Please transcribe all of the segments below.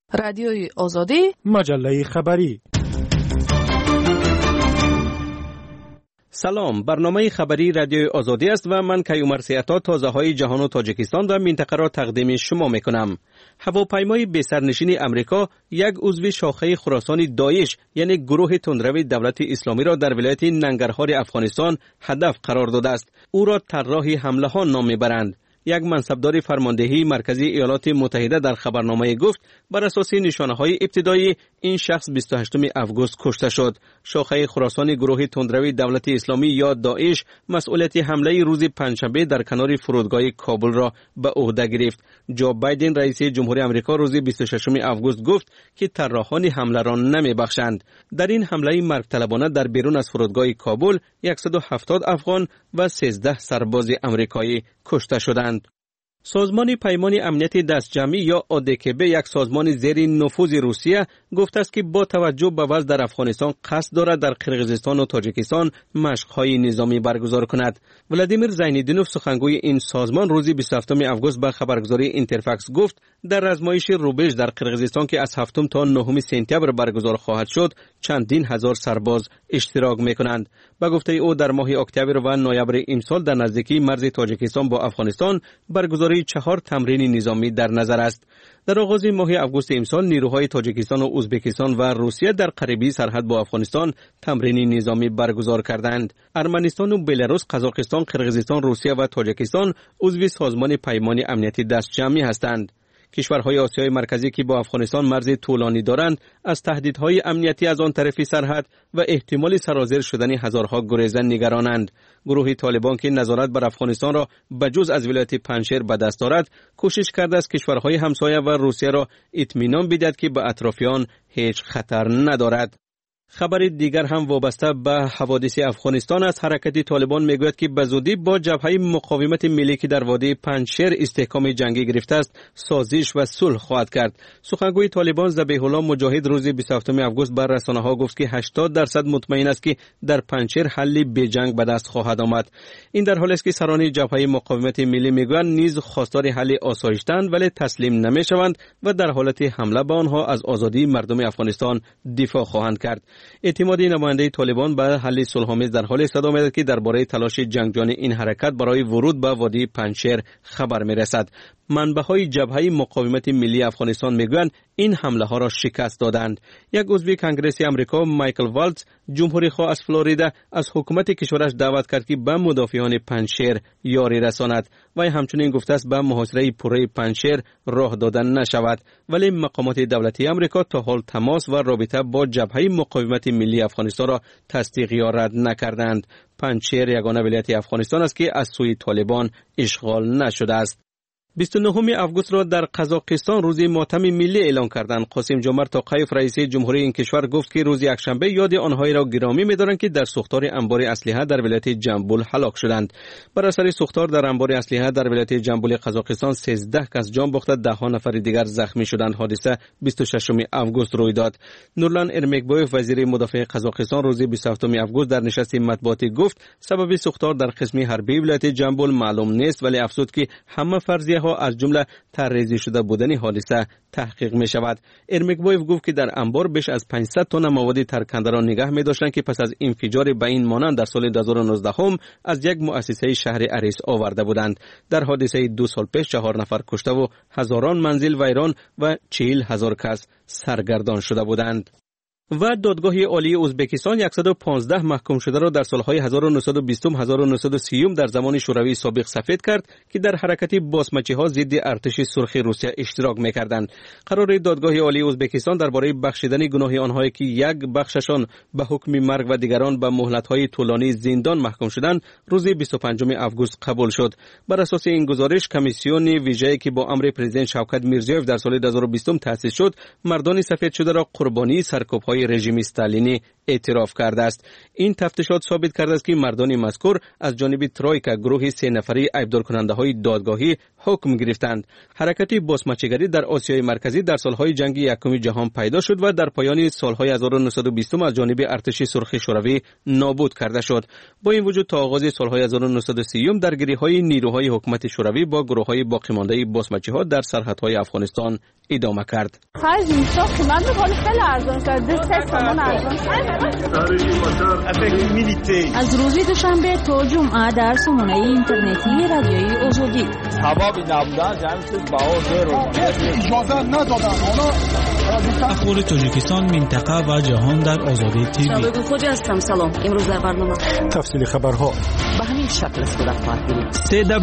رادیوی آزادی، مجله خبری. سلام، برنامه خبری رادیوی آزادی است و من کیومر سیاتا تازه های جهان و تاجیکستان و منطقه را تقدیم شما میکنم. هواپیمای بی‌سرنشین امریکا یک عضو شاخه خراسان داعش یعنی گروه تندرو دولت اسلامی را در ولایت ننگرهار افغانستان هدف قرار داده است. او را طراح حمله ها نام میبرند. یک منصبدار فرماندهی مرکزی ایالات متحده در خبرنامه گفت بر اساس نشانه‌های ابتدایی این شخص 28 آگوست کشته شد. شاخه خراسان گروه تندروی دولت اسلامی یا داعش مسئولیت حمله روز پنجشنبه در کنار فرودگاه کابل را به عهده گرفت. جو بایدن رئیس جمهوری آمریکا روز 26 آگوست گفت که طراحان حمله را نمیبخشند. در این حمله مرگ طلبانه در بیرون از فرودگاه کابل 170 افغان و 13 سرباز آمریکایی کشته شدند. سازمان پیمان امنیت دستجمعی یا آدکب یک سازمان زیر نفوذ روسیه گفته است که با توجه به وضع در افغانستان قصد دارد در قرقیزستان و تاجیکستان مشق‌های نظامی برگزار کند. ولادیمیر زینالدینوف سخنگوی این سازمان روز 27 آگوست به خبرگزاری اینترفکس گفت در آزمایش روبش در قرقیزستان که از 7 تا 9 سپتامبر برگزار خواهد شد چندین هزار سرباز اشتراک می‌کنند. به گفته او در ماه اکتبر و نوامبر امسال در نزدیکی مرز تاجیکستان با افغانستان برگزاری 4 تمرین نظامی در نظر است. در آغاز ماه آگوست امسال نیروهای تاجیکستان و ازبکستان و روسیه در قریبی سرحد با افغانستان تمرین نظامی برگزار کردند. ارمنستان و بلاروس، قزاقستان، قرقیزستان، روسیه و تاجیکستان عضو سازمان پیمان امنیت دستجمعی هستند. کشورهای آسیای مرکزی که با افغانستان مرز طولانی دارند از تهدیدهای امنیتی از آن طرف سرحد و احتمال سرازیر شدن هزارها گریزن نگرانند. گروه طالبان که نظارت بر افغانستان را بجز از ولایت پنجشیر به دست دارد کوشش کرده است کشورهای همسایه و روسیه را اطمینان بدهد که به اطرافیان هیچ خطر ندارد. خبر دیگر هم وابسته به حوادث افغانستان است. حرکت طالبان میگوید که به زودی با جبهه مقاومت ملی که در وادی پنجشیر استحکام جنگی گرفته است سازش و صلح خواهد کرد. سخنگوی طالبان ذبیح الله مجاهد روز 27 آگوست بر رسانه‌ها گفت که 80% مطمئن است که در پنجشیر حل بی جنگ به دست خواهد آمد. این در حالی است که سران جبهه مقاومت ملی میگویند نیز خواستار حل آسایشتند ولی تسلیم نمیشوند و در حالت حمله به آنها از آزادی مردم افغانستان دفاع خواهند کرد. اعتماد نماینده طالبان به حل صلح‌آمیز در حال صدا می‌دهد که درباره تلاش جنگجویان این حرکت برای ورود به وادی پنجشیر خبر می‌رسد. منبع‌های جبهه مقاومت ملی افغانستان میگویند این حمله ها را شکست دادند. یک عضو کنگره آمریکا مایکل والتز جمهوری خواه از فلوریدا از حکومت کشورش دعوت کرد که به مدافعان پنجشیر یاری رساند و همچنین گفته است به محاصره پره پنجشیر راه دادن نشود. ولی مقامات دولتی آمریکا تا حال تماس و رابطه با جبهه مقاومت ملی افغانستان را تصدیق یا رد نکردند. پنجشیر یگانه ولایت افغانستان است که از سوی طالبان اشغال نشده است. 29 آگوست را در قزاقستان روز ماتم ملی اعلان کردند. قاسم جمعت توقیف رئیس جمهوری این کشور گفت که روز یکشنبه یاد آنهایی را گرامی می‌دارند که در سوختار انبار اسلحه در ولایت جنبول هلاک شدند. بر اثر سوختار در انبار اسلحه در ولایت جنبول قزاقستان 13 کس جان باخته، 10 نفر دیگر زخمی شدند. حادثه 26 آگوست روی داد. نورلان ارمکبایف وزیر مدافع قزاقستان روز 27 آگوست در نشست مطبوعاتی گفت سبب سوختار در قسم حربی ولایت جنبول معلوم نیست ولی افزود که همه فرضیه ها از جمله طرح‌ریزی شده بودن حادثه تحقیق می شود. ارمکبایف گفت که در انبار بیش از 500 تن مواد ترکنده را نگه می داشتند که پس از انفجار به این مانند در سال 2019 هم از یک مؤسسه شهر اریس آورده بودند. در حادثه 2 سال پیش 4 نفر کشته و هزاران منزل ویران و 40,000 کس سرگردان شده بودند. و دادگاه عالی ازبکستان 115 محکوم شده را در سالهای 1920 و 1930 در زمان شوروی سابق سفید کرد که در حرکت باسمچی‌ها ضد ارتش سرخ روسیه اشتراک می‌کردند. قرار دادگاه عالی ازبکستان درباره بخشیدن گناه آنهایی که یک بخششان به حکم مرگ و دیگران به مهلت‌های طولانی زندان محکوم شدند روز 25 آگوست قبول شد. بر اساس این گزارش کمیسیون ویژه‌ای که با امر پرزیدنت شوکت میرزیوف در سال 2020 تأسیس شد مردان سفید شده را قربانی سرکوب‌های رژیم استالینی اعتراف کرده است. این تفتیشات ثابت کرده است که مردان مذکور از جانب ترویکا گروه 3 نفری عیبدار کننده های دادگاهی حکم گرفتند. حرکت بازمچه‌گری در آسیای مرکزی در سالهای جنگ یکم جهان پیدا شد و در پایان سالهای 1920 از جانب ارتش سرخ شوروی نابود کرده شد. با این وجود تا آغاز سالهای 1930 درگیری‌های نیروهای حکومت شوروی با گروه‌های باقی مانده بازمچه‌ها در سرحدهای افغانستان ادامه کرد. از روز دوشنبه تا جمعه در سامانه اینترنتی رادیوی آزادی اخبار تاجیکستان، منطقه و جهان در آزادی تیوی. شباب خود هستم. سلام. امروز در برنامه تفصیل خبرها به همین شکل صورت خواهد گرفت.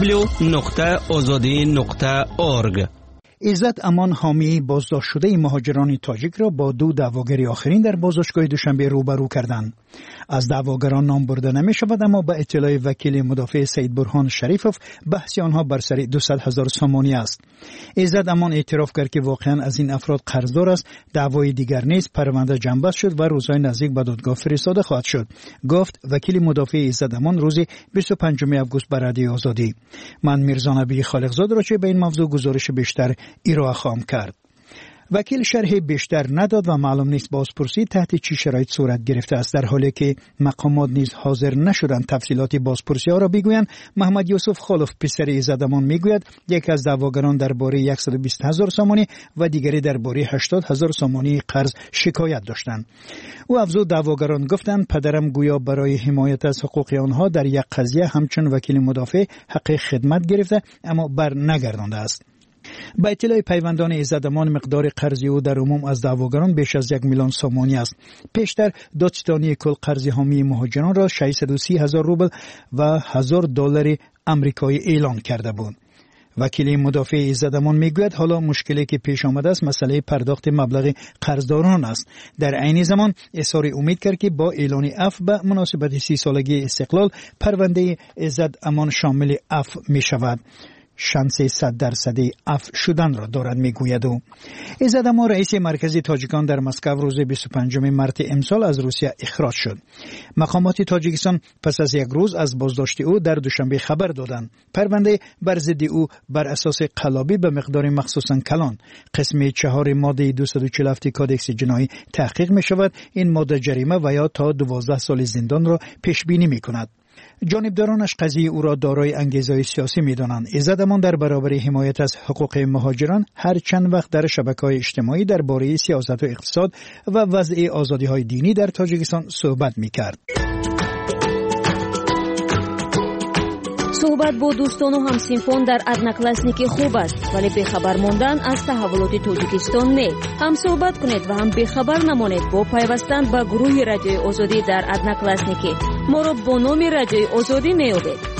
www.azadi.org. عزت امان حامی بازداشت شده مهاجران تاجیک را با 2 دعواگر آخرین در بازداشتگاه دوشنبه روبرو کردند. از دعواگران نام برده نمی شود، اما به اطلاع وکیل مدافع سید برهان شریفوف بحث آنها بر سر 200,000 سامانی است. عزت امان اعتراف کرد که واقعا از این افراد قرضدار است. دعوای دیگر نیز، پرونده جنبست شد و روزهای نزدیک به دادگاه فرستاده خواهد شد، گفت وکیل مدافع عزت امان روز 25 اوگوست بر رادیو آزادی. من میرزا نبی خالقزاد را چه به این موضوع گزارش بیشتر ارائه خواهم کرد. وکیل شرح بیشتر نداد و معلوم نیست بازپرسی تحت چه شرایط صورت گرفته است. در حالی که مقامات نیز حاضر نشدند تفصیلات بازپرسی ها را بگویند، محمد یوسف خالف پسر عزت امان میگوید یک از دعواگران درباره 120,000 سامانی و دیگری درباره 80,000 سامانی قرض شکایت داشتند. او افزود دعواگران گفتند پدرم گویا برای حمایت از حقوق آنها در یک قضیه همچون وکیل مدافع حق خدمت گرفته، اما بر نگردانده است. با اطلاع پیوندان عزت امان، مقدار قرض او در عموم از دعواگران بیش از 1 میلیون سامانی است. پیشتر دادستانی کل قرض حامی مهاجران را 630,000 روبل و $1,000 آمریکایی اعلان کرده بود. وکیل مدافع عزت امان میگوید حالا مشکلی که پیش آمده است مسئله پرداخت مبلغ قرضداران است. در عین زمان اظهار امید کرد که با اعلان عفو به مناسبت 30 سالگی استقلال، پرونده عزت امان شامل عفو می شود. شانس 100% عفو شدن را دارد میگوید. او عزت امان رئیس مرکزی تاجیکان در مسکو روز 25 مارس امسال از روسیه اخراج شد. مقامات تاجیکستان پس از یک روز از بازداشت او در دوشنبه خبر دادند. پرونده بر ضد او بر اساس قلابی به مقدار مخصوصاً کلان قسم 4 ماده 247 کادکس جنایی تحقیق می شود. این ماده جریمه و یا تا 12 سال زندان را پیش بینی می کند. جانبدارانش قضیه او را دارای انگیزه‌های سیاسی می‌دانند. عزت امان در برابر حمایت از حقوق مهاجران هر چند وقت در شبکه‌های اجتماعی درباره سیاست و اقتصاد و وضع آزادی‌های دینی در تاجیکستان صحبت می‌کرد. صحبت با دوستان و همسنفان در ادناکلاسنیکی خوب است، ولی بخبر ماندن از تحولات تاجیکستان نه. هم صحبت کنید و هم بخبر نمانید با پیوستن به گروه رادیوی آزادی در ادناکلاسنیکی. ما را با نام رادیوی آزادی میابید.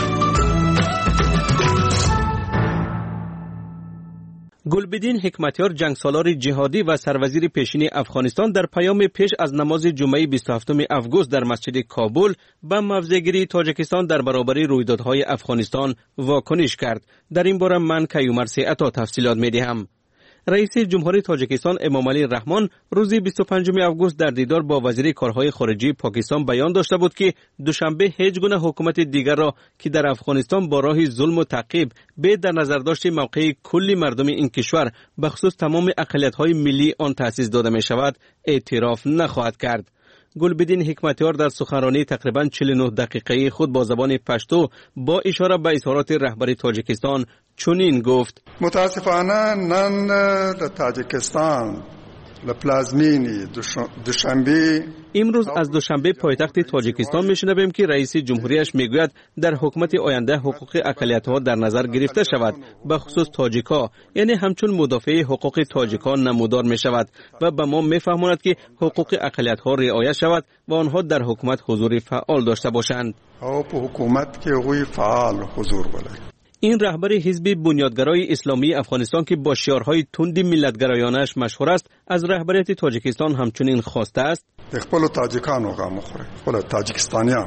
گلبدین حکمتیار، جنگسالار جهادی و سروزیر پیشین افغانستان، در پیام پیش از نماز جمعه 27 اوگوست در مسجد کابل به موضع‌گیری تاجیکستان در برابر رویدادهای افغانستان واکنش کرد. در این باره من کیومر عطا تفصیلات می‌دهم. رئیس جمهوری تاجیکستان امامعلی رحمان روز 25 اوگوست در دیدار با وزیر کارهای خارجه پاکستان بیان داشته بود که دوشنبه هیچ گونه حکومت دیگر را که در افغانستان با راه ظلم و تعقیب به در نظر داشت موقع کلی مردم این کشور به خصوص تمام اقلیت‌های ملی آن تأسیس داده می شود اعتراف نخواهد کرد. گلبدین حکمتیار در سخنرانی تقریباً 49 دقیقه‌ای خود با زبان پشتو با اشاره به اظهارات رهبر تاجیکستان چنین گفت: متاسفانه نن در تاجیکستان لپلازمینی دوشنبه امروز از دوشنبه پایتخت تاجیکستان میشنویم که رئیس جمهوریش میگوید در حکومت آینده حقوق اقلیت‌ها در نظر گرفته شود، به خصوص تاجیک‌ها، یعنی همچون مدافع حقوق تاجیکان نمودار می شود و به ما میفهماند که حقوق اقلیت‌ها رعایت شود و آنها در حکومت حضور فعال داشته باشند. او په حکومت کې غوی فعال حضور ولري. این رهبر حزب بنیادگرای اسلامی افغانستان که با شعارهای تند ملتگرایانش مشهور است، از رهبریت تاجیکستان همچنین خواسته است خپل تاجیکانو غم خوره، خپل تاجیکستانیان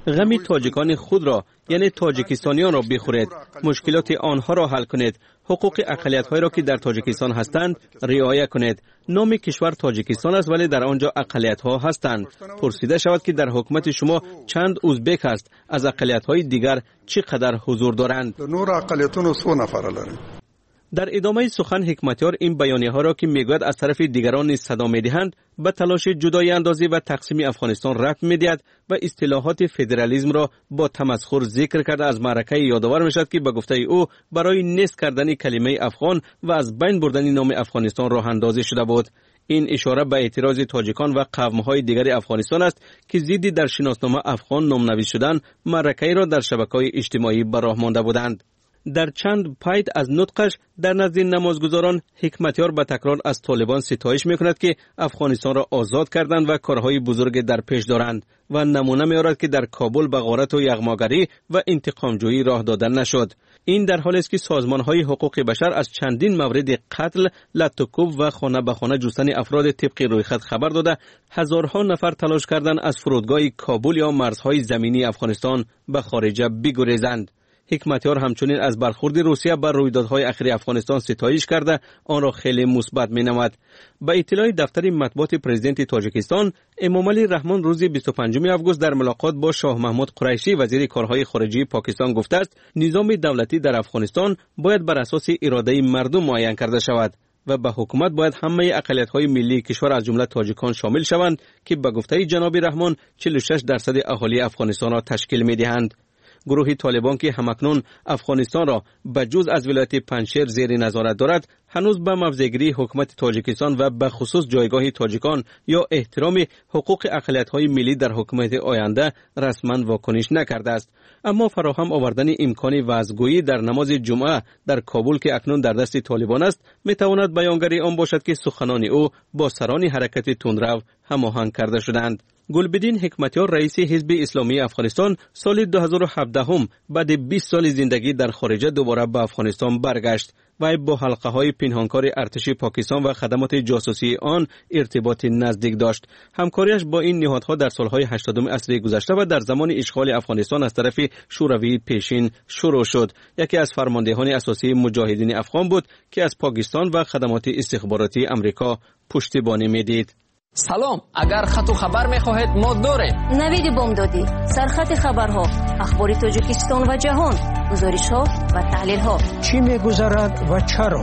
غم تاجیکان خود را یعنی تاجیکستانیان را بخورید، مشکلات آنها را حل کنید، حقوق اقلیت‌های را که در تاجیکستان هستند رعایت کنید. نام کشور تاجیکستان است ولی در آنجا اقلیت‌ها هستند. پرسیده شود که در حکومت شما چند ازبک است، از اقلیت‌های دیگر چقدر حضور دارند؟ نور اقلیتونو سو نفر لري. در ادامه سخن حکمتیار این بیانیه‌ها را که میگوید از طرف دیگران نیز صدا می‌دهند به تلاش جدایی اندازی و تقسیم افغانستان ربط می‌دهد و اصطلاحات فدرالیسم را با تمسخر ذکر کرده از معرکه یادآور می‌شود که به گفته او برای نصب کردن کلمه افغان و از بین بردن نام افغانستان راه اندازی شده بود. این اشاره به اعتراض تاجیکان و قوم‌های دیگر افغانستان است که ضد در شناسنامه افغان نام‌نویس شدن معرکه را در شبکه‌های اجتماعی به راه مانده بودند. در چند پایت از نطقش در نزد نمازگزاران حکمتیار به تکرار از طالبان ستایش میکند که افغانستان را آزاد کردند و کارهای بزرگ در پیش دارند و نمونه می‌آورد که در کابل به غارت و یغماگری و انتقامجویی راه دادن نشد. این در حالی است که سازمان‌های حقوق بشر از چندین مورد قتل، لطوکوب و خانه به خانه جستن افراد طبق رویخط خبر داده هزارها نفر تلاش کردند از فرودگاه کابل یا مرزهای زمینی افغانستان به خارج بگریزند. حکمتیار همچنین از برخورد روسیه بر رویدادهای اخیر افغانستان ستایش کرده آن را خیلی مثبت می‌نماید. به اطلاع دفتر مطبوعات پرزیدنت تاجیکستان، امامعلی رحمان روز 25 آگوست در ملاقات با شاه محمود قریشی وزیر کارهای خارجه پاکستان گفته است نظام دولتی در افغانستان باید بر اساس اراده مردم معین کرده شود و به حکومت باید همه اقلیت‌های ملی کشور از جمله تاجیکان شامل شوند که به گفته جناب رحمان 46% اهالی افغانستان را تشکیل می‌دهند. گروه طالبان که همکنون افغانستان را به جز از ولایت پنجشیر زیر نظارت دارد هنوز به موضع‌گیری حکومت تاجیکستان و به خصوص جایگاه تاجیکان یا احترام حقوق اقلیت‌های ملی در حکومت آینده رسما واکنش نکرده است. اما فراهم آوردن امکان وعظگویی در نماز جمعه در کابل که اکنون در دست طالبان است میتواند بیانگری آن باشد که سخنان او با سران حرکت تندرو هماهنگ کرده شدند. گلبدین حکمتیار رئیس حزب اسلامی افغانستان سال 2017 بعد 20 سال زندگی در خارج دوباره به افغانستان برگشت و با حلقه های پنهانکار ارتش پاکستان و خدمات جاسوسی آن ارتباط نزدیک داشت. همکاریش با این نهادها در سالهای 80 عصر گذشته و در زمان اشغال افغانستان از طرف شوروی پیشین شروع شد. یکی از فرماندهان اساسی مجاهدین افغان بود که از پاکستان و خدمات استخباراتی امریکا پشتیبانی میدید. سلام، اگر خط و خبر میخواهید ما داریم. نوید بامدادی، سرخط خبرها، اخبار تاجیکستان و جهان، گزارش‌ها و تحلیل‌ها. چی می‌گذرد و چرا؟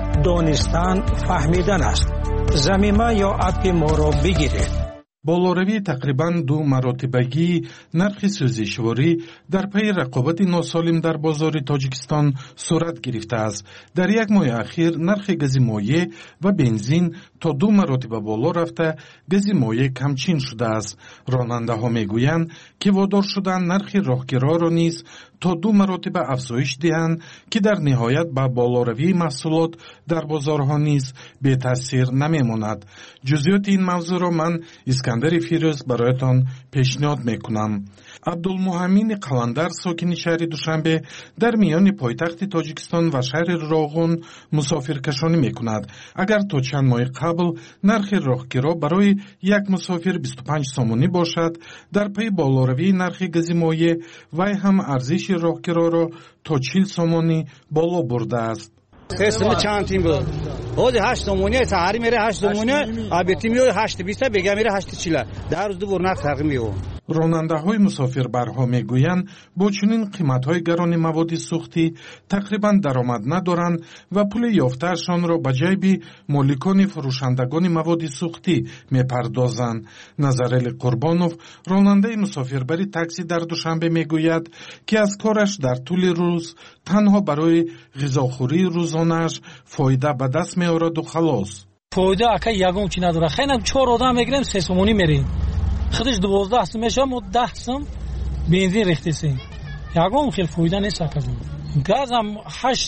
دانستن فهمیدن است. ضمیمه یا اپ ما را بگیرید. بالوروی تقریباً 2 مراتبگی نرخ سوزشواری در پی رقابت ناسالم در بازار تاجیکستان صورت گرفته است. در یک ماه اخیر نرخ گاز مایع و بنزین تا 2 مراتبه بالا رفته گاز مایع کمچین شده است. راننده‌ها میگویند که وادار شدند نرخ راهگیرها را نیز تا 2 مراتبه افزایش دهند که در نهایت به بالوروی محصولات در بازارها نیز بی تاثیر نمیماند. جزئیات این موضوع را من اسکندر فیروز برایتان پیشنهاد میکنم. عبدالمحمین قلندر ساکن شهر دوشنبه در میان پایتخت تاجیکستان و شهر راغون مسافرکشانی میکند. اگر تا چند ماه قبل نرخ راهگیرها برای یک مسافر 25 سومونی باشد، در پی بالاروی نرخ گاز مایع وی هم ارزش راهگیرها را تا 40 سومونی بالا برده است. اسم چند تیم بود. حدود 8 سومونی تحری میره 8 سومونی، آبیتی میره 8.20 بگه میره 8.40. در روز دو نرخ تغییر میو. راننده‌های مسافربرها میگویند با چنین قیمت‌های گران مواد سوختی تقریباً درآمد ندارند و پول یافته‌شان را به جیب مالکان فروشندگان مواد سوختی میپردازند. نظرعلی قربانوف راننده مسافربری تاکسی در دوشنبه میگوید که از کارش در طول روز تنها برای غذاخوری روزانه‌اش فایده به دست می‌آورد و خلاص. فایده اکا یگم چی نداره. خیلی 4 آدم میگیریم 3 سومونی میریم. خودش 12 سم میشه و 10 سم بنزین ریختیم. یگم خیلی فایده نیست اکازم. گاز هم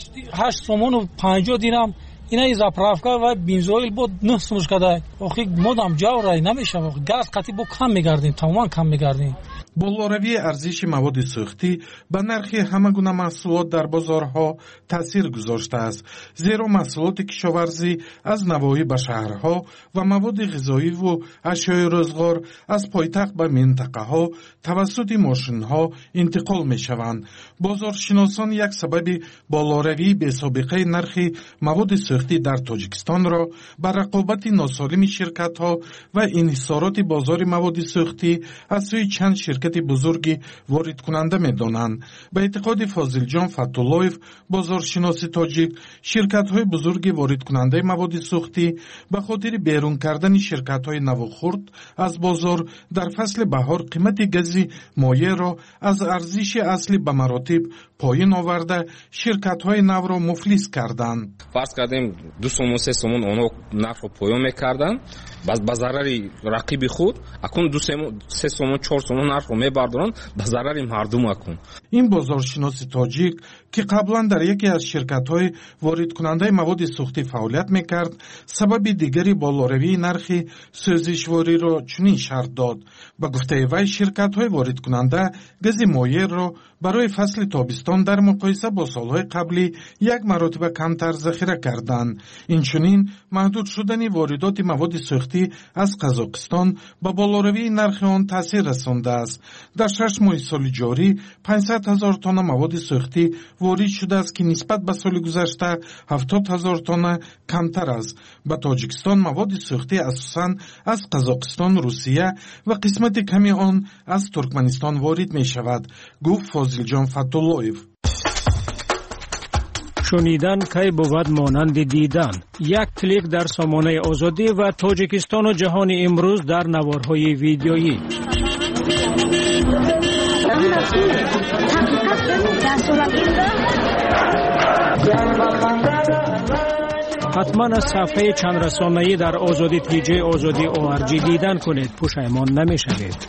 8 سومون و 50 دیرم اینا زاپرافکا و بنزین بود 9 سومش کده. آخه مودم جاو رای نمیشه. گاز قطعی با کم میگردیم، تمام کم میگردیم. болоравии арзиши маводи сӯхтӣ ба нархи ҳама гуна маҳсулот дар бозорҳо таъсир гузоштааст, зеро маҳсулоти кишоварзӣ аз навоҳӣ ба шаҳрҳо ва маводи ғизоиву ашёи рӯзғор аз пойтахт ба минтақаҳо тавассути мошинҳо интиқол мешаванд. бозоршиносон як сабаби болоравии бесобиқаи нархи маводи сӯхтӣ дар тоҷикистонро ба рақобати носолими ширкатҳо ва инҳисороти бозори маводи сӯхтӣ аз сӯи чанд ширкати бузурги воридкунанда медонанд. ба эътиқоди Фозилҷон Фатуллоев, бозоршиноси тоҷик, ширкатҳои бузурги воридкунандаи маводи сӯхтӣ ба хотири берун кардани ширкатҳои наву хурд аз бозор дар фасли баҳор қимати гази моеъро аз арзиши аслӣ ба маротиб поин оварда ширкатҳои навро муфлис карданд. фарз кардем 2 сомон 3 сомон онҳо нархро поён мекарданд ба зарари рақиби худ. акун 2-3 сомон 4 сомон нархро мебардоранд ба зарари мардум. акун ин бозоршиноси тоҷик ки қаблан дар яке аз ширкатҳои воридкунандаи маводи сӯхтӣ фаъолият мекард, сабаби дигари болоравии нархи сӯзишвориро чунин шарҳ дод. ба гуфтаи вай, ширкатҳои воридкунанда гази моеъро барои фасли тобистон дар муқоиса бо солҳои қаблӣ як маротиба камтар захира карданд. инчунин маҳдуд шудани воридоти маводи сӯхтӣ аз Қазоқистон ба болоравии нархи он таъсир расондааст. дар 6 моҳи соли ҷорӣ 500 000 тонна маводи сӯхтӣ ворид шудааст ки нисбат ба соли гузашта 70 000 тонна камтар аст. ба Тоҷикистон маводи сӯхтӣ асосан аз Қазоқистон, Русия ва қисмати ками он аз Туркманистон ворид мешавад, гуфт Фозилҷон Фатуллоев. шунидан кай бувад монанди дидан. як клик дар сомонаи озодӣ ва Тоҷикистону ҷаҳони имрӯз дар наворҳои видеоӣ. ҳатман аз сафҳаи чандрасонаӣ дар озодӣ пиҷаи озодӣ ORG дидан кунед. пушаймон намешавед.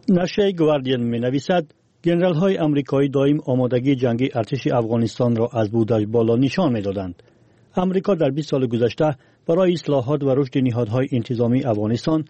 نشریه گواردین می‌نویسد جنرال های آمریکایی دائم آمادگی جنگی ارتش افغانستان را از بودجه بالا نشان می‌دادند. آمریکا در 20 سال گذشته برای اصلاحات و رشد نهادهای انتظامی افغانستان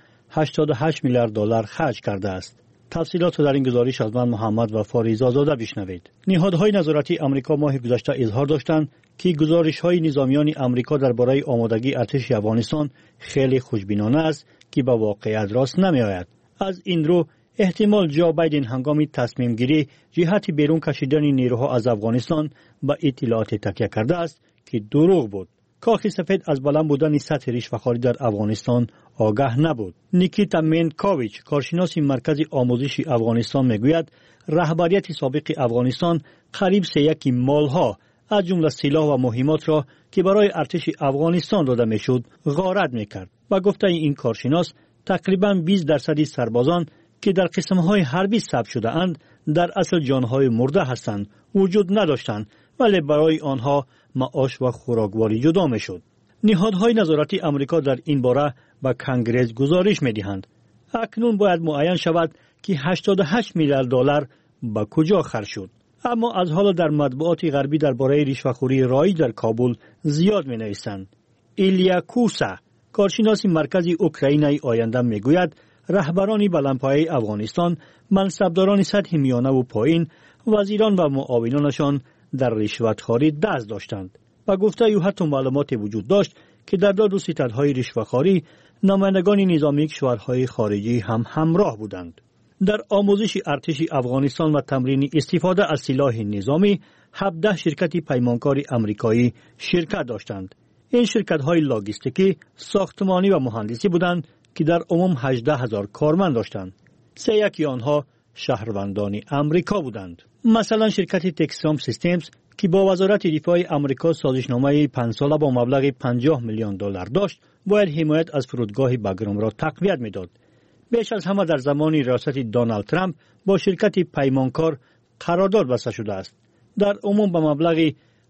88 میلیارد دلار خرج کرده است. تفصیلات در این گزارش از من محمد و فاریزا زاده بشنوید. نهادهای نظارتی آمریکا ماه گذشته اظهار داشتند که گزارش‌های نظامیان آمریکا درباره آمادگی ارتش افغانستان خیلی خوشبینانه است که با واقعیت راست نمی‌آید. از این رو احتمال جو بایدن هنگام تصمیم گیری جهت بیرون کشیدن نیروها از افغانستان به اطلاعات تکیه کرده است که دروغ بود. کاخ سفید از بلند بودن سطح رشوه‌خواری در افغانستان آگاه نبود. نیکیتا مینکاویچ، کارشناس مرکز آموزش افغانستان میگوید رهبریت سابق افغانستان قریب 3 مالها از جمله سلاح و مهمات را که برای ارتش افغانستان داده میشد غارت میکرد. و گفته این کارشناس تقریباً 20% سربازان که در قسم‌های حربی ثبت شده اند در اصل جانهای مرده هستند وجود نداشتند، ولی برای آنها معاش و خوراکواری جدا میشد. نهادهای نظارتی آمریکا در این باره به کنگره گزارش میدهند. اکنون باید معین شود که 88 میلیارد دلار به کجا خرج شد. اما از حالا در مطبوعات غربی درباره رشوه‌خوری رایج در کابل زیاد می‌نویسند. ایلیا کوسا، کارشناس مرکز اوکراینای آینده میگوید رهبران بلندپایه افغانستان، منصبداران سطح میانه و پایین، وزیران و معاونانشان در رشوه‌خواری دست داشتند و گفته او حتی معلومات وجود داشت که در داد و ستدهای رشوه‌خواری نمایندگان نظامی کشورهای خارجی هم همراه بودند. در آموزش ارتش افغانستان و تمرین استفاده از سلاح نظامی 17 شرکت پیمانکار آمریکایی شرکت داشتند. این شرکت‌های لاجستیکی، ساختمانی و مهندسی بودند که در عموم 18,000 کارمند داشتند. 3 آنها شهروندان آمریکا بودند. مثلا شرکت تکسام سیستمز که با وزارت دفاع آمریکا سازشنامه 5 ساله با مبلغ 50 میلیون دلار داشت، باید حمایت از فرودگاه بگرام را تقویت می‌داد. بیش از همه در زمان ریاست دونالد ترامپ با شرکت پیمانکار قرارداد بسته شده است. در عموم به مبلغ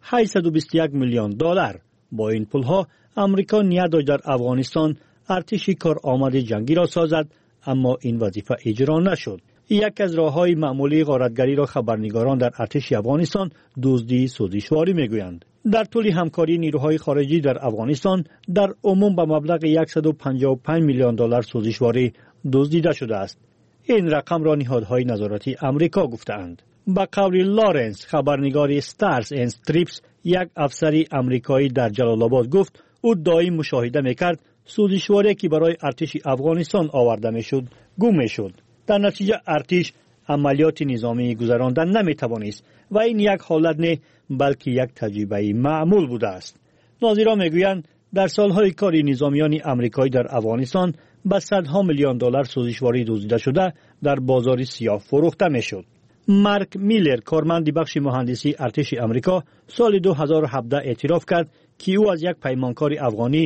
821 میلیون دلار. با این پولها آمریکا نیت داشت در افغانستان ارتشی کارآمد جنگی را سازد، اما این وظیفه اجرا نشد. یک از راه‌های معمولی غارتگری را خبرنگاران در ارتش افغانستان دزدی سوزشواری میگویند. در طول همکاری نیروهای خارجی در افغانستان در عموم به مبلغ 155 میلیون دلار سوزشواری دزدیده شده است. این رقم را نهادهای نظارتی آمریکا گفتند. با قول لارنس، خبرنگار استارز اند استریپس، یک افسر آمریکایی در جلال آباد گفت او دائم مشاهده میکرد سوزشواری که برای ارتش افغانستان آورده میشد گم میشد. در نتیجه ارتش عملیات نظامی گذراندن نمیتوانست و این یک حالت نه بلکه یک تجربه معمول بوده است. ناظران میگویند در سالهای کار نظامیان آمریکایی در افغانستان به صدها میلیون دلار سوزشواری دزدیده شده در بازار سیاه فروخته میشد. مارک میلر، کارمند بخش مهندسی ارتش آمریکا، سال 2017 اعتراف کرد که او از یک پیمانکار افغانی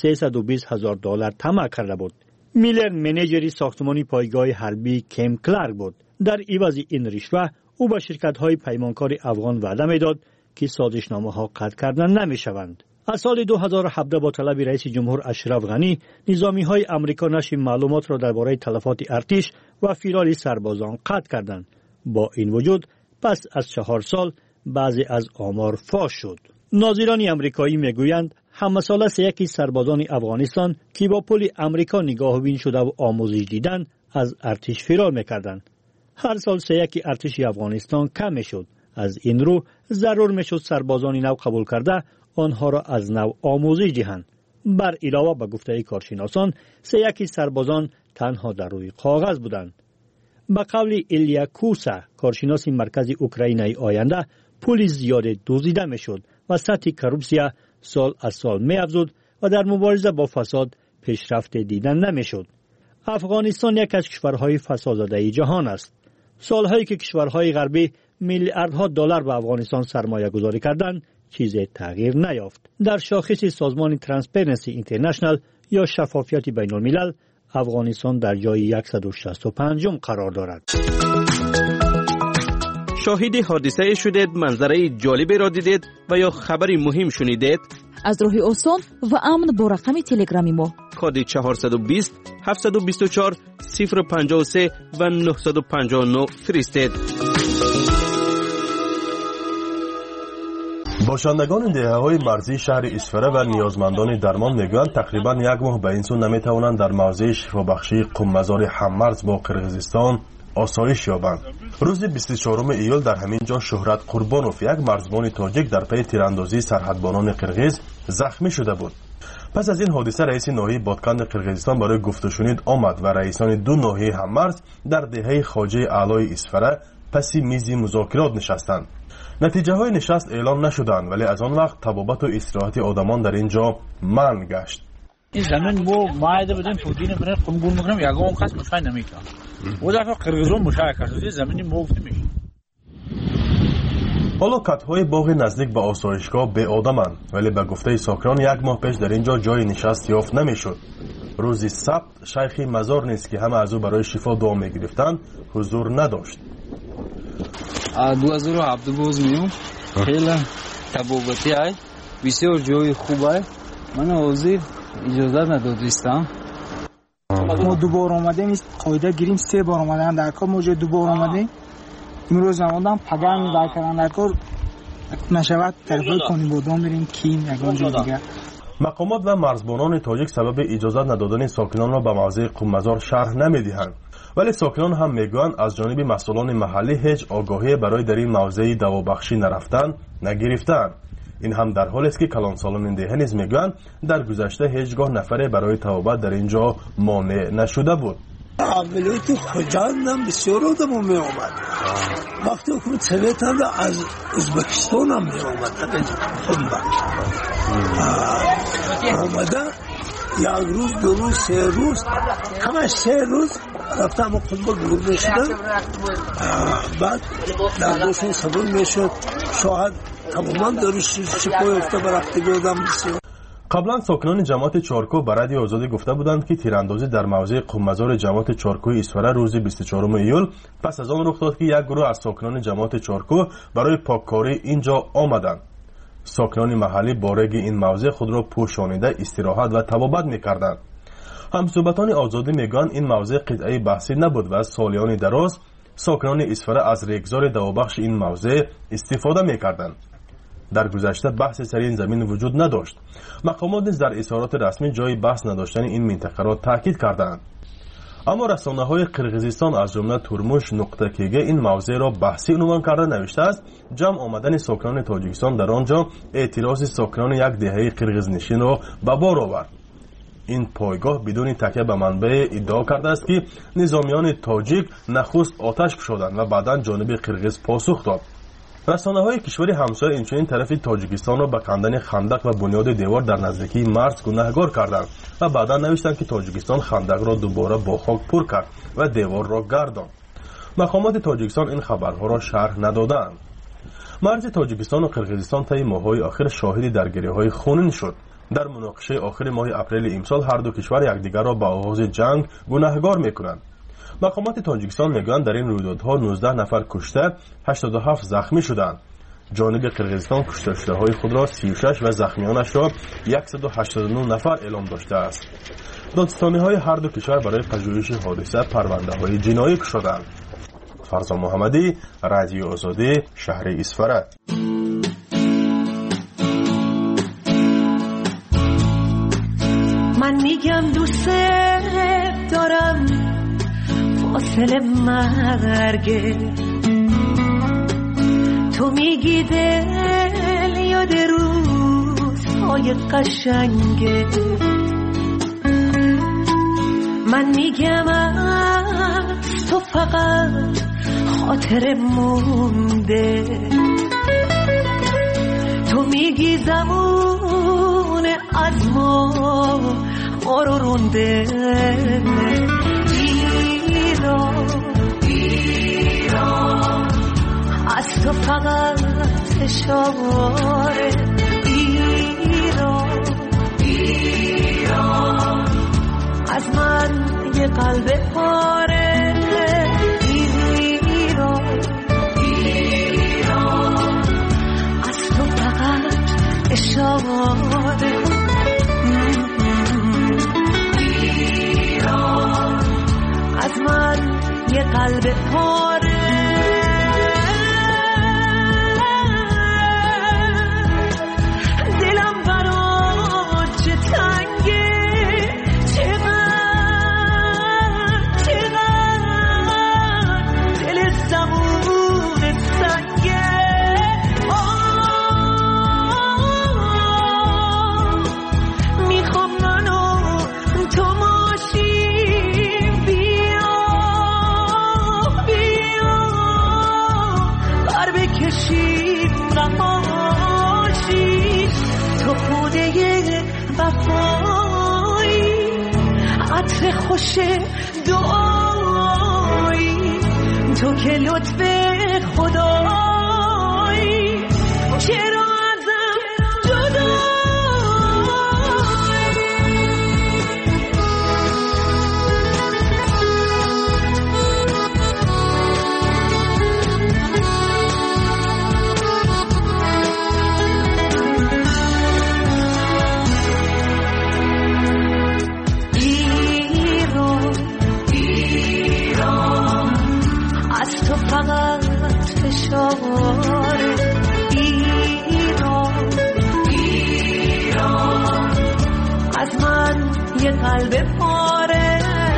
320,000 دلار طمع کرده بود. میلر منیجری ساختمانی پایگاه حربی کیم کلارک بود. در عوض این رشوه او به شرکت‌های پیمانکار افغان وعده میداد که سازشنامه‌ها قطع کردن نمی‌شوند. از سال 2017 با طلب رئیس جمهور اشرف غنی، نظامی‌های آمریکا نشر معلومات را درباره تلفات ارتش و فرار سربازان قطع کردند. با این وجود پس از 4 سال بعضی از آمار فاش شد. ناظران آمریکایی میگویند همساله 3 سربازان افغانستان که با پول آمریکا نگاهبین شده و آموزش دیدند از ارتش فرار میکردند. هر سال 3 ارتش افغانستان کم میشد. از این رو ضرور میشد سربازان نو قبول کرده آنها را از نو آموزش دهند. بر علاوه به گفته کارشناسان 3 سربازان تنها در روی کاغذ بودند. به قول ایلیا کوسا، کارشناس مرکز اوکراینای آینده، پول زیاد دزدیده میشد و سطح کروپسیا سال از سال می‌افزود و در مبارزه با فساد پیشرفت دیدن نمیشد. افغانستان یک از کشورهای فسادزده جهان است. سالهایی که کشورهای غربی میلیاردها دلار به افغانستان سرمایه گذاری کردند، چیزی تغییر نیافت. در شاخص سازمان ترانسپرنسی اینترنشنال یا شفافیت بین الملل، افغانستان در جای 165 قرار دارد. شاهد حادثه شدید، منظره جالبی را دیدید و یا خبری مهم شنیدید؟ از راه آسان و امن با رقم تلگرامی ما کد 420 724 053 و 959 فرستید. باشندگان دهه‌های مرزی شهر اسفره و نیازمندان درمان میگویند تقریبا یک ماه به این سو نمیتوانند در موضع شفابخشی قم‌مزار هممرز با قرقیزستان آسایش یابند. روز 24 ایول در همین جا شهرت قربانوف، یک مرزبان تاجیک، در پی تیراندازی سرحدبانان قرقیز زخمی شده بود. پس از این حادثه رئیس ناحیه بادکند قرقیزستان برای گفت و شنید آمد و رئیسان دو ناحیه هممرز در دهه خواجه اعلای اسفره پسی میزی مذاکرات نشستند. نتیجه های نشست اعلام نشدند، ولی از آن وقت طبابت و استراحت آدمان در اینجا منع گشت. این زمین ما مایده بدیم پودین برای قمگون میکنم یکم کس مشای نمیکنم و دفعه قرقیزون مشای کرده زمینی ما گفته میشه. حالا کتهای باغ نزدیک به آسایشگاه به آدمند، ولی به گفته ساکنان یک ماه پیش در اینجا جای نشست یافت نمیشد. روزی سبت شیخ مزار نیست که همه از او برای شفا دعا میگرفتند حضور نداشت. 2017 باز میام خیلی طبابتی ای بسیار جای خوب ای. من حاضر اجازه ندادستم. ما دوباره آمدیم این قاعده گیریم 3 بار آمدن در کار. ما جای دوباره آمدیم امروز آمدم پگان در کردن در کار نشود طرفای کنیم بودم بریم کیم یکم جای دیگه. مقامات و مرزبانان تاجیک سبب اجازه ندادن ساکنان را به موضع قم‌مزار شرح نمیدهند، ولی ساکنان هم میگویند از جانب مسئولان محلی هیچ آگاهی برای در این موضع دوابخشی نرفتن نگرفتند. این هم در حالی است که کلانسالان دهه نیز میگویند در گذشته هیچگاه نفری برای توبت در اینجا مانع نشده بود. عملیات کجاندم بسیار آدم می آمد. وقتی حکومت سویت هم از ازبکستان هم می آمد. آمده یک روز 2 روز 3 روز همه 3 روز رفتم و قنبال بلور می شدن. بعد درداشون سبون می شد. شاید تماما داروش شپای افته برفتگی آدم بسیار. قبلا ساکنان جماعت چارکو به رادیو آزادی گفته بودند که تیراندازی در موضع قم‌مزار جماعت چارکوی اسفره روز 24 ایول پس از آن رخ داد که یک گروه از ساکنان جماعت چارکو برای پاککاری اینجا آمدند. ساکنان محلی بارگ این موضع خود را پوشانیده استراحت و طبابت می‌کردند. همصحبتان آزادی میگویند این موضع قطعه بحثی نبود و از سالیان دراز ساکنان اسفره از ریگزار دوابخش این موضع استفاده می‌کردند. در گذشته بحث سر این زمین وجود نداشت. مقامات نیز در اظهارات رسمی جای بحث نداشتن این منطقه را تاکید کردند. اما رسانه‌های قرقیزستان از جمله تورموش نقطه کیگه این موضوع را بحثی عنوان کرده نوشته است جمع آمدن ساکنان تاجیکستان در آنجا اعتراض ساکنان یک دهه قرقیزنشین را به بار آورد. این پایگاه بدون تکیه به منبع ادعا کرده است که نظامیان تاجیک نخست آتش کشیدند و بعدا جانب قرقیز پاسخ داد. رسانه‌های کشور همسایه اینچنین طرف تاجیکستان را به کندن خندق و بنیاد دیوار در نزدیکی مرز گناهکار کردند و بعدا نوشتند که تاجیکستان خندق را دوباره با خاک پر کرد و دیوار را گرداند. مقامات تاجیکستان این خبرها را شرح ندادند. مرز تاجیکستان و قرقیزستان طی ماه‌های آخر شاهد درگیری‌های خونین شد. در مناقشه آخر ماه اپریل امسال هر دو کشور یکدیگر را به آغاز جنگ گناهکار می‌کنند. مقامات تاجیکستان میگویند در این رویدادها 19 نفر کشته 87 زخمی شدند. جانب قرقیزستان کشته شده‌های خود را 36 و زخمیانش را 189 نفر اعلام داشته است. دادستانی‌های هر دو کشور برای پژوهش حادثه پرونده‌های جنایی گشودند. فرزان محمدی، رادیو آزادی، شهر اسفره. من میگم دوست دارم فاصله مرگه، تو میگی دل یاد روزهای قشنگه، من میگم از تو فقط خاطر مونده، تو میگی زمان از ما رو رونده. ایران از تو فقط اشاره، ایران از من یه قلب پاره، ایران از تو فقط اشاره، ایران من یه قلب پاره دلم برات چه تنگه دل زمون سنگه میخوام منو تو ماشیم بیا بر بکشیم رماشی تو خوده وفایی عطر خوش دعایی تو که لطف خدایی چرا ازم جدایی فقط فشار ایران از من یه قلب پاره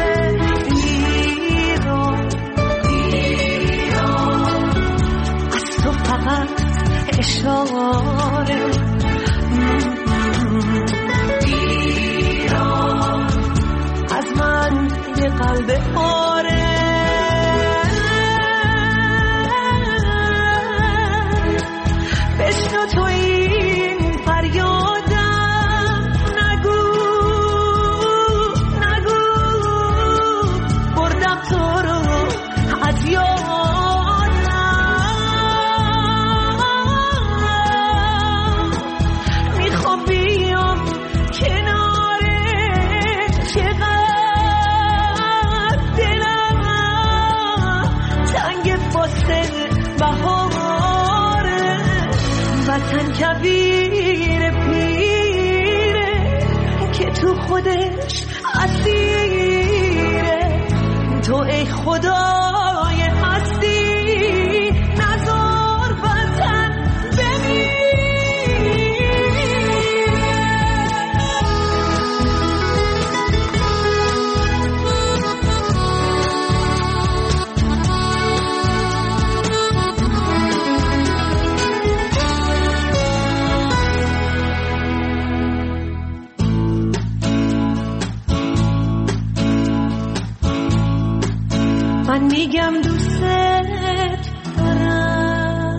ایران از تو فقط اشاره ایران از من یه قلب پاره بشنو تو این فریادم نگو بردم تو رو از یادم میخوام بیام کنارت چقدر دلم تنگ واسه بهاره وطن کبیر پیره که تو خودش اسیره تو ای خدای هستی نذار وطن من میگم دوست دارم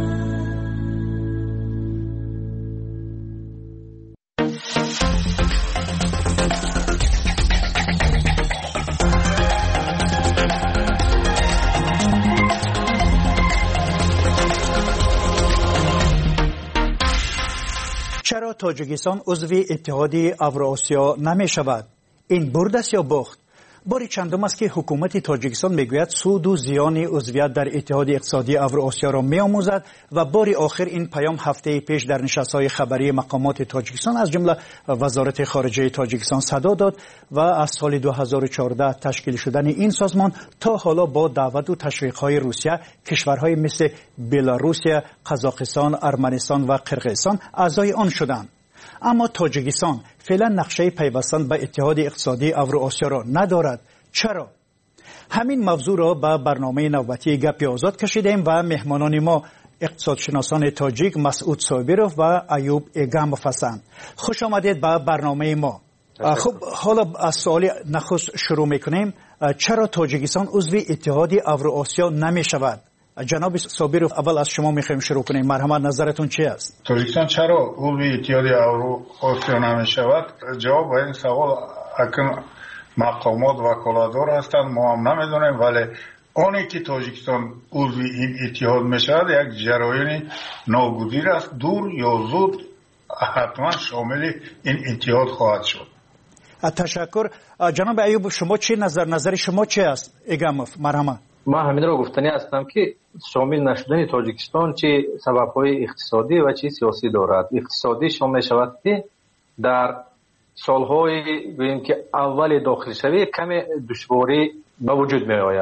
چرا تاجیکستان عضو اتحاد اوراسیا نمی شود؟ این برد است یا باخت؟ باری چندم است که حکومت تاجیکستان میگوید سود و زیان عضویت در اتحاد اقتصادی اوراسیا را میآموزد و باری آخر این پیام هفته پیش در نشست‌های خبری مقامات تاجیکستان از جمله وزارت خارجه تاجیکستان صدا داد و از سال 2014 تشکیل شدن این سازمان تا حالا با دعوت و تشویق‌های روسیه کشورهای مثل بلاروسیه، قزاقستان، ارمنستان و قرقیزستان اعضای آن شدند. اما تاجیکستان فعلا نقشه پیوستن به اتحاد اقتصادی اوراسیا را ندارد. چرا؟ همین موضوع را به برنامه نوبتی گپی آزاد کشیدیم و مهمانان ما اقتصادشناسان تاجیک مسعود صابروف و ایوب اگاموف هستند. خوش آمدید به برنامه ما. خب حالا از سوال نخست شروع میکنیم. چرا تاجیکستان عضو اتحاد اوراسیا نمی شود؟ جناب صابروف اول از شما میخوایم شروع کنیم. مرحمت نظرتون چی است؟ تاجیکستان چرا عضو اتحاد اوراسیا نمی شود؟ جواب به این سوال اکنون مقامات وکالتدار هستند، ما هم نمیدونیم، ولی آنی که تاجیکستان عضو این اتحاد می شود یک جریان ناگزیر است، دور یا زود حتما شامل این اتحاد خواهد شد. تشکر. جناب ایوب شما چی نظر شما چی است؟ اگاموف مرحمت. ما همین را گفتنی هستم که شامل نشدن تاجیکستان چه سبب‌های اقتصادی و چه سیاسی دارد. اقتصادی شامل شود که در سالهای ببینیم که اول داخل شوی کم دشواری به وجود می آید.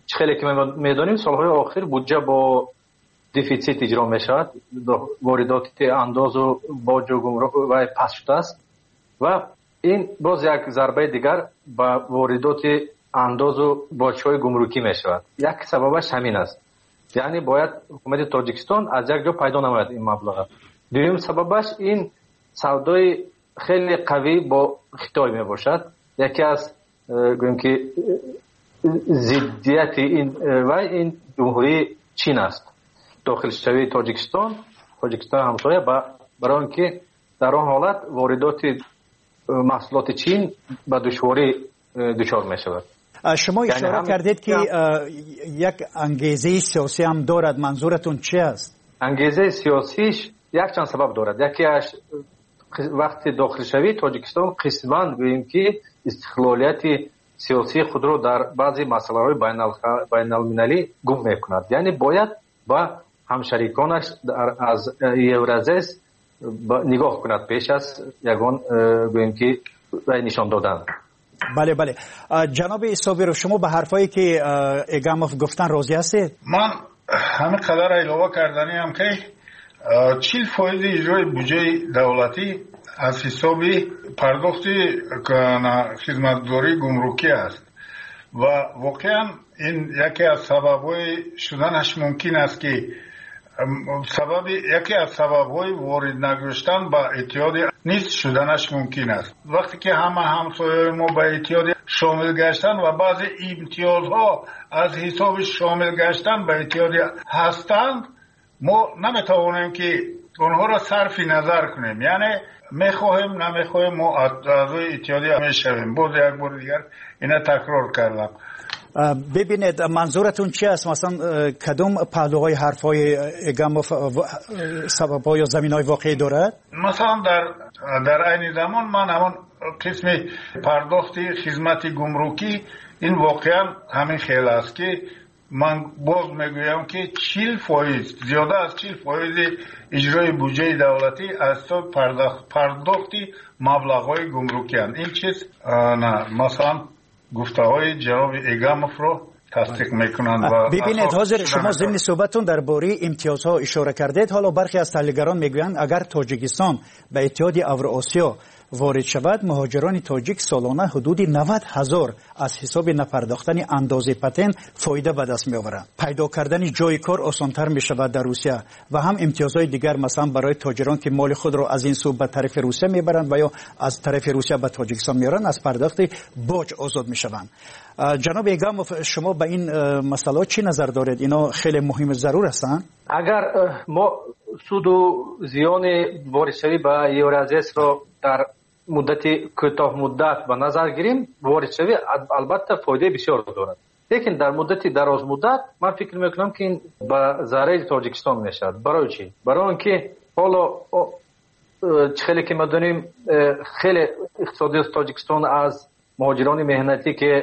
خیلی که میدونیم سالهای آخر بودجه با دفیسیت اجرا میشود، واردات انداز و باج و گمرک و پس شده است و این باز یک ضربه دیگر با واردات انداز و باج‌های گمرکی میشود. یک سببش همین است، یعنی باید حکومت تاجیکستان از یک جا پیدا نماید این مبلغ. دوم سببش این سودای خیلی قوی با خیتای می باشد. یکی از گویم که ضدیت این جمهوری چین است. داخل شوی تاجیکستان همسایه برای اینکه در آن حالت واردات محصولات چین به دشواری دچار می شود. شما اشاره کردید که یک انگیزه سیاسی هم دارد، منظورتون چی است؟ انگیزه سیاسیش یک چند سبب دارد. یکیش وقتی داخل شوی تاجیکستان قسماً گوییم که استقلالیت سیاسی خود رو در بعضی مسائل بین المللی گم میکند، یعنی باید با همشریکانش از یورازیس نگاه کند پیش از یگان گوییم که نشان دادن. بله بله. جناب صابر، شما به حرفایی که اگاموف گفتن راضی هستید؟ من همین قدر علاوه کردنی هم که 40% اجرای بودجه دولتی از حساب پرداخت خدمتگزاری گمرکی است و واقعا این یکی از سبب‌های شدنش ممکن است که یکی از سبب‌های وارد نگشتن با اتحاد نیست شدنش ممکن است. وقتی که همه همسایه‌های ما به اتحاد شامل گشتن و بعضی امتیازها از حساب شامل گشتن به اتحاد هستند، ما نمیتوانیم که اونها را صرف نظر کنیم، یعنی میخواهیم نمیخواهیم ما اعضای اتحادیه میشویم. باز یک بار دیگر اینا تکرار کردم. ببینید منظورتون چی است؟ مثلا کدوم پهلوهای حرفای اگاموف سبب‌ها یا زمین‌های واقعی دارد؟ مثلا در عین زمان من همون قسم پرداخت خدمت گمرکی این واقعا همین خیلی است که من باز میگویم که 40% زیاده از 40% اجرای بودجه دولتی از تو پرداختی مبلغ‌های گمرکی هستند. این چیز نه مثلا گفته های جناب اگاموف رو تصدیق میکنند. ببینید حاضر شما ضمن صحبتتون درباره امتیازها اشاره کردید. حالا برخی از تحلیلگران میگویند اگر تاجیکستان به اتحاد اوراسیا وارد شود، مهاجران تاجیک سالانه حدود 90,000 از حساب نپرداختن اندازه پتن فایده به دست میآورند. پیدا کردن جای کار آسانتر می شود در روسیه و هم امتیازهای دیگر مثلا برای تاجران که مال خود را از این سو به طرف روسیه میبرند و یا از طرف روسیه به تاجیکستان میارند از پرداخت باج آزاد می شوند. جناب اگاموف، شما به این مسئله چی نظر دارید؟ اینا خیلی مهم ضرور هستند. اگر ما سود و زیان وارد به یورازیس را در مدت کوتاه مدت به نظر گیریم، وارد شوی البته فایده بسیار دارد، لیکن در مدت دراز مدت من فکر میکنم که این به ضرر تاجیکستان میشد. برای چی؟ برای اینکه حالا خیلی که ما دونیم خیلی اقتصادی تاجیکستان از مهاجران مهنتی که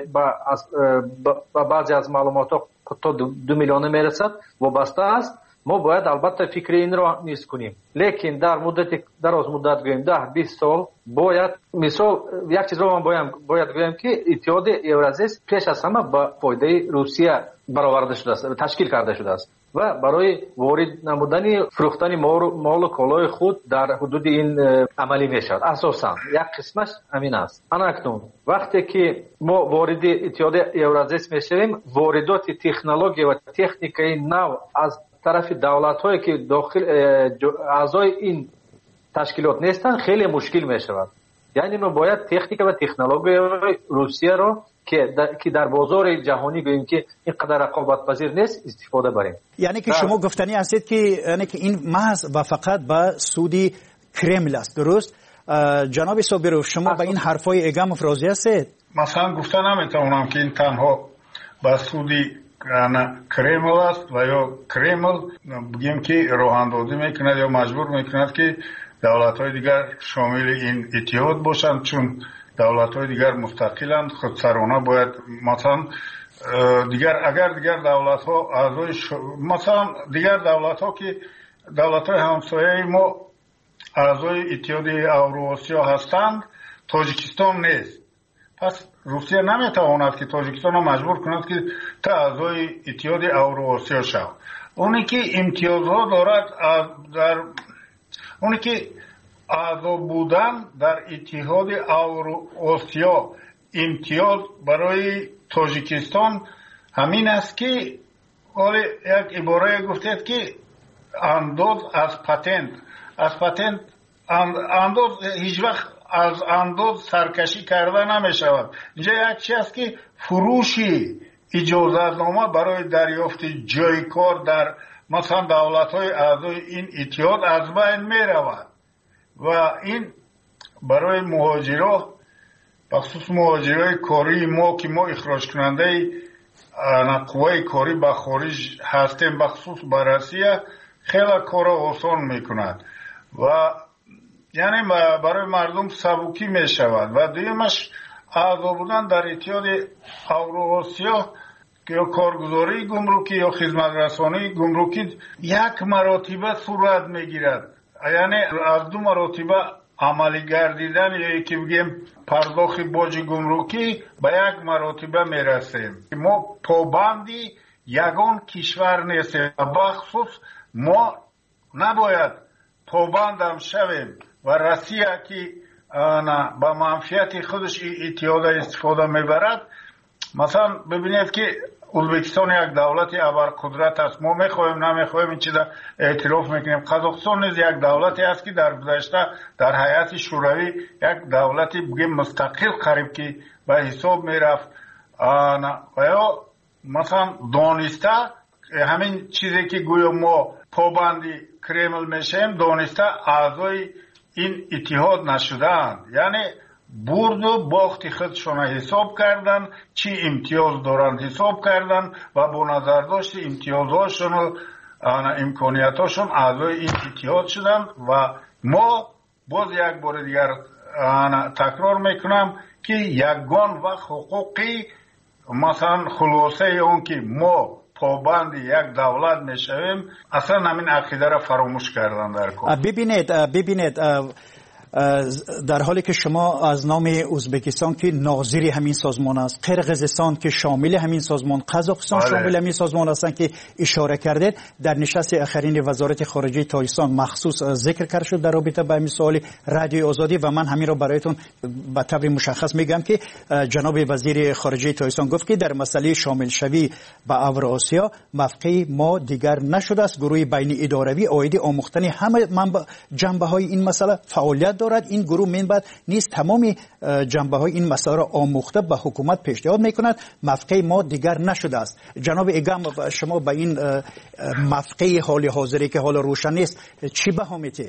با بعضی از معلومات تا 2 میلیون میرسد وابسته است. ما باید البته فکر این را نیست کنیم، لیکن در مدت دراز مدت گویم 10-20 سال باید مثال یک چیز را من باید گویم که اتحاد اورازیس پیش از همه با فایده روسیه برآورده شده است، تشکیل کرده شده است و برای وارد نمودن فروختن مال و کالای خود در حدود این عملی میشود. اساسا یک قسمش همین است. اکنون وقتی که ما وارد اتحاد اورازیس میشویم، واردات تکنولوژی و تکنیکی نو از طرف دولت‌هایی که داخل اعضای این تشکیلات نیستند خیلی مشکل میشود. یعنی ما باید تکنیک و تکنولوژی روسیه را که در بازار جهانی گوییم که اینقدر رقابت پذیر نیست استفاده بریم. یعنی که شما گفتنی هستید که یعنی که این محض و فقط به سودی کرمل است، درست؟ جناب صابروف، شما به این حرفای اگاموف راضی هستید؟ مثلا گفتن نمیتونم که این تنها به سودی کرمل است و یا کرمل بگیم که راه اندازی میکند یا مجبور میکند که دولت‌های دیگر شامل این اتحاد باشند، چون دولت‌های دیگر مستقلند، خودسرانه باید مثلا اگر دیگر دولت‌ها اعضای مثلا دیگر دولت‌ها که دولت‌های همسایه ما اعضای اتحاد اوراسیا هستند، تاجیکستان نیست. پس روسیه نمیتواند که تاجیکستان را مجبور کند که تا اعضای اتحاد اوراسیا شود. اونی که امتیازها دارد اونی که اعضا بودن در اتحاد اوراسیا امتیاز برای تاجیکستان همین است که یک عباره گفتید که انداز از پتنت انداز هیچ وقت از انداز سرکشی کرده نمی شود. اینجا یک چیز است که فروشی اجازتنامه برای دریافت جای کار در مثلا دولت‌های اعضای این اتحاد از بین می رود و این برای مهاجرا بخصوص مهاجرای کاری ما که ما اخراج کننده قوای کاری به خارج هستیم بخصوص به روسیه خیلی کار آسان میکند و یعنی برای مردم سبکی می شود و دویمش اعضا بودن در اتحاد اوراسیا یا کارگزاری گمرکی یا خدمت رسانی گمرکی یک مراتبه صورت میگیرد، یعنی از دو مراتبه عملی گردیدن یا یکی بگیم پرداخت باج گمرکی به یک مراتبه میرسیم. ما پابندی یگان کشور نیستیم، بخصوص ما نباید پابندم شویم و روسیه که با منفعت خودش اتحاد استفاده میبرد. مثلا ببینید که ازبکستان یک دولت ابرقدرت است، ما میخوایم نمیخوایم این چیزا اعتراف میکنیم. قزاقستان نیز یک دولتی است که در گذشته در هیئت شوروی یک دولتی بگیم مستقل قریب که به حساب میرفت و یا مثلا دانسته همین چیزی که گویا ما پابندی کرمل میشیم دانسته اعضای این اتحاد نشدند، یعنی برد و باخت خودشون حساب کردن، چی امتیاز دارند حساب کردن و با نظر داشت امتیازهاشون و امکانیتاشون اعضای این اتحاد شدن. و ما باز یک بار دیگر تکرار میکنم که یگان و حقوقی مثلا خلاصه اون که ما پابند یک دولت میشویم اصلا همین عقیده را فراموش کردن در کار. ببینید در حالی که شما از نام ازبکستان که ناظر همین سازمان است، قرقیزستان که شامل همین سازمان، قزاقستان شامل همین سازمان هستند که اشاره کردید، در نشست آخرین وزارت خارجه تاجیکستان مخصوص ذکر کرده شد در رابطه با همین سوال رادیو آزادی و من همین را برایتون به طور مشخص میگم که جناب وزیر خارجه تاجیکستان گفت که در مسئله شامل شوی به اوراسیا موقع ما دیگر نشده است. گروه بین اداروی عاید آموختن همه جنبه های این مسئله فعالیت دارد. این گروه منبع نیست تمام جنبه های این مسائل را آموخته به حکومت پیشنهاد میکند. موقع ما دیگر نشده است. جناب ایگام شما به این موقع حال حاضری که حالا روشن نیست چی بها میتید؟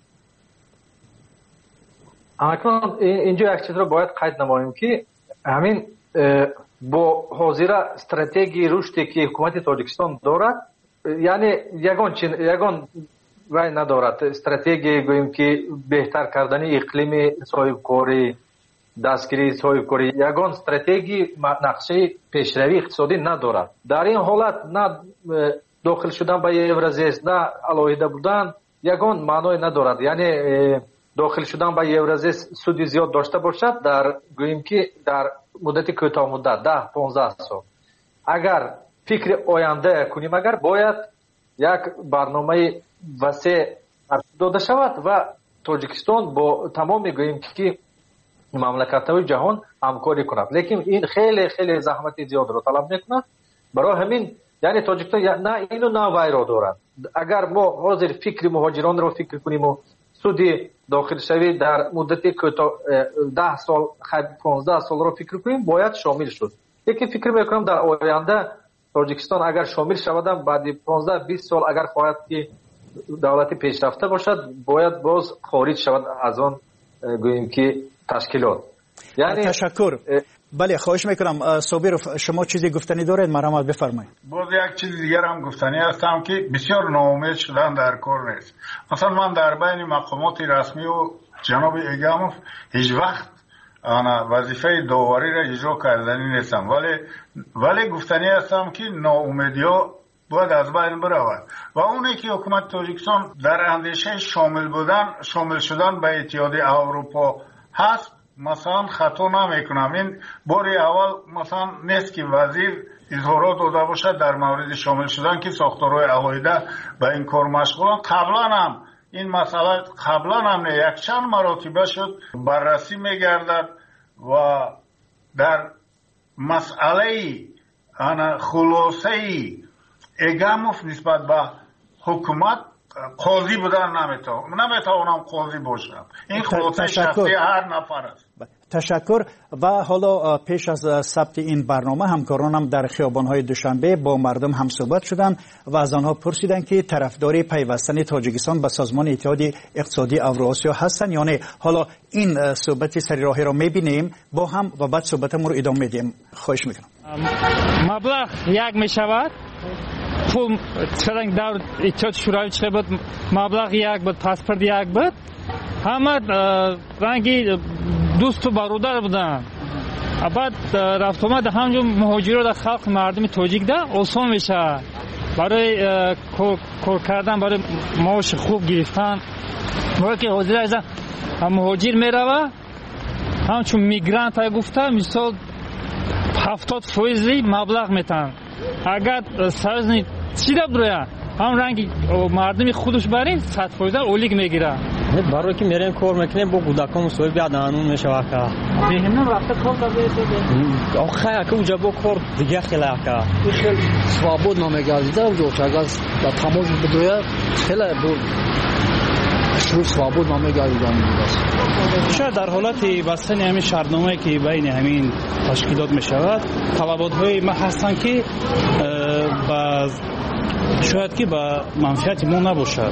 اکنون اینجا یک چیز را باید قید نماییم که همین با حاضر استراتژی رشدی که حکومت تاجیکستان دارد، یعنی یگان وای ندارد استراتژی گوییم که بهتر کردن اقلیم صاحب کاری، دستگیری صاحب کاری، یگان استراتژی نقشه پیشروی اقتصادی ندارد. در این حالت نه داخل شدن به یورازیس نه علاهیده بودن یگان معنی ندارد. یعنی داخل شدن به یورازیس سودی زیاد داشته باشد در گوییم که در مدت کوتاه مدت 10-15 سال اگر فکر آینده کنیم، اگر باید یک برنامه وسیع داده شود و تاجیکستان با تمام میگوییم که مملکت‌های جهان همکاری کند، لیکن این خیلی خیلی زحمت زیاد را طلب میکند. برای همین یعنی تاجیکستان نه اینو نه وای را دارد. اگر ما حاضر فکر مهاجران را فکر کنیم و سودی داخل شوی در مدت کوتاه 10 سال 15 سال را فکر کنیم باید شامل شد. لیکن فکر میکنم در آینده تاجیکستان اگر شامل شود بعد 15-20 سال اگر خواهد که دولت پیشرفته باشد باید باز خارج شود از آن گوییم که تشکیلات. یعنی تشکر. بله خواهش میکنم صابر شما چیزی گفتنی دارید مرحمت بفرمایید. باز یک چیز دیگر هم گفتنی هستم که بسیار ناامید شدن در کار نیست. مثلا من در بین مقامات رسمی و جناب ایگاموف هیچ وقت وظیفه داوری را اجرا کردنی نیستم، ولی گفتنی هستم که ناامیدی ها باید از بین برود و اونی که حکومت تاجیکستان در اندیشه شامل شدن به اتحاد اروپا هست مثلا خطا نمیکنم. این باری اول مثلا نیست که وزیر اظهارات داده باشد در مورد شامل شدن که ساختارهای عقایده به این کار مشغولن. قبلا هم این مسئله یک چند مراتبه شد بررسی میگردد و در مسئله خلاصه اگاموف نسبت به حکومت قاضی بودن نمیتوانم قاضی باشم. این خلاصه شخصی هر نفر است. تشکر. و حالا پیش از ثبت این برنامه همکارانم در خیابان‌های دوشنبه با مردم هم صحبت شدند و از آنها پرسیدند که طرفدار پیوستن تاجیکستان به سازمان اتحاد اقتصادی اوراسیا هستند یا نه. حالا این صحبت سریراهی را می‌بینیم با هم و بعد صحبتمون رو ادامه میدیم. خواهش می‌کنم. مبلغ یک میشود. پول چرنگ در اتحاد شوروی چه بود؟ مبلغ یک بود، پاسپورت یک بود. همه رنگی دوست و برادر بودن. بعد رفت آمد همجور مهاجرا در خلق مردم تاجیک ده آسان میشه برای کار کردن، برای معاش خوب گرفتن. موقعی که حاضر از مهاجر میروه همچون میگرانت های گفته مثال 70% مبلغ میتن. اگر سرزنی چی دب رویه هم رنگی مردمی خودش برین 100% اولیگ میگیره. برای که میریم کار میکنیم با کودکان مسئول بیاد انون میشه که بهنم رفته کار کرده آخه که اونجا با کار دیگه خیلی که خیلی سوابود نمیگردیده اونجا که اگر در تماس بدویه خیلی بود شروع سوابود نمیگردیده شاید در حالت بستن همین شرطنامه که بین همین تشکیلات میشود طلبات‌های ما هستند که شاید که با منفعت ما نباشد.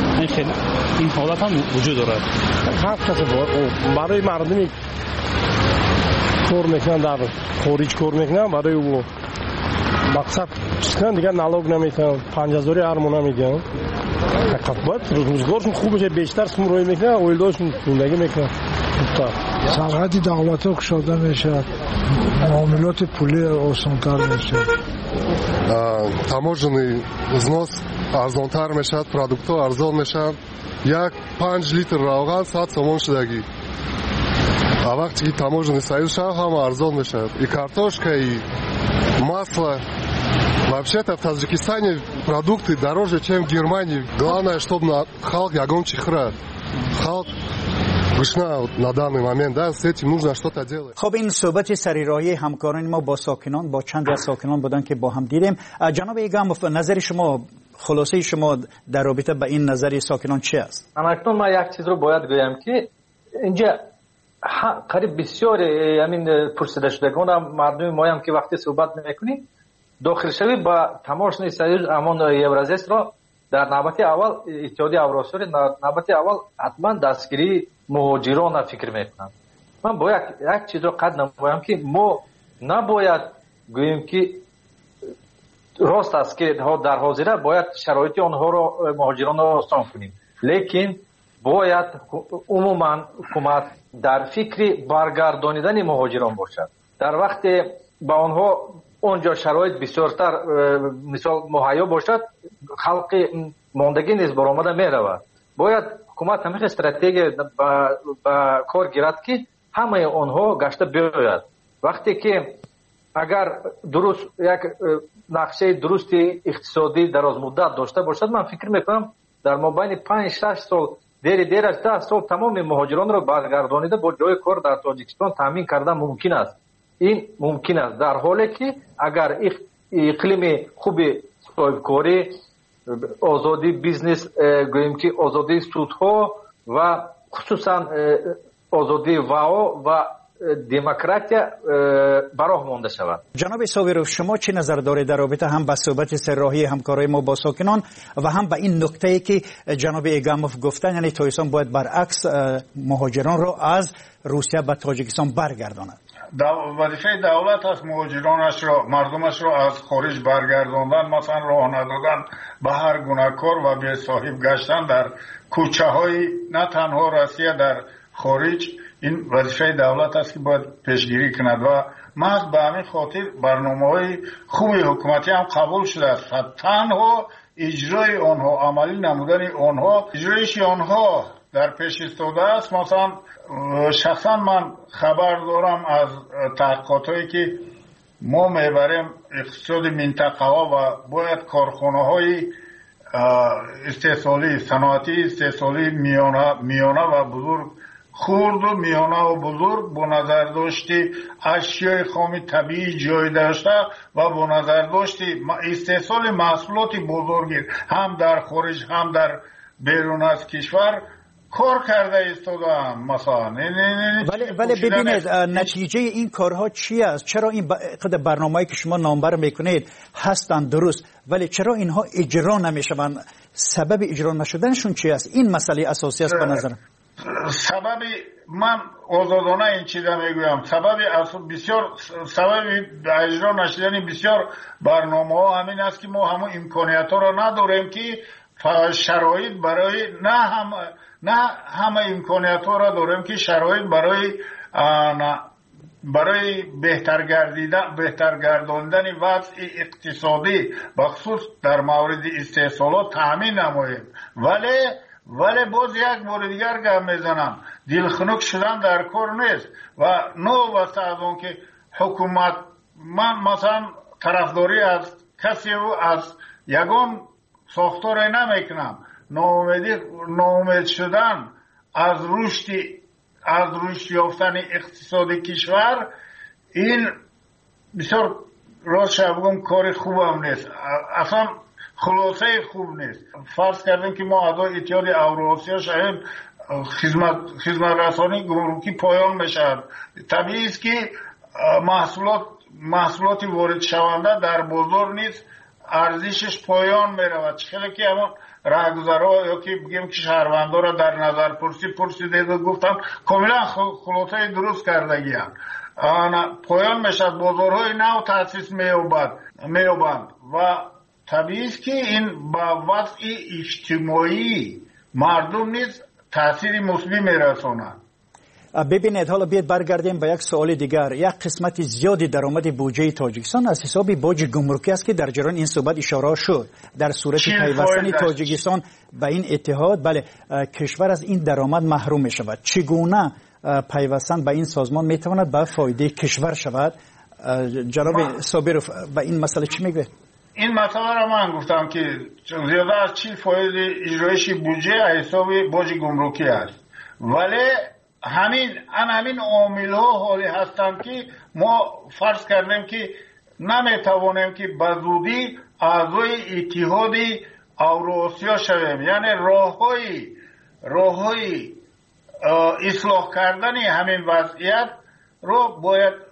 این حالت هم وجود دارد. هر کسی برای مردمی کار میکنن در خارج کار میکنن برای او مقصد چیکن دیگه نالوگ نمیتن 5000 ارمون نمیدن. حقیقت روزگارشون خوب بشه بیشتر سمروی میکنن اویلداشون زندگی میکنن. سرحد دولت‌ها گشوده میشه، معاملات پولی آسان‌تر میشه، таможенный взнос арзонтар мешавад, продуктҳо арзон мешаванд. 5 литр равған 100 сомон шудагӣ. А вақте ки таможенный союз шавад, ҳама арзон мешавад. И картошка, и масло. Вообще-то в Таджикистане продукты дороже, чем в Германии. Главное, чтобы халк ягон чихра. Халк на данный момент, да, с этим нужно что-то делать. خب این صحبت سریراهی همکاران ما با ساکنان، با چند از ساکنان بودن که با هم دیدیم. جناب ایگاموف، نظر شما، خلاصه شما در رابطه با این نظر ساکنان چی است؟ اکنون ما یک چیز رو باید گویم که اینجا قریب بسیار همین پرسیده شدگان مردم ما هم که وقتی صحبت میکنیم داخل شوی با تماشای سایز امان یورازیس را در نوبت اول اتحادی اوراسیا نوبت اول حتما دستگیری مهاجران فکر میکنم. من باید یک چیز رو قد نمایم که ما نباید گوییم که راست است که در حاضره باید شرایط آنها رو مهاجران رو آسان کنیم، لیکن باید عموما حکومت در فکر برگردانیدن مهاجران باشد. در وقت با آنها اونجا شرایط بسیارتر مثال مهیا باشد، خلق ماندگی نیز برآمده میرود. باید حکومت همه استراتژی با کار گیرد که همه آنها گشته بیاید. وقتی که اگر درست یک نقشه درست اقتصادی دراز مدت داشته باشد، من فکر میکنم در مابین 5-6 سال دیر از 10 سال تمام مهاجران را برگردانیده با جای کار در تاجیکستان تامین کردن ممکن است. این ممکن است در حالی که اگر اقلیم خوب صاحبکاری، آزادی بیزنس، گوییم که آزادی سودها و خصوصا آزادی واو و دموکراتیا براه مانده شود. جناب ساویروف، شما چه نظر دارید در رابطه هم با صحبت سرراهی همکارای ما با ساکنان و هم با این نکته‌ای که جناب ایگاموف گفتن، یعنی تاجیکستان باید برعکس مهاجران را از روسیه به تاجیکستان برگرداند؟ وظیفه دولت است مهاجرانش را، مردمش را از خارج برگرداندن، مثلا راه ندادن به هر گونه کار و بی صاحب گشتن در کوچه های نه تنها روسیه در خارج. این وظیفه دولت است که باید پیشگیری کند و محض به همین خاطر برنامه‌های خوبی حکومتی هم قبول شده است. تنها اجرای آنها، عملی نمودن آنها، اجرایش آنها در پیش ایستاده است. مثلا شخصا من خبر دارم از تحقیقاتی که ما میبریم اقتصاد منطقه ها و باید کارخانه های استحصالی صنعتی استحصالی میانه و بزرگ خرد و میانه و بزرگ با نظر داشتی اشیای خام طبیعی جای داشته و با نظر داشتی استحصال محصولات بزرگی هم در خارج هم در بیرون از کشور کار کرده ایستادن مثلا. ولی ببینید نتیجه این کارها چی است؟ چرا این برنامه‌ای که شما نامبر میکنید هستند درست ولی چرا اینها اجرا نمیشوند؟ سبب اجرا نشدنشون چی است؟ این مسئله اساسی است به نظر سبب. من آزادانه این چیزا میگویم سبب اجرا نشدن بسیار برنامه‌ها همین است که ما همون امکانیت‌ها را نداریم که شرایط برای نه همه امکانیت‌ها را داریم که شرایط برای بهترگرداندن وضع اقتصادی بخصوص در مورد استحصالات تامین نماییم. ولی باز یک بار دیگر گپ میزنم دلخنک شدن در کار نیست و نو واسه از اون که حکومت من مثلا طرفداری از کسی و از یگان ساختار نمیکنم. ناامید شدن از رشد یافتن اقتصاد کشور این بسیار راست بگم کار خوب هم نیست، اصلا خلاصه خوب نیست. فرض کردیم که ما اعضای اتحاد اوراسیا شاید خدمت رسانی گمرکی پایان بشد. طبیعی است که محصولات وارد شونده در بازار نیست ارزشش پایان میرود. خیلی که همون راهگذرها یا که بگیم که شهروندان را در نظر پرسیده گفتم کاملا خلاصه درست کردگی هم. پایان میشد، بازارهای نو تأسیس میابند و طبیعی است که این با وضع اجتماعی مردم نیز تأثیر مثبت میرساند. ببینید حالا بیاید برگردیم به یک سوال دیگر. یک قسمت زیادی درآمد بودجه تاجیکستان از حساب باج گمرکی است که در جریان این صحبت اشاره شد. در صورت پیوستن تاجیکستان به این اتحاد بله کشور از این درآمد محروم می شود. چگونه پیوستن به این سازمان می تواند به فایده کشور شود؟ جناب صابرов به این مسئله چی میگه؟ این مسئله را من گفتم که زیاده از 40% اجرایش بودجه از حساب باج گمرکی است، ولی همین عامل ها حالی هستند که ما فرض کردیم که نمیتوانیم که به زودی اعضای اتحاد اوراسیا شویم. یعنی راههای اصلاح کردن همین وضعیت رو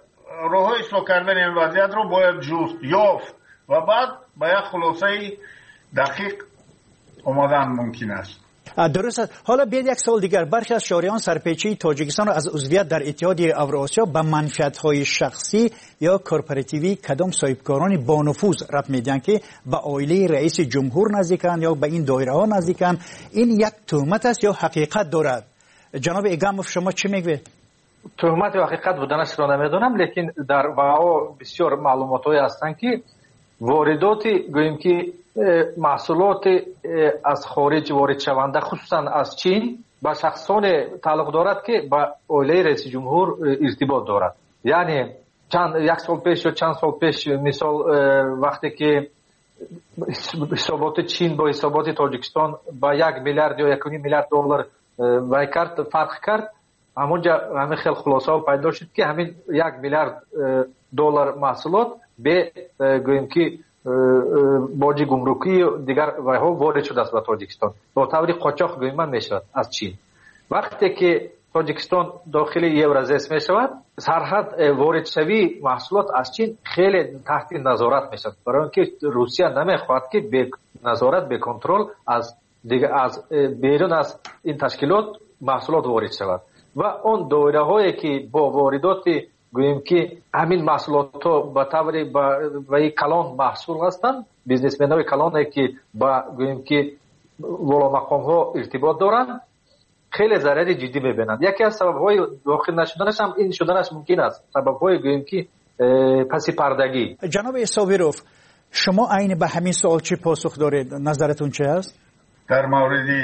باید جست یافت و بعد به یک خلاصه دقیق آمدن ممکن است. درست است. حالا بیاید یک سوال دیگر. برخی از شهریان سرپیچی تاجیکستان از عضویت در اتحاد اوراسیا به منفعت‌های شخصی یا کورپوراتیوی کدام صاحبکاران با نفوذ ربط میدن که به عائله رئیس جمهور نزدیکند یا به این دایره ها نزدیکند. این یک تهمت است یا حقیقت دارد؟ جناب ایگاموف شما چی میگوید؟ تهمت و حقیقت بودنش را نمیدونم، لیکن در واقع بسیار معلوماتی هستند که وارداتی گوییم که محصولات از خارج وارد شونده خصوصا از چین با شخصان تعلق دارد که با عائله رئیس جمهور ارتباط دارد. یعنی یک سال پیش یا چند سال پیش مثال وقتی که حسابات چین با حسابات تاجیکستان با 1 میلیارد یا 1.5 میلیارد دلار فرق کرد، همونجا همین خیلی خلاصه پیدا شد که همین 1 میلیارد دلار محصولات به گوییم که باج گمرکی دیگر ها وارد شده است به تاجیکستان با طور قاچاق گویم میشود از چین. وقتی که تاجیکستان داخل یورازیس میشود سرحد وارد شوی محصولات از چین خیلی تحت نظارت میشود، برای اینکه روسیه نمیخواهد که به نظارت به کنترل از بیرون از این تشکیلات محصولات وارد شود و اون دایره هایی که با واردات گوییم که همین محصولات ها به طور با کلان محصول هستند، بیزنسمن های کلان که با گوییم که والا مقام ها ارتباط دارند خیلی ضرر جدی میبینند. یکی از سبب های داخل نشدنش هم این شدنش ممکن است، سبب های گوییم که پس پردگی. جناب صابرов شما عین به همین سوال چی پاسخ دارید؟ نظرتون چه است؟ در مورد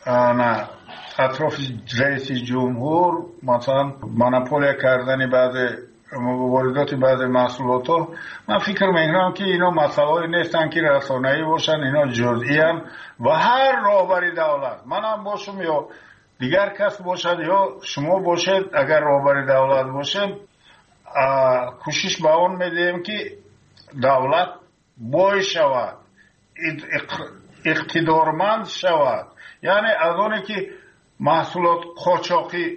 اطراف رئیس جمهور مثلا مونوپول کردن بعض واردات بعض محصولات ها، من فکر میکنم که اینا مسائلی نیستن که رسانه‌ای باشن، اینا جزئی ان و هر راهبر دولت، منم باشم یا دیگر کس باشد یا شما باشد، اگر راهبر دولت باشیم کوشش به اون میدیم که دولت بای شود، اقتدارمند شود. یعنی از اونی که محصولات قاچاقی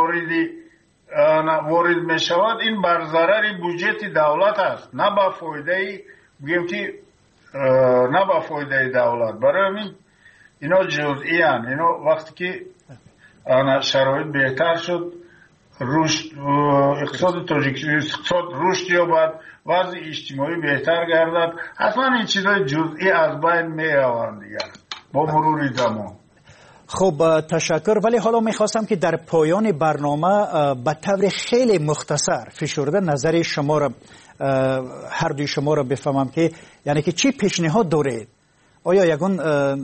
وارد می شود، این بر ضرر بودجه دولت است، نه به فایده بگیم که نه به فایده دولت. برای همین اینا جزئی ان. اینا وقتی که شرایط بهتر شد، رشد اقتصاد تاجیکستان رشد یابد، وضع اجتماعی بهتر گردد، اصلا این چیزای جزئی از بین می روند دیگر با مرور زمان. خب تشکر. ولی حالا میخواستم که در پایان برنامه به طور خیلی مختصر فشرده نظر شما را، هر دوی شما را بفهمم که یعنی که چی پیشنهاد دارید؟ آیا یگان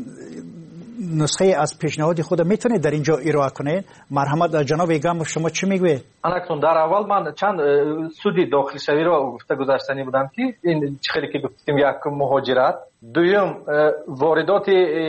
نسخه از پیشنهاد خود میتونید در اینجا ارائه کنید؟ مرحمت جناب ایگم، شما چی میگوید؟ اکنون در اول من چند سودی داخل شوی را گفته گذاشتنی بودم که این خیلی که گفتیم، یک مهاجرت، دوم واردات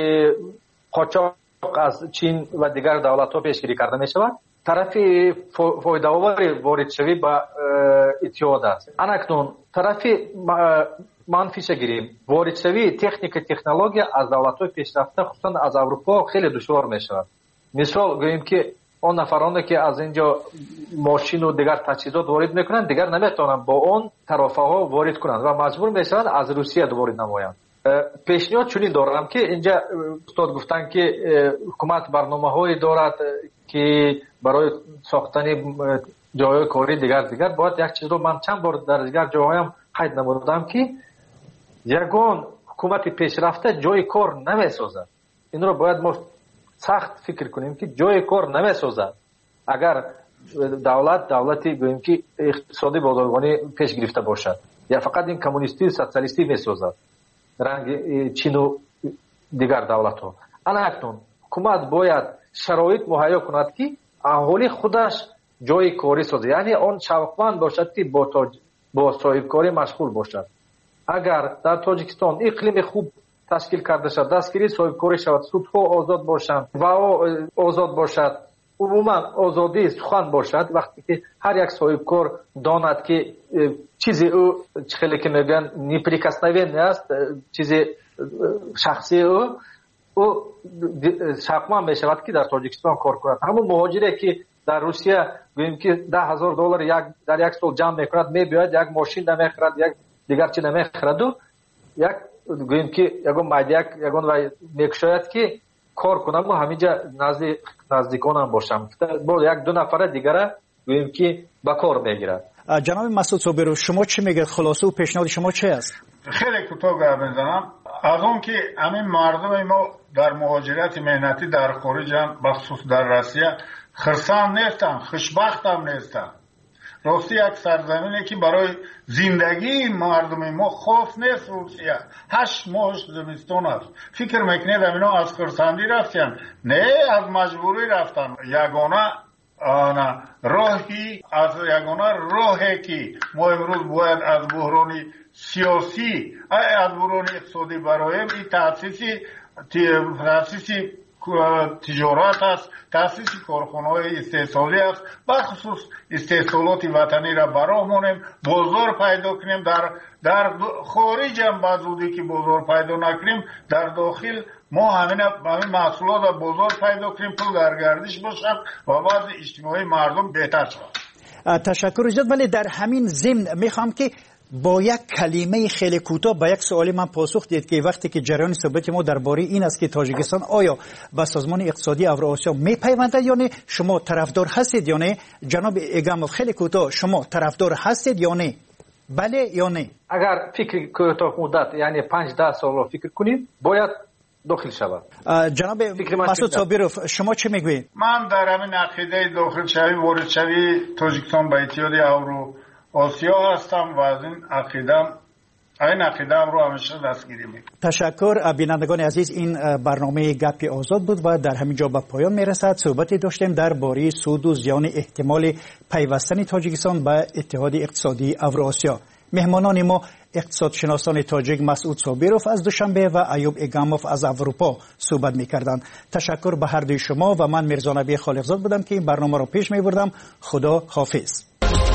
قاچاق از چین و دیگر دولت‌ها پیشگیری کرده می شود. طرف فایده آور وارد شوی به اتحاد است. اکنون طرف منفیش گیریم، وارد شوی تکنولوژی از دولت‌های پیشرفته خصوصا از اروپا خیلی دشوار می شود. مثال گوییم که آن نفرانی که از اینجا ماشین و دیگر تجهیزات وارد میکنند دیگر نمیتونن با اون طرفه ها وارد کنند و مجبور میشوند از روسیه وارد نمایند. پیشنهاد چنین دارم که اینجا استاد گفتن که حکومت برنامه‌هایی دارد که برای ساختن جای کاری دیگر باید یک چیز رو من چند بار در دیگر جاهایم قید نمودم که یگان حکومت پیشرفته جای کار نمیسازد. این رو باید ما سخت فکر کنیم که جای کار نمیسازد. اگر دولتی گوییم که اقتصادی بازرگانی پیش گرفته باشد یا فقط این کمونیستی و سوسیالیستی میسازد رنگ چین و دیگر دولت ها. اکنون حکومت باید شرایط مهیا کند که اهالی خودش جای کاری سازد، یعنی آن شوقمند باشد که با صاحب کاری مشغول باشد. اگر در تاجیکستان اقلیم خوب تشکیل کرده شد، دستگیری صاحب کاری شود، سودها آزاد باشند و آزاد باشد، عموما آزادی سخن باشد، وقتی که هر یک صاحب کار داند که چیزی او خیلی که میگن نیپریکسنوین است، چیزی شخصی او شقمان می شود که در تاجیکستان کار کند. همون مهاجری که در روسیه گوییم که $10,000 در یک سال جمع میکند، میباید یک ماشین نمیخرد، یک دیگر چی نمیخرد و یک گوییم که یگان و میکشاید که کار کنم و همینجا نزدیکانم باشم، با یک دو نفر دیگره گوییم که به کار میگیرد. جناب مسعود صابرو، شما چی میگید؟ خلاصه و پیشنهاد شما چه است؟ خیلی کوتاه گپ میزنم. از اون که همین مردم ما در مهاجرت مهنتی در خارج هم بخصوص در روسیه خرسند نیستن، خوشبخت هم نیستن. راستی یک سرزمینی که برای زندگی مردم ما خاص نیست روسیه. 8 ماه زمستان است. فکر میکنید اینا از خرسندی رفتن؟ نه، از مجبوری رفتن. یگانه راهی که ما امروز باید از بحران سیاسی از بحران اقتصادی برایم این تأسیس تجارت است، تأسیس کارخانه‌های استحصالی است، بخصوص استحصالات وطنی را براه مانیم، بازار پیدا کنیم. در خارج هم بازودی که بازار پیدا نکنیم، در داخل ما همین محصولات را بازار پیدا کنیم، پول در گردش باشد و وضع اجتماعی مردم بهتر شود. تشکر زیاد. ولی در همین ضمن میخوام که با یک کلمه خیلی کوتاه به یک سوالی من پاسخ دید که وقتی که جریان صحبت ما درباره این است که تاجیکستان آیا به سازمان اقتصادی اوراسیا میپیونده یا نه، شما طرفدار هستید یا نه؟ جناب ایگاموف خیلی کوتاه، شما طرفدار هستید یا نه؟ بله یا نه؟ اگر فکر کوتاه مدت یعنی 5-10 سال رو فکر کنیم باید داخل شود. جناب مسعود صابروف شما چه میگویید؟ من در همین عقیده داخل شوی وارد شوی تاجیکستان به اتحاد آسیا هستم و از این عقیدم این عقیده هم رو همیشه دستگیری میکنه. تشکر. بینندگان عزیز، این برنامه گپ آزاد بود و در همین جا به پایان میرسد. صحبتی داشتیم درباره سود و زیان احتمال پیوستن تاجیکستان به اتحاد اقتصادی اوراسیا. مهمانان ما اقتصادشناسان تاجیک مسعود صابروف از دوشنبه و ایوب اگاموف از اروپا صحبت می‌کردند. تشکر به هر دوی شما و من میرزا نبی خالقزاد بودم که این برنامه را پیش می‌بردم. خدا حافظ.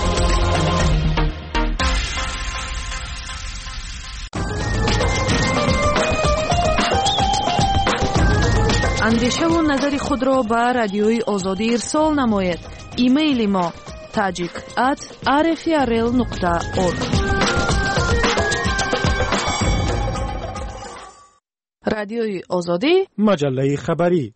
اندیشه و نظر خود را به رادیوی آزادی ارسال نمایید. ایمیل ما tajik@rfrl.org. رادیوی آزادی، مجله خبری.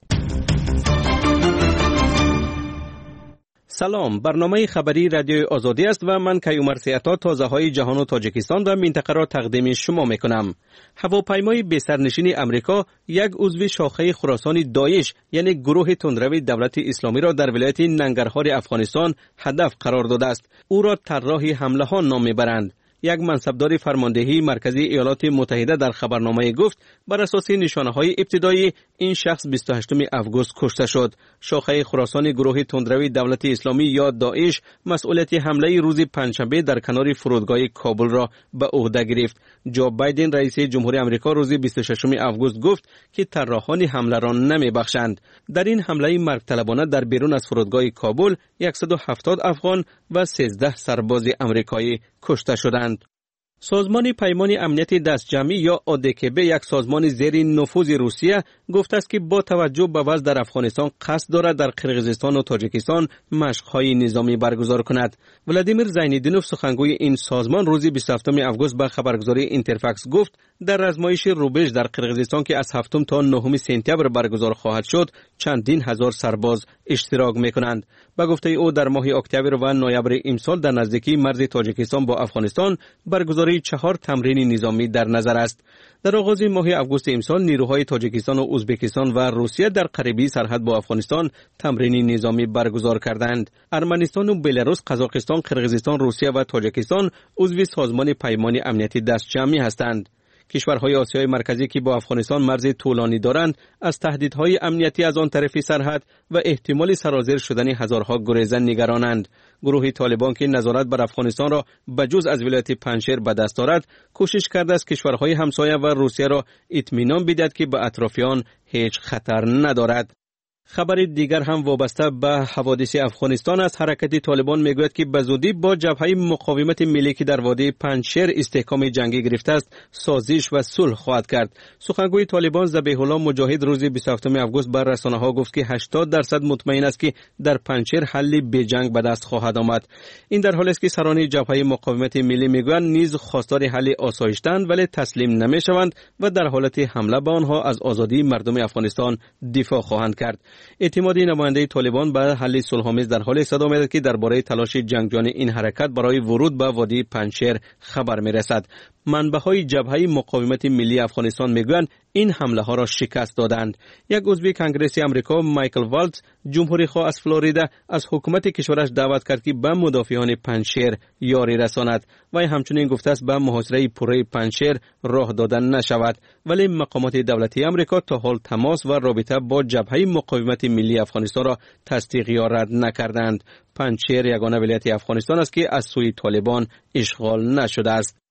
سلام، برنامه خبری رادیوی آزادی است و من کیومر سیاتا تازه های جهان و تاجیکستان و منطقه را تقدیم شما میکنم. هواپیمای بی‌سرنشین امریکا یک عضو شاخه خراسان داعش یعنی گروه تندروی دولت اسلامی را در ولایت ننگرهار افغانستان هدف قرار داده است. او را طراح حمله ها نام میبرند. یک منصبدار فرماندهی مرکزی ایالات متحده در خبرنامه گفت بر اساس نشانه‌های ابتدایی این شخص 28 آگوست کشته شد. شاخه خراسان گروه تندروی دولت اسلامی یا داعش مسئولیت حمله روز پنجشنبه در کنار فرودگاه کابل را به عهده گرفت. جو بایدن رئیس جمهوری آمریکا روز 26 آگوست گفت که طراحان حمله را نمی‌بخشند. در این حمله مرگ طلبانه در بیرون از فرودگاه کابل 170 افغان و 13 سرباز آمریکایی کشته شدند. سازمان پیمان امنیت دستجمعی یا ODKB یک سازمان زیر نفوذ روسیه گفته است که با توجه به وضع در افغانستان قصد دارد در قرقیزستان و تاجیکستان مشق‌های نظامی برگزار کند. ولادیمیر زینالدینوف سخنگوی این سازمان روز 27 آگوست به خبرگزاری اینترفکس گفت در آزمایش روبژ در قرقیزستان که از 7 تا 9 سپتامبر برگزار خواهد شد چندین هزار سرباز اشتراک می‌کنند. به گفته او در ماه اکتبر و نوامبر امسال در نزدیکی مرز تاجیکستان با افغانستان برگزاری 4 تمرین نظامی در نظر است. در آغاز ماه آگوست امسال نیروهای تاجیکستان و ازبکستان و روسیه در قریبی سرحد با افغانستان تمرین نظامی برگزار کردند. ارمنستان و بلاروس، قزاقستان، قرقیزستان، روسیه و تاجیکستان عضو سازمان پیمان امنیت دستجمعی هستند. کشورهای آسیای مرکزی که با افغانستان مرز طولانی دارند از تهدیدهای امنیتی از آن طرف سرحد و احتمال سرازیر شدن هزارها گریزان نگرانند. گروه طالبان که نظارت بر افغانستان را بجز از ولایت پنجشیر به دست دارد کوشش کرده است کشورهای همسایه و روسیه را اطمینان بدهد که به اطرافیان هیچ خطر ندارد. خبر دیگر هم وابسته به حوادث افغانستان از حرکت طالبان میگوید که به زودی با جبهه مقاومت ملی که در وادی پنجشیر استحکام جنگی گرفته است سازش و صلح خواهد کرد. سخنگوی طالبان ذبیح الله مجاهد روز 27 آگوست بر رسانه‌ها گفت که 80% مطمئن است که در پنجشیر حل به جنگ به دست خواهد آمد. این در حالی است که سران جبهه مقاومت ملی میگویند نیز خواستار حل آسایشتند ولی تسلیم نمیشوند و در حالت حمله به آنها از آزادی مردم افغانستان دفاع خواهند کرد. اعتمادی نماینده طالبان به حل صلح‌آمیز در حال صدا می‌دهد که درباره تلاش جنگجویان این حرکت برای ورود به وادی پنجشیر خبر می‌رسد. منبع‌های جبهه مقاومت ملی افغانستان میگویند این حمله ها را شکست دادند. یک عضو کنگره آمریکا مایکل والتز جمهوری خواه از فلوریدا از حکومت کشورش دعوت کرد که به مدافعان پنجشیر یاری رساند و همچنین گفته است به محاصره پره پنجشیر راه دادن نشود، ولی مقامات دولتی آمریکا تا حال تماس و رابطه با جبهه مقاومت ملی افغانستان را تصدیق یا رد نکردند. پنجشیر یگانه ولایت افغانستان است که از سوی طالبان اشغال نشده است.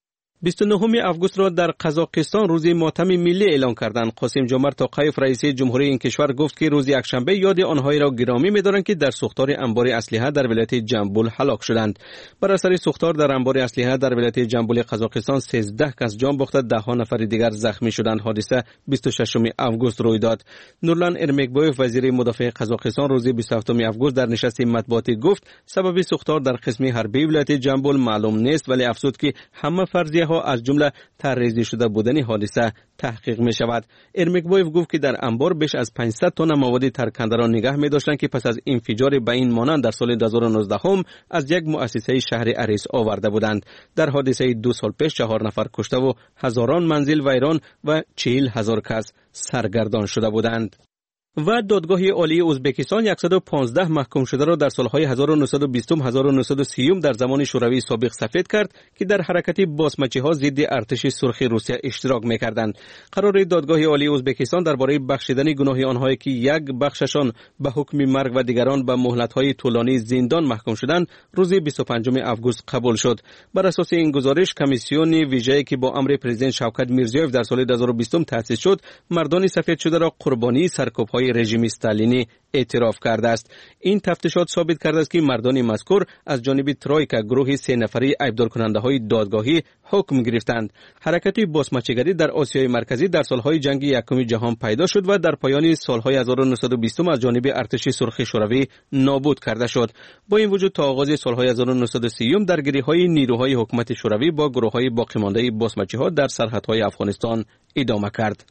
29 آگوست را در قزاقستان روز ماتم ملی اعلام کردند. قاسم جمعت توقیف رئیس جمهوری این کشور گفت که روز یکشنبه یاد آنهایی را گرامی می‌دارند که در سوختار انبار اسلحه در ولایت جنبول هلاک شدند. بر اثر سوختار در انبار اسلحه در ولایت جنبول قزاقستان 13 کس جان باخته، 10 نفر دیگر زخمی شدند. حادثه 26 آگوست روی داد. نورلان ارمکبویف وزیر مدافع قزاقستان روز 27 آگوست در نشست مطبوعاتی گفت سبب سوختار در قسم حربی ولایت جنبول معلوم نیست، ولی افزود که همه فرضیه از جمله طرح‌ریزی شده بودن حادثه تحقیق می شود. ارمکبویف گفت که در انبار بیش از 500 تن مواد ترکنده را نگه می داشتند که پس از انفجار به این مانند در سال 2019 از یک مؤسسه شهر اریس آورده بودند. در حادثه 2 سال پیش 4 نفر کشته و هزاران منزل ویران و 40,000 کس سرگردان شده بودند. و دادگاه عالی ازبکستان 115 محکوم شده را در سالهای 1920 1930 در زمان شوروی سابق سفید کرد که در حرکت باسمچی‌ها ضد ارتش سرخ روسیه اشتراک می‌کردند. قرار دادگاه عالی ازبکستان درباره بخشیدن گناه آنهایی که یک بخششان به حکم مرگ و دیگران به مهلت‌های طولانی زندان محکوم شدند روز 25 آگوست قبول شد. بر اساس این گزارش کمیسیون ویژه‌ای که با امر پرزیدنت شوکت میرزیوف در سال 2020 تأسیس شد مردان سفید شده را قربانی سرکوب‌های رژیم استالینی اعتراف کرده است. این تفتیشات ثابت کرده است که مردان مذکور از جانب ترویکا گروه 3 نفره عیبدار کننده های دادگاهی حکم گرفتند. حرکت باسمچیگری در آسیای مرکزی در سالهای جنگ یکم جهان پیدا شد و در پایان سالهای 1920 از جانب ارتش سرخ شوروی نابود کرده شد. با این وجود تا آغاز سالهای 1930 درگیری‌های نیروهای حکومت شوروی با گروه‌های باقی مانده باسمچی‌ها در سرحدهای افغانستان ادامه کرد.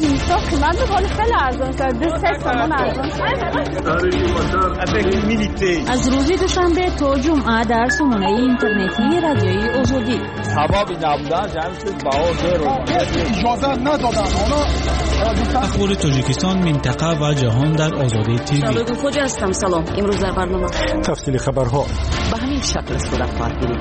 از روز دوشنبه تا جمعه در سامانه اینترنتی رادیوی آزادی اخبار تاجیکستان، منطقه و جهان در آزادی تیوی. شادو خوجا هستم. سلام. امروز در برنامه تفصیل خبرها به همین شکل صورت پرگیرید.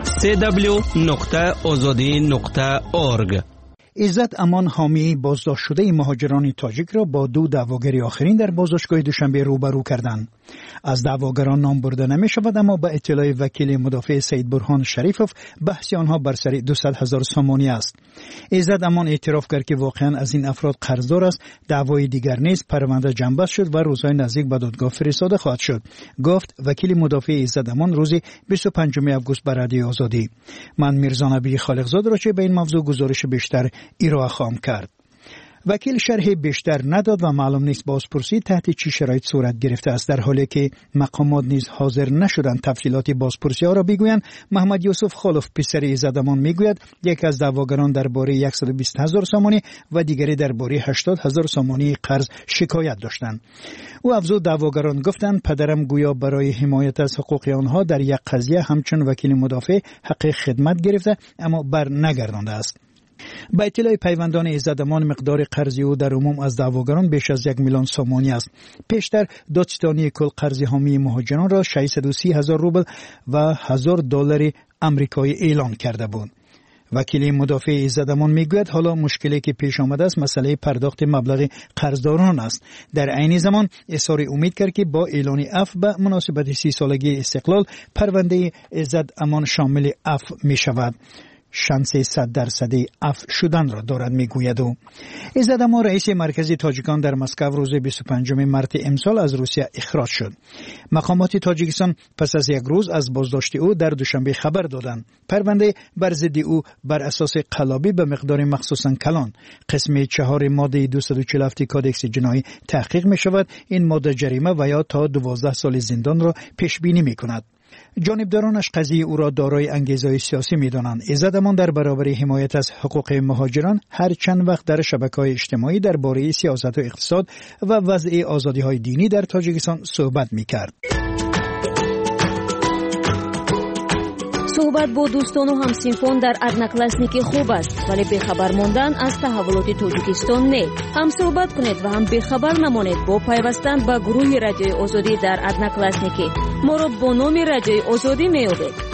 www.azadi.org. عزت امان حامی بازداشت شده مهاجران تاجیک را با 2 دعواگر آخرین در بازداشتگاه دوشنبه روبرو کردند. از دعواگران نام برده نمی شود، اما به اطلاع وکیل مدافع سید برهان شریفوف بحث آنها بر سر 200,000 سامانی است. عزت امان اعتراف کرد که واقعا از این افراد قرضدار است. دعوای دیگر نیز پرونده جنبش شد و روزهای نزدیک به دادگاه فرستاده خواهد شد، گفت وکیل مدافع عزت امان روز 25 آگوست بر رادیو آزادی. من میرزا نبی خالقزاد را چه به این موضوع گزارش بیشتر ارائه خواهم کرد. وکیل شرح بیشتر نداد و معلوم نیست بازپرسی تحت چه شرایط صورت گرفته است. در حالی که مقامات نیز حاضر نشدند تفصیلات بازپرسی ها را بگویند، محمد یوسف خالف پسر عزت امان میگوید یکی از دعواگران درباره 120,000 سامانی و دیگری درباره 80,000 سامانی قرض شکایت داشتند. او افزود دعواگران گفتند پدرم گویا برای حمایت از حقوق آنها در یک قضیه همچون وکیل مدافع حق خدمت گرفته اما بر نگردانده است. با اطلاع پیوندان عزت امان مقدار قرضی او در عموم از دعواگران بیش از 1 میلیون سامانی است. پیشتر دادستانی کل قرض حامی مهاجران را 630,000 روبل و $1,000 آمریکایی اعلان کرده بود. وکیل مدافع عزت امان میگوید حالا مشکلی که پیش آمده است مسئله پرداخت مبلغ قرضداران است. در عین زمان اظهار امید کرد که با اعلان عفو به مناسبت 30 سالگی استقلال پرونده عزت امان شامل عفو می شود. شانس 100% عفو شدن را دارد میگوید. او عزت امان رئیس مرکز تاجیکان در مسکو روز 25 مارس امسال از روسیه اخراج شد. مقامات تاجیکستان پس از یک روز از بازداشت او در دوشنبه خبر دادند. پرونده بر ضد او بر اساس قلابی به مقدار مخصوصا کلان قسم 4 ماده 247 کادکس جنایی تحقیق می شود. این ماده جریمه و یا تا 12 سال زندان را پیش بینی می کند. جانبدارانش قضیه او را دارای انگیزه‌های سیاسی می‌دانند. عزت امان در برابر حمایت از حقوق مهاجران هر چند وقت در شبکه‌های اجتماعی درباره سیاست و اقتصاد و وضع آزادی‌های دینی در تاجیکستان صحبت می‌کرد. صحبت با دوستان و همسینفون در ادناکلاسنیکی خوب است، ولی بخبر ماندن از تحولات تاجیکستان نه. هم صحبت کنید و هم بخبر نمانید با پیوستن به گروه رادیوی آزادی در ادناکلاسنیکی. ما را با نام رادیوی آزادی می‌یابید.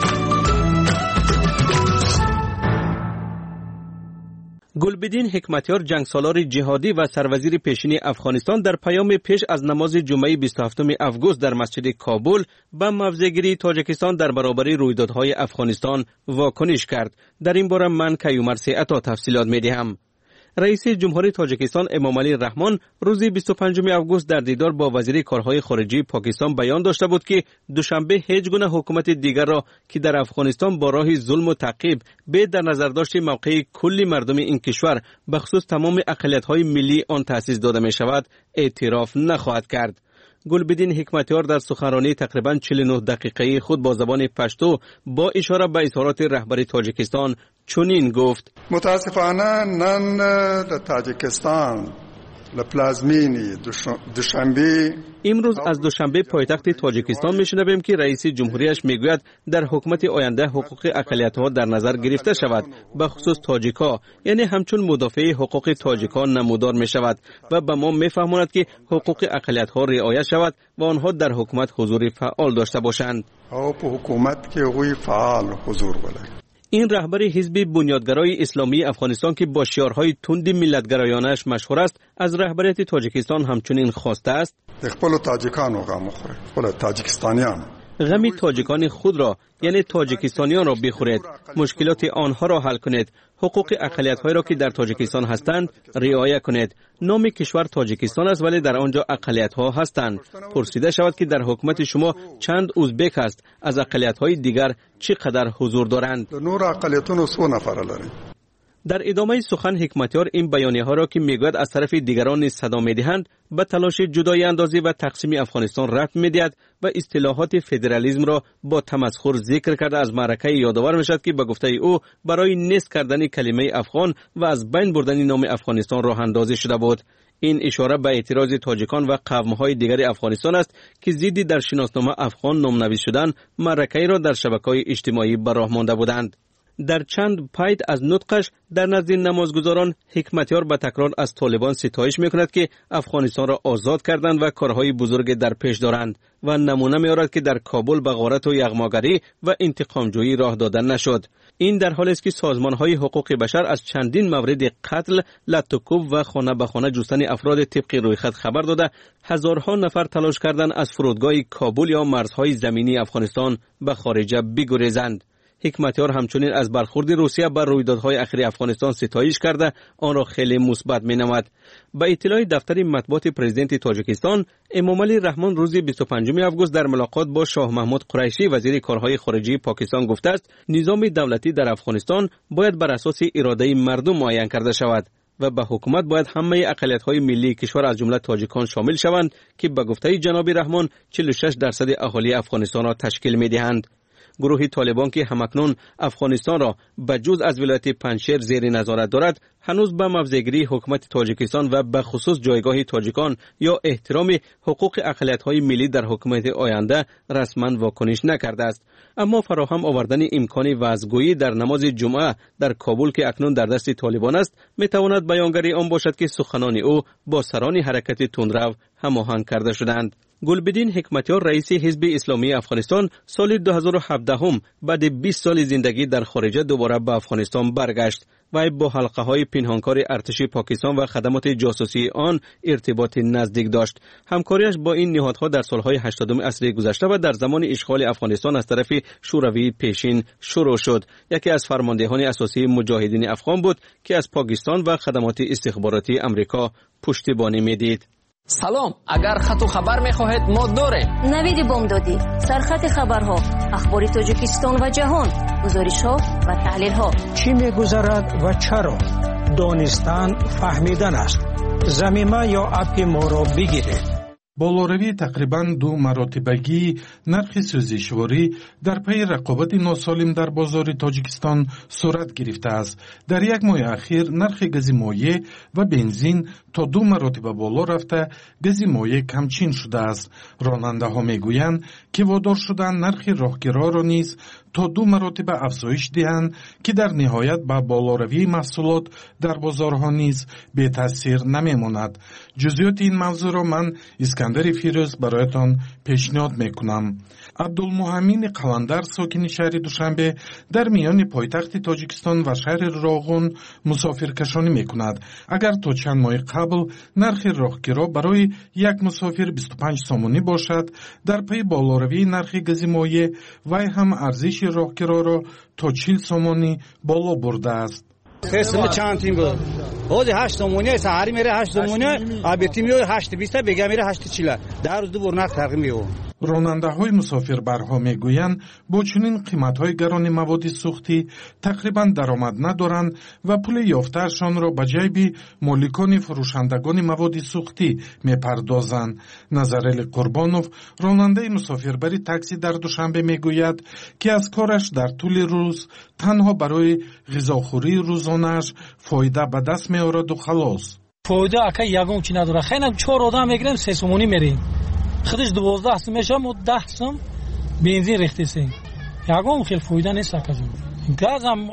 گلبدین حکمتیار جنگسالار جهادی و سروزیر پیشین افغانستان در پیام پیش از نماز جمعه 27 آگوست در مسجد کابل به موضع‌گیری تاجیکستان در برابر رویدادهای افغانستان واکنش کرد. در این باره من کیومرث عطا تفصیلات می‌دهم. رئیس جمهوری تاجیکستان امامعلی رحمان روز 25 آگوست در دیدار با وزیر کارهای خارجه پاکستان بیان داشته بود که دوشنبه هیچ گونه حکومت دیگر را که در افغانستان با راه ظلم و تعقیب به در نظر داشت موقع کلی مردم این کشور به خصوص تمام اقلیت‌های ملی آن تأسیس داده می شود اعتراف نخواهد کرد. گلبدین حکمتیار در سخنرانی تقریباً 49 دقیقه‌ای خود با زبان پشتو با اشاره به اظهارات رهبر تاجیکستان چنین گفت: متاسفانه نن در تاجیکستان امروز از دوشنبه پایتخت تاجیکستان میشنویم که رئیس جمهوریش میگوید در حکومت آینده حقوق اقلیت‌ها در نظر گرفته شود، به خصوص تاجیک‌ها، یعنی همچون مدافع حقوق تاجیک‌ها نمودار میشود و به ما میفهماند که حقوق اقلیت‌ها رعایت شود و آنها در حکومت حضور فعال داشته باشند. این رهبر حزب بنیادگرای اسلامی افغانستان که با شعارهای تند ملت‌گرایانه‌اش مشهور است، از رهبریت تاجیکستان همچنین خواسته است غم تاجیکان خود را، یعنی تاجیکستانیان را بخورید، مشکلات آنها را حل کنید، حقوق اقلیت‌های را که در تاجیکستان هستند رعایت کنید. نام کشور تاجیکستان است ولی در آنجا اقلیت‌ها هستند. پرسیده شود که در حکومت شما چند ازبک است، از اقلیت‌های دیگر چقدر حضور دارند؟ در ادامه سخن حکمتیار این بیانیه ها را که میگوید از طرف دیگران صدا میدهند به تلاش جدایی اندازی و تقسیم افغانستان رفت میدهد و اصطلاحات فدرالیسم را با تمسخر ذکر کرده از معرکه یادآور میشد که به گفته او برای نیست کردن کلمه افغان و از بین بردن نام افغانستان راه اندازی شده بود. این اشاره به اعتراض تاجیکان و قوم‌های دیگر افغانستان است که ضد در شناسنامه افغان نام‌نویس شدن معرکه را در شبکه‌های اجتماعی به راه مانده بودند. در چند پایت از نطقش در نزد نمازگزاران حکمتیار به تکرار از طالبان ستایش میکند که افغانستان را آزاد کردند و کارهای بزرگ در پیش دارند و نمونه میارد که در کابل به غارت و یغماگری و انتقامجویی راه دادن نشد. این در حالی است که سازمان‌های حقوق بشر از چندین مورد قتل، لطوکوب و خانه به خانه جستن افراد طبق رویخط خبر داده، هزارها نفر تلاش کردند از فرودگاه کابل یا مرزهای زمینی افغانستان به خارج بگریزند. حکمتیار همچنین از برخورد روسیه بر رویدادهای اخیر افغانستان ستایش کرده آن را خیلی مثبت مینامد. به اطلاع دفتر مطبوعات پرزیدنت تاجیکستان، امامعلی رحمان روز 25 آگوست در ملاقات با شاه محمود قریشی وزیر کارهای خارجه پاکستان گفته است نظام دولتی در افغانستان باید بر اساس اراده مردم معین کرده شود و به حکومت باید همه اقلیت‌های ملی کشور از جمله تاجیکان شامل شوند که به گفته جناب رحمان 46% اهالی افغانستان را تشکیل می‌دهند. گروه طالبان که همکنون افغانستان را به جز از ولایت پنجشیر زیر نظارت دارد، هنوز به موضع‌گیری حکومت تاجیکستان و به خصوص جایگاه تاجیکان یا احترام حقوق اقلیت‌های ملی در حکومت آینده رسما واکنش نکرده است. اما فراهم آوردن امکان وعظگویی در نماز جمعه در کابل که اکنون در دست طالبان است، میتواند بیانگری آن باشد که سخنان او با سران حرکت تندرو هماهنگ کرده شدند. گلبدین حکمتیار رئیس حزب اسلامی افغانستان سال 2017 بعد 20 سال زندگی در خارج دوباره به افغانستان برگشت و با حلقه های پنهانکار ارتش پاکستان و خدمات جاسوسی آن ارتباط نزدیک داشت. همکاریش با این نهادها در سالهای 80 عصر گذشته و در زمان اشغال افغانستان از طرف شوروی پیشین شروع شد. یکی از فرماندهان اساسی مجاهدین افغان بود که از پاکستان و خدمات استخباراتی امریکا پشتیبانی میدید. سلام، اگر خط و خبر میخواهید ما داریم. نوید بامدادی، سرخط خبرها، اخبار تاجیکستان و جهان، گزارش‌ها و تحلیل‌ها. چی می‌گذرد و چرا؟ دانستن فهمیدن است. ضمیمه یا اپ ما را بگیرید. болоравии тақрибан 2 маротибагии нархи сӯзишворӣ дар пайи рақобати носолим дар бозори тоҷикистон сурат гирифтааст. дар як моҳи ахир нархи гази моеъ ва бензин то 2 маротиба боло рафта, гази моеъ камчин шудааст. ронандаҳо мегӯянд ки водор шуданд нархи роҳгироро низ то 2 маротиба афзоиш диҳанд, ки дар ниҳоят ба болоравии маҳсулот дар бозорҳо низ бетаъсир намемонад. ҷузъиёти ин мавзӯъро ман искандари фирӯз бароятон пешниҳод мекунам. абдулмуҳаммини қаландар сокини шаҳри душанбе дар миёни пойтахти тоҷикистон ва шаҳри роғун мусофиркашонӣ мекунад. агар то чанд моҳи қабл нархи роҳгиро барои як мусофир 25 сомонӣ бошад, дар пайи болоравии нархи гази моеъ вай ҳам арзиши роҳгироро то 40 сомонӣ боло бурдааст. قسم چند تیم بود. حدود 8 سومونی سحری میره 8 سومونی، آبیتی میاد 8.20 بگا میره 8.40. در روز دو برنامه تغییر میو. ронандаҳои мусофирбарҳо мегӯянд бо чунин қиматҳои гарони маводи сӯхтӣ тақрибан даромад надоранд ва пули ёфтаашонро ба ҷайби моликони фурӯшандагони маводи сӯхтӣ мепардозанд. Назарели Қурбонов, ронандаи мусофирбари такси дар Душанбе мегӯяд, ки аз кораш дар тӯли рӯз танҳо барои ғизохӯрии рӯзонааш фоида ба даст меораду халос. فایده اکا یگون چی نداره. خیلی 4 آدم میگیریم 3 سومونی میریم. خودش 12 سوم میشه و 10 سوم بنزین ریختیم. یگون خیلی فایده نیست اکا. گاز هم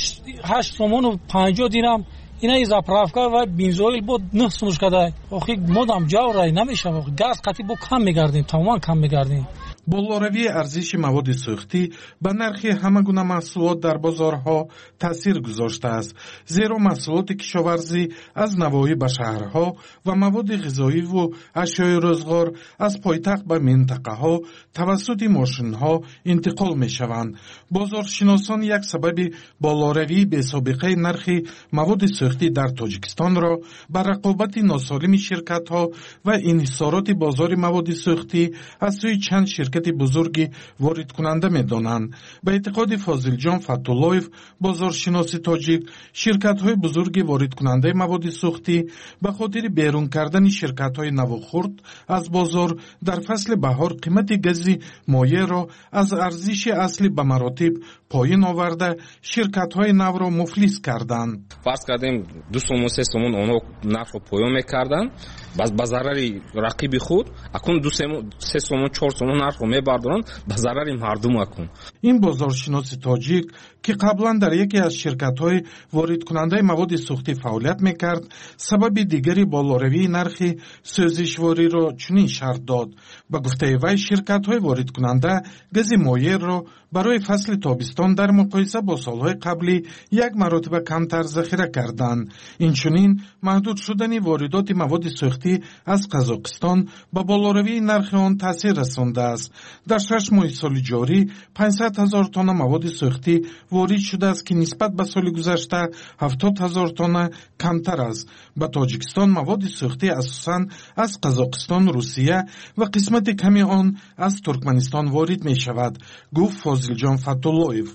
8 سومون و 50 دیرم اینا زاپرافکا و بنزین بود 9 سومش کده. آخه مودم جاورای نمیشه. گاز قطعی با کم میگردیم. تمام کم میگردیم. болоравии арзиши маводи сӯхтӣ ба нархи ҳама гуна маҳсулот дар бозорҳо таъсир гузоштааст, зеро маҳсулоти кишоварзӣ аз навоҳӣ ба шаҳрҳо ва маводи ғизоиву ашёи рӯзғор аз пойтахт ба минтақаҳо тавассути мошинҳо интиқол мешаванд. бозоршиносон як сабаби болоравии бесобиқаи нархи маводи сӯхтӣ дар тоҷикистонро ба рақобати носолими ширкатҳо ва инҳисороти бозори маводи сӯхтӣ аз сӯи чанд ширкати бузурги воридкунанда медонанд. ба эътиқоди Фозилҷон Фаттуллоев, бозоршиноси тоҷик, ширкатҳои бузурги воридкунандаи маводи сӯхтӣ ба хотири берун кардани ширкатҳои наву хурд аз бозор дар фасли баҳор қимати гази моеъро аз арзиши аслӣ ба маротиб поин оварда ширкатҳои навро муфлис карданд. фарз кардем 2 сомон 3 сомон онҳо нархро поён мекарданд ба зарари рақиби худ. акун 2-3 сомон 4 сомон нархро мебардоранд ба зарари мардум. акун ин бозоршиноси тоҷик ки қаблан дар яке аз ширкатҳои воридкунандаи маводи сӯхтӣ фаъолият мекард, сабаби дигари болоравии нархи сӯзишвориро чунин шарҳ дод. ба гуфтаи вай, ширкатҳои воридкунанда гази моеъро барои фасли тобистон дар муқоиса бо солҳои қаблӣ 1 маротиба камтар захира карданд. инчунин маҳдуд шудани воридоти маводи сӯхтӣ аз Қазоқистон ба болоравии нархи он таъсир расондааст. дар 6 моҳи соли ҷорӣ 500 000 тонна маводи сӯхтӣ ворид шудааст, ки нисбат ба соли гузашта 70 000 тонна камтар аст. ба Тоҷикистон маводи сӯхтӣ асосан аз Қазоқистон, Русия ва қисмати ками он аз Туркманистон ворид мешавад, гуфт Фозилҷон Фаттуллоев.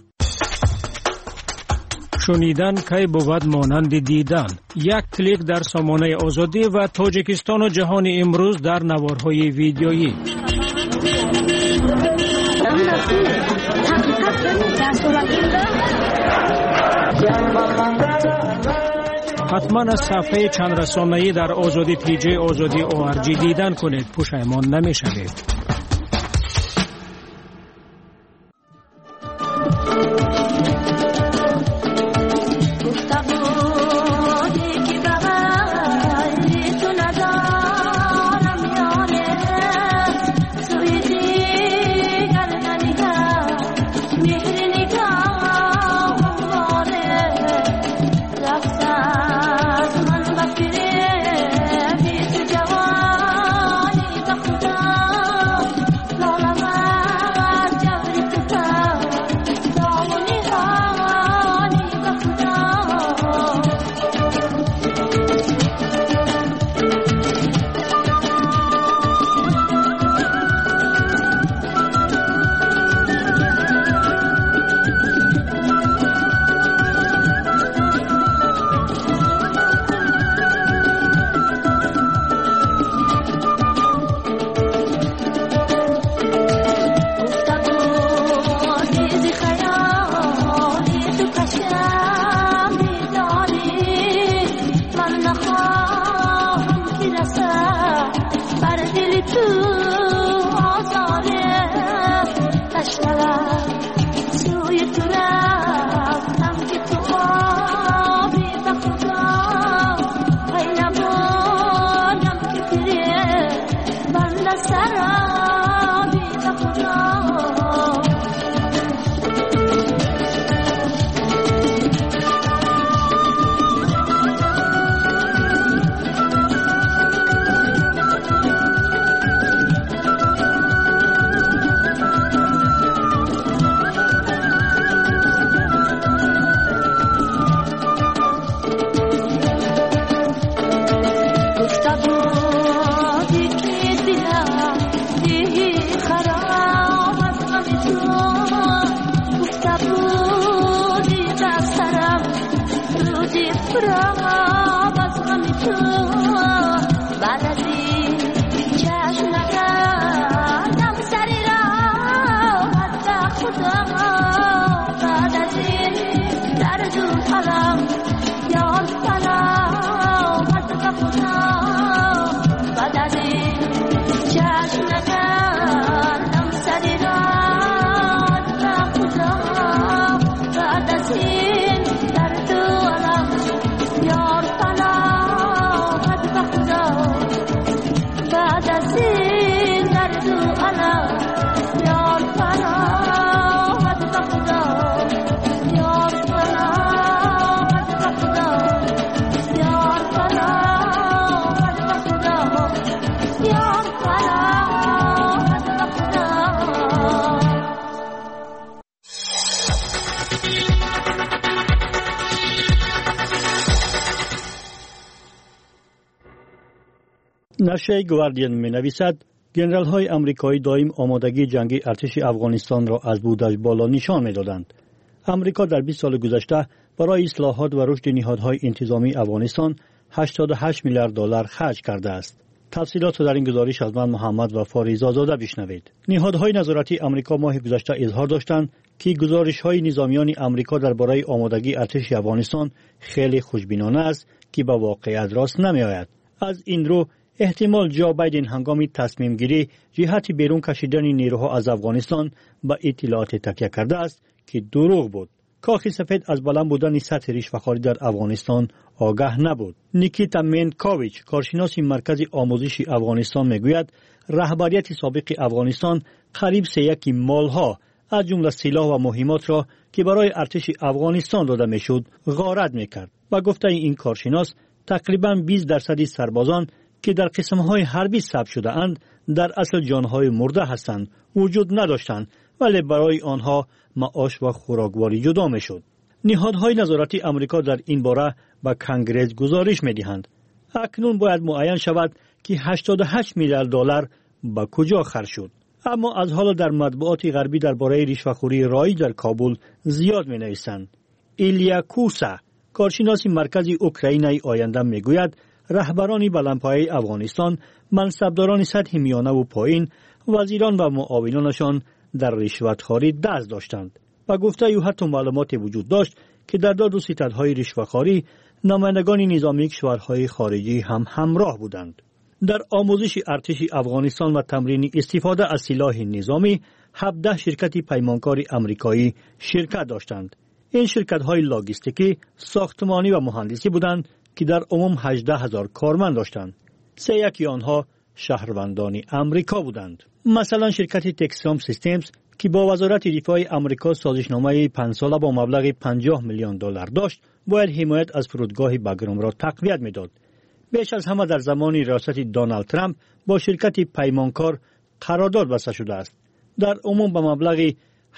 шунидан кай бувад монанди дидан. як клик дар сомонаи озодӣ ва Тоҷикистону ҷаҳони имрӯз дар наворҳои видеоӣ. ҳатман аз сафҳаи чандрасонаӣ дар озодӣ пиҷаи озодӣ ORG дидан кунед. пушаймон намешавед. نشریه گواردین می‌نویسد گنرال‌های آمریکایی دائم آمادگی جنگی ارتش افغانستان را از بودش بالا نشان می‌دادند. آمریکا در 20 سال گذشته برای اصلاحات و رشد نهادهای انتظامی افغانستان 88 میلیارد دلار خرج کرده است. تفصیلات در این گزارش از من محمد و فاریز آزاده بشنوید. نهادهای نظارتی آمریکا ماه گذشته اظهار داشتند که گزارش‌های نظامیان آمریکا درباره آمادگی ارتش افغانستان خیلی خوشبینانه است که با واقعیت راست نمی‌آید. از این رو احتمال جو بایدن هنگام تصمیم گیری جهت بیرون کشیدن نیروها از افغانستان به اطلاعات تکیه کرده است که دروغ بود. کاخ سفید از بلند بودن سطح رشوه‌خواری در افغانستان آگاه نبود. نیکیتا منکاویچ، کارشناس مرکز آموزش افغانستان میگوید رهبریت سابق افغانستان قریب 3 مالها از جمله سلاح و مهمات را که برای ارتش افغانستان داده میشد غارت میکرد. و گفته این کارشناس تقریباً 20% سربازان که در قسم‌های حربی ثبت شده اند در اصل جانهای مرده هستند وجود نداشتند، ولی برای آنها معاش و خوراکواری جدا میشد. نهادهای نظارتی آمریکا در این باره به کنگره گزارش میدهند. اکنون باید معین شود که 88 میلیارد دلار به کجا خرج شد. اما از حالا در مطبوعات غربی درباره رشوه‌خوری رایج در کابل زیاد می‌نویسند. ایلیا کوسا، کارشناس مرکز اوکراینای آینده میگوید رهبران بلندپایه افغانستان، منصبداران سطح میانه و پایین، وزیران و معاونانشان در رشوه‌خواری دست داشتند و گفته او حتی معلومات وجود داشت که در داد و ستدهای رشوه‌خواری نمایندگان نظامی کشورهای خارجی هم همراه بودند. در آموزش ارتش افغانستان و تمرین استفاده از سلاح نظامی 17 شرکت پیمانکار آمریکایی شرکت داشتند. این شرکت‌های لاجستیکی، ساختمانی و مهندسی بودند که در عموم 18,000 کارمند داشتند. 3 آنها شهروندان آمریکا بودند. مثلا شرکت تکسام سیستمز که با وزارت دفاع آمریکا سازشنامه 5 ساله با مبلغ 50 میلیون دلار داشت، باید حمایت از فرودگاه بگرام را تقویت می‌داد. بیش از همه در زمان ریاست دونالد ترامپ با شرکت پیمانکار قرارداد بسته شده است. در عموم به مبلغ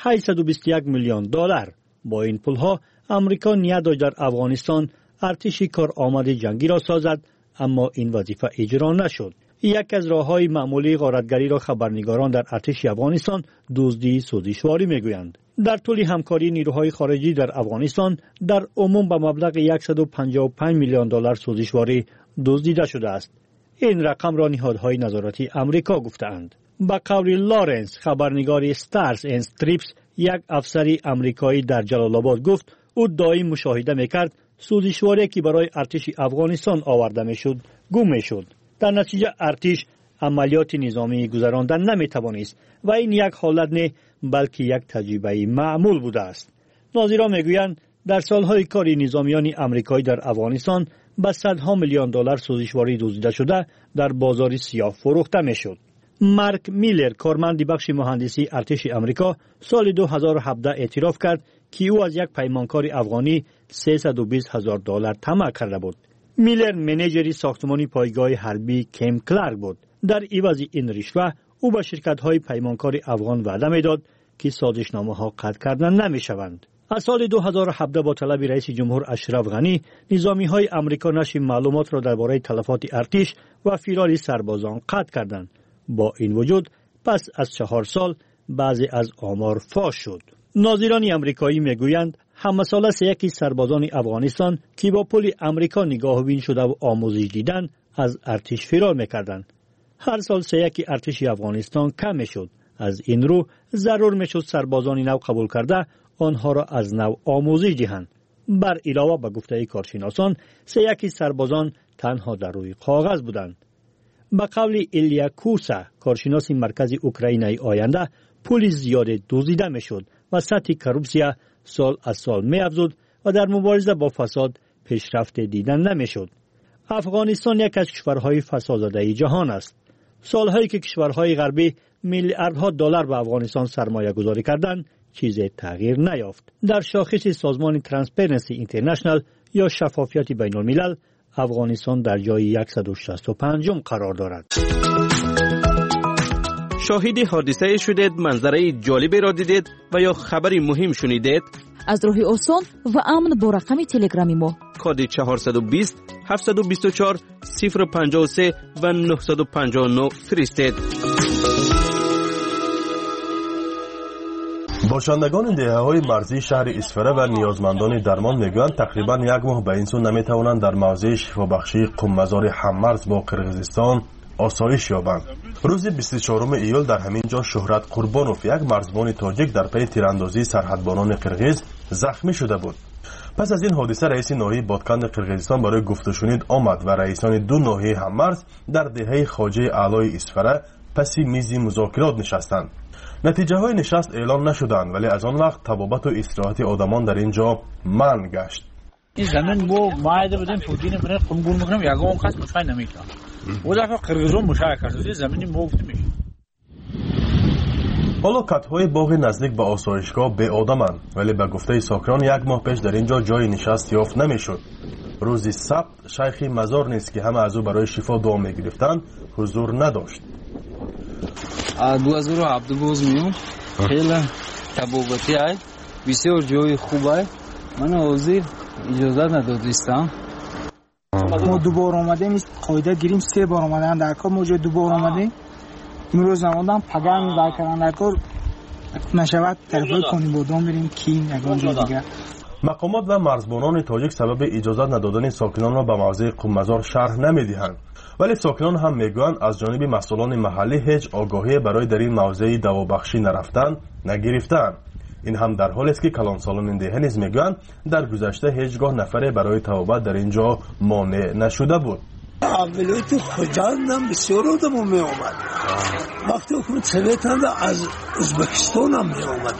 821 میلیون دلار. با این پولها آمریکا نیت داشت در افغانستان ارتشی کارآمد جنگی را سازد، اما این وظیفه اجرا نشد. یک از راه‌های معمولی غارتگری را خبرنگاران در ارتش افغانستان دزدی سوزشواری میگویند. در طول همکاری نیروهای خارجی در افغانستان در عموم به مبلغ 155 میلیون دلار سوزشواری دزدیده شده است. این رقم را نهادهای نظارتی آمریکا گفتند. با قول لارنس، خبرنگار استارز اند استریپس، یک افسر آمریکایی در جلال آباد گفت او دائم مشاهده میکرد سوزشواری که برای ارتش افغانستان آورده میشد گم میشد. در نتیجه ارتش عملیات نظامی گذراندن نمیتوانست و این یک حالت نه بلکه یک تجربه معمول بوده است. ناظران میگویند در سالهای کاری نظامیان آمریکایی در افغانستان به صدها میلیون دلار سوزشواری دزدیده شده در بازار سیاه فروخته میشد. مارک میلر، کارمند بخش مهندسی ارتش آمریکا، سال 2017 اعتراف کرد که او از یک پیمانکار افغانی 320,000 دلار طمع کرده بود. میلر منیجری ساختمانی پایگاه حربی کیم کلارک بود. در عوض این رشوه او به شرکت‌های پیمانکار افغان وعده میداد که سازشنامه‌ها قطع کردن نمی‌شوند. از سال 2017 با طلب رئیس جمهور اشرف غنی، نظامی‌های آمریکا نشر معلومات را درباره تلفات ارتش و فرار سربازان قطع کردند. با این وجود پس از 4 سال بعضی از آمار فاش شد. ناظران آمریکایی میگویند همه ساله 1 سربازان افغانستان که با پول آمریکا نگاهبین شده و آموزش دیدند از ارتش فرار میکردند. هر سال 1 ارتش افغانستان کم میشد. از این رو ضرور میشد سربازان نو قبول کرده آنها را از نو آموزش دهند. بر علاوه به گفته کارشناسان 1 سربازان تنها در روی کاغذ بودند. به قول ایلیا کوسا، کارشناس مرکز اوکراینای آینده، پول زیاد دزدیده میشد و سطح کروپسیا سال از سال می‌افزود و در مبارزه با فساد پیشرفت دیدن نمیشد. افغانستان یک از کشورهای فسادزده جهان است. سالهایی که کشورهای غربی میلیاردها دلار به افغانستان سرمایه گذاری کردند، چیزی تغییر نیافت. در شاخص سازمان ترانسپرنسی اینترنشنال یا شفافیت بین الملل، افغانستان در جای 165 قرار دارد. شاهد حادثه شدید، منظره جالبی را دیدید و یا خبری مهم شنیدید؟ از راه آسان و امن با رقم تلگرامی ما کد 420 724 053 و 959 فرستید. باشندگان دهه‌های مرزی شهر اسفره و نیازمندان درمان میگویند تقریبا یک ماه به این سو نمیتوانند در موضع شفابخشی قم‌مزار هممرز با قرقیزستان آسایش یابند. روز 24 ایول در همین جا شهرت قربانوف، یک مرزبان تاجیک، در پی تیراندازی سرحدبانان قرقیز زخمی شده بود. پس از این حادثه رئیس ناحیه بادکند قرقیزستان برای گفتشنید آمد و رئیسان دو ناحیه هممرز در دهه خواجه اعلای اسفره پسی میز مذاکرات نشستند. نتیجه های نشست اعلام نشدند، ولی از آن وقت طبابت و استراحت آدمان در اینجا منع گشت. این زمین بو مایده بودن پودین برای قمگون میکنم یگان کس مشای نمیکنم او دفعه قرقیزون مشای کرده زمینی موفت میشه. حالا کتهای باغ نزدیک به آسایشگاه به آدمند، ولی به گفته ساکنان یک ماه پیش در اینجا جای نشست یافت نمیشد. روز سبت شیخی مزار نیست که همه از او برای شفا دعا میگرفتند حضور نداشت. 2007 باز میام خیلی طبابتی های بسیار جای خوب های من حاضر اجازه ندادستم. ما دوباره آمدیم قاعده گیریم 3 بار آمدن در کار موجود دوباره آمدیم امروز آمدم پگاه می‌دار کردن در کار نشود طرفای کنیم بودم بریم کی نگام دیگه. مقامات و مرزبانان تاجیک سبب اجازه ندادن ساکنان را به موضع قم‌مزار شرح نمی‌دهند، ولی ساکنان هم میگویند از جانب مسئولان محلی هیچ آگاهی برای در این موضع دوابخشی نرفتن نگرفتند. این هم در حالی است که کلانسالان دهه نیز میگویند در گذشته هیچگاه نفری برای توبت در اینجا مانع نشده بود. اولی تو خوجاندم بسیار آدم می آمد. وقتی حکومت سویت هم از ازبکستان هم می آمد.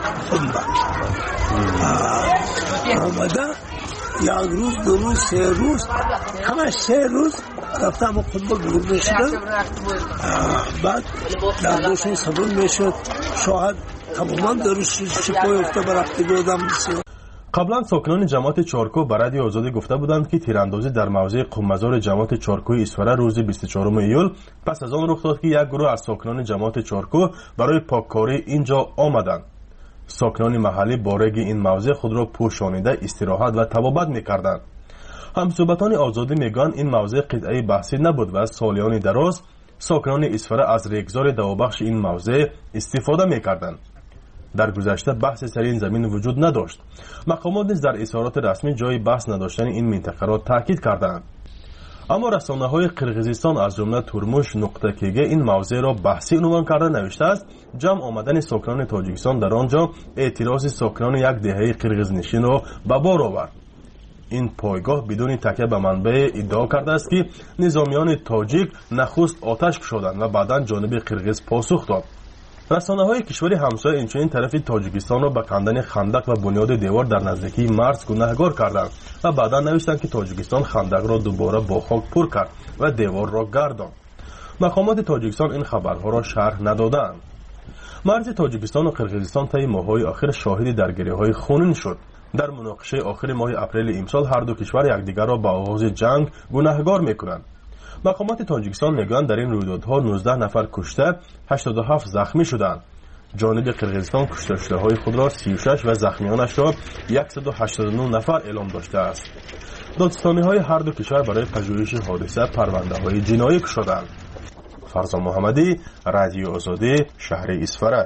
آمده یک روز 2 روز 3 روز همه 3 روز رفتم و خود بگرد شدن. بعد در دوشون صبر می شد شاهد تماما درش شپای افته برفته بیادم بسیار. قبلا ساکنان جماعت چارکو به رادیو آزادی گفته بودند که تیراندازی در موضع قم‌مزار جماعت چارکوی اسفره روز 24 ایول پس از آن رخ داد که یک گروه از ساکنان جماعت چارکو برای پاککاری اینجا آمدند. ساکنان محلی با رگ این موضع خود را پوشانیده استراحت و طبابت می‌کردند. همصحبتان آزادی میگویند این موضع قطعه بحثی نبود و از سالیان دراز ساکنان اسفره از ریگزار دوابخش این موضع استفاده می‌کردند. در گذشته بحث سر این زمین وجود نداشت. مقامات نیز در اظهارات رسمی جای بحث نداشتن این منطقه را تاکید کردند. اما رسانه‌های قرقیزستان از جمله تورموش نقطه کیگه این موضوع را بحثی عنوان کرده نوشته است جمع آمدن ساکنان تاجیکستان در آنجا اعتراض ساکنان یک دهه قرقیزنشین را به بار آورد. این پایگاه بدون تکیه به منبع ادعا کرده است که نظامیان تاجیک نخست آتش کشیدند و بعداً جانب قرقیز پاسخ داد. رسانه‌های کشور همسایه اینچنین طرف تاجیکستان را به کندن خندق و بنیاد دیوار در نزدیکی مرز گناهکار کردند و بعدا نوشتند که تاجیکستان خندق را دوباره با خاک پر کرد و دیوار را گرداند. مقامات تاجیکستان این خبرها را شرح ندادند. مرز تاجیکستان و قرقیزستان طی ماه‌های آخر شاهد درگیری‌های خونین شد. در مناقشه آخر ماه اپریل امسال هر دو کشور یکدیگر را به آغاز جنگ گناهکار می‌کنند. مقامات تاجیکستان میگویند در این رویدادها 19 نفر کشته 87 زخمی شدند. جانب قرقیزستان کشته شده‌های خود را 36 و زخمیانش را 189 نفر اعلام داشته است. دادستانی‌های هر دو کشور برای پژوهش حادثه پرونده‌های جنایی گشودند. فرزا محمدی، رادیو آزادی، شهر اسفره.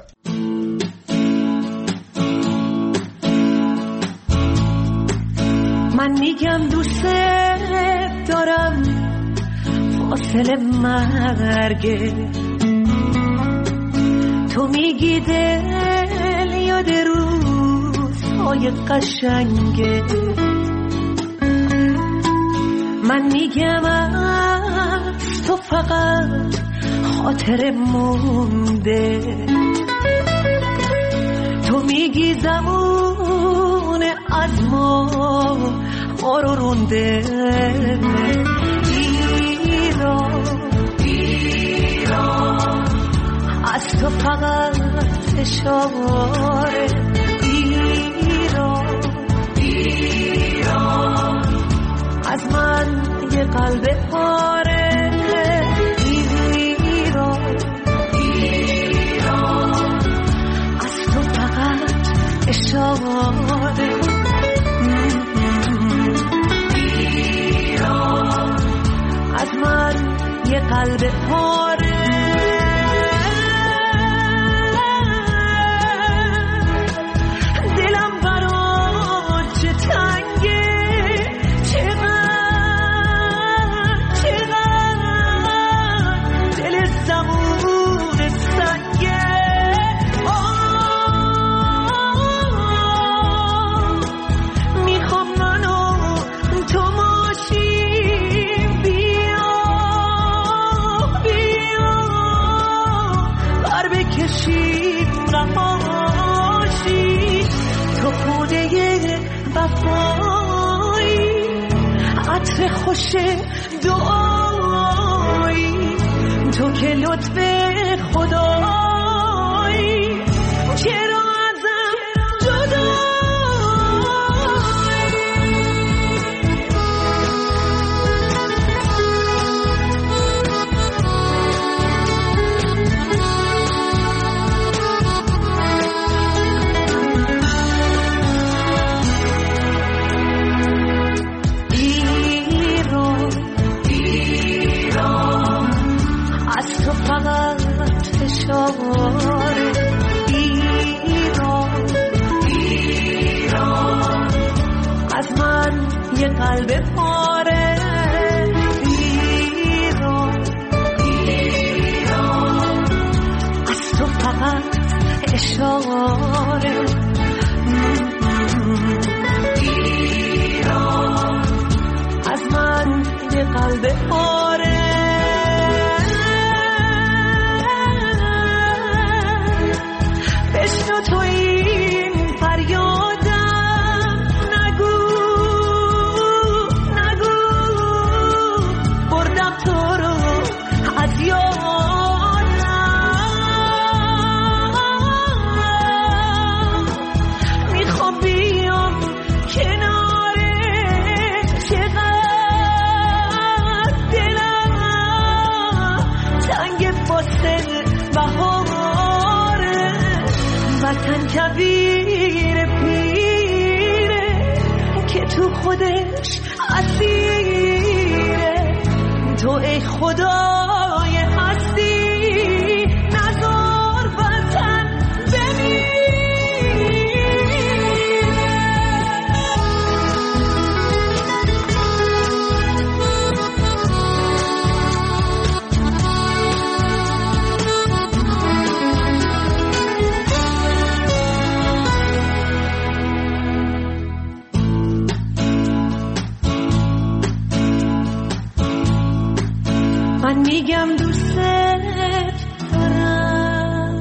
من میگم دوست دارم فاصله مرگه، تو میگی دل یاد روزهای قشنگه، من میگم از تو فقط خاطر مونده، تو میگی زمان از ما رو رونده. ایران از تو فقط اشاره، ایران از من یه قلب پاره، ایران از تو فقط اشاره. من یه قلب پاره دلم برات چه تنگه دل زمون سنگه میخوام منو تو ماشیم بیا بر بکشیم نماشی تو خونه وفایی عطر خوش دعایی تو که لطف خدایی چرا ازم جدایی از تو فقط فشار ایران از من یه قلب پاره ایران از تو فقط اشاره ایران از من یه قلب پاره بشنو تو این فریادم نگو بردم تو رو از یادم میخوام بیام کنارت چقدر دلم تنگ واسه بهاره وطن کبیر پیره که تو خودش اسیره تو ای خدای هستی نذار وطن من میگم دوست دارم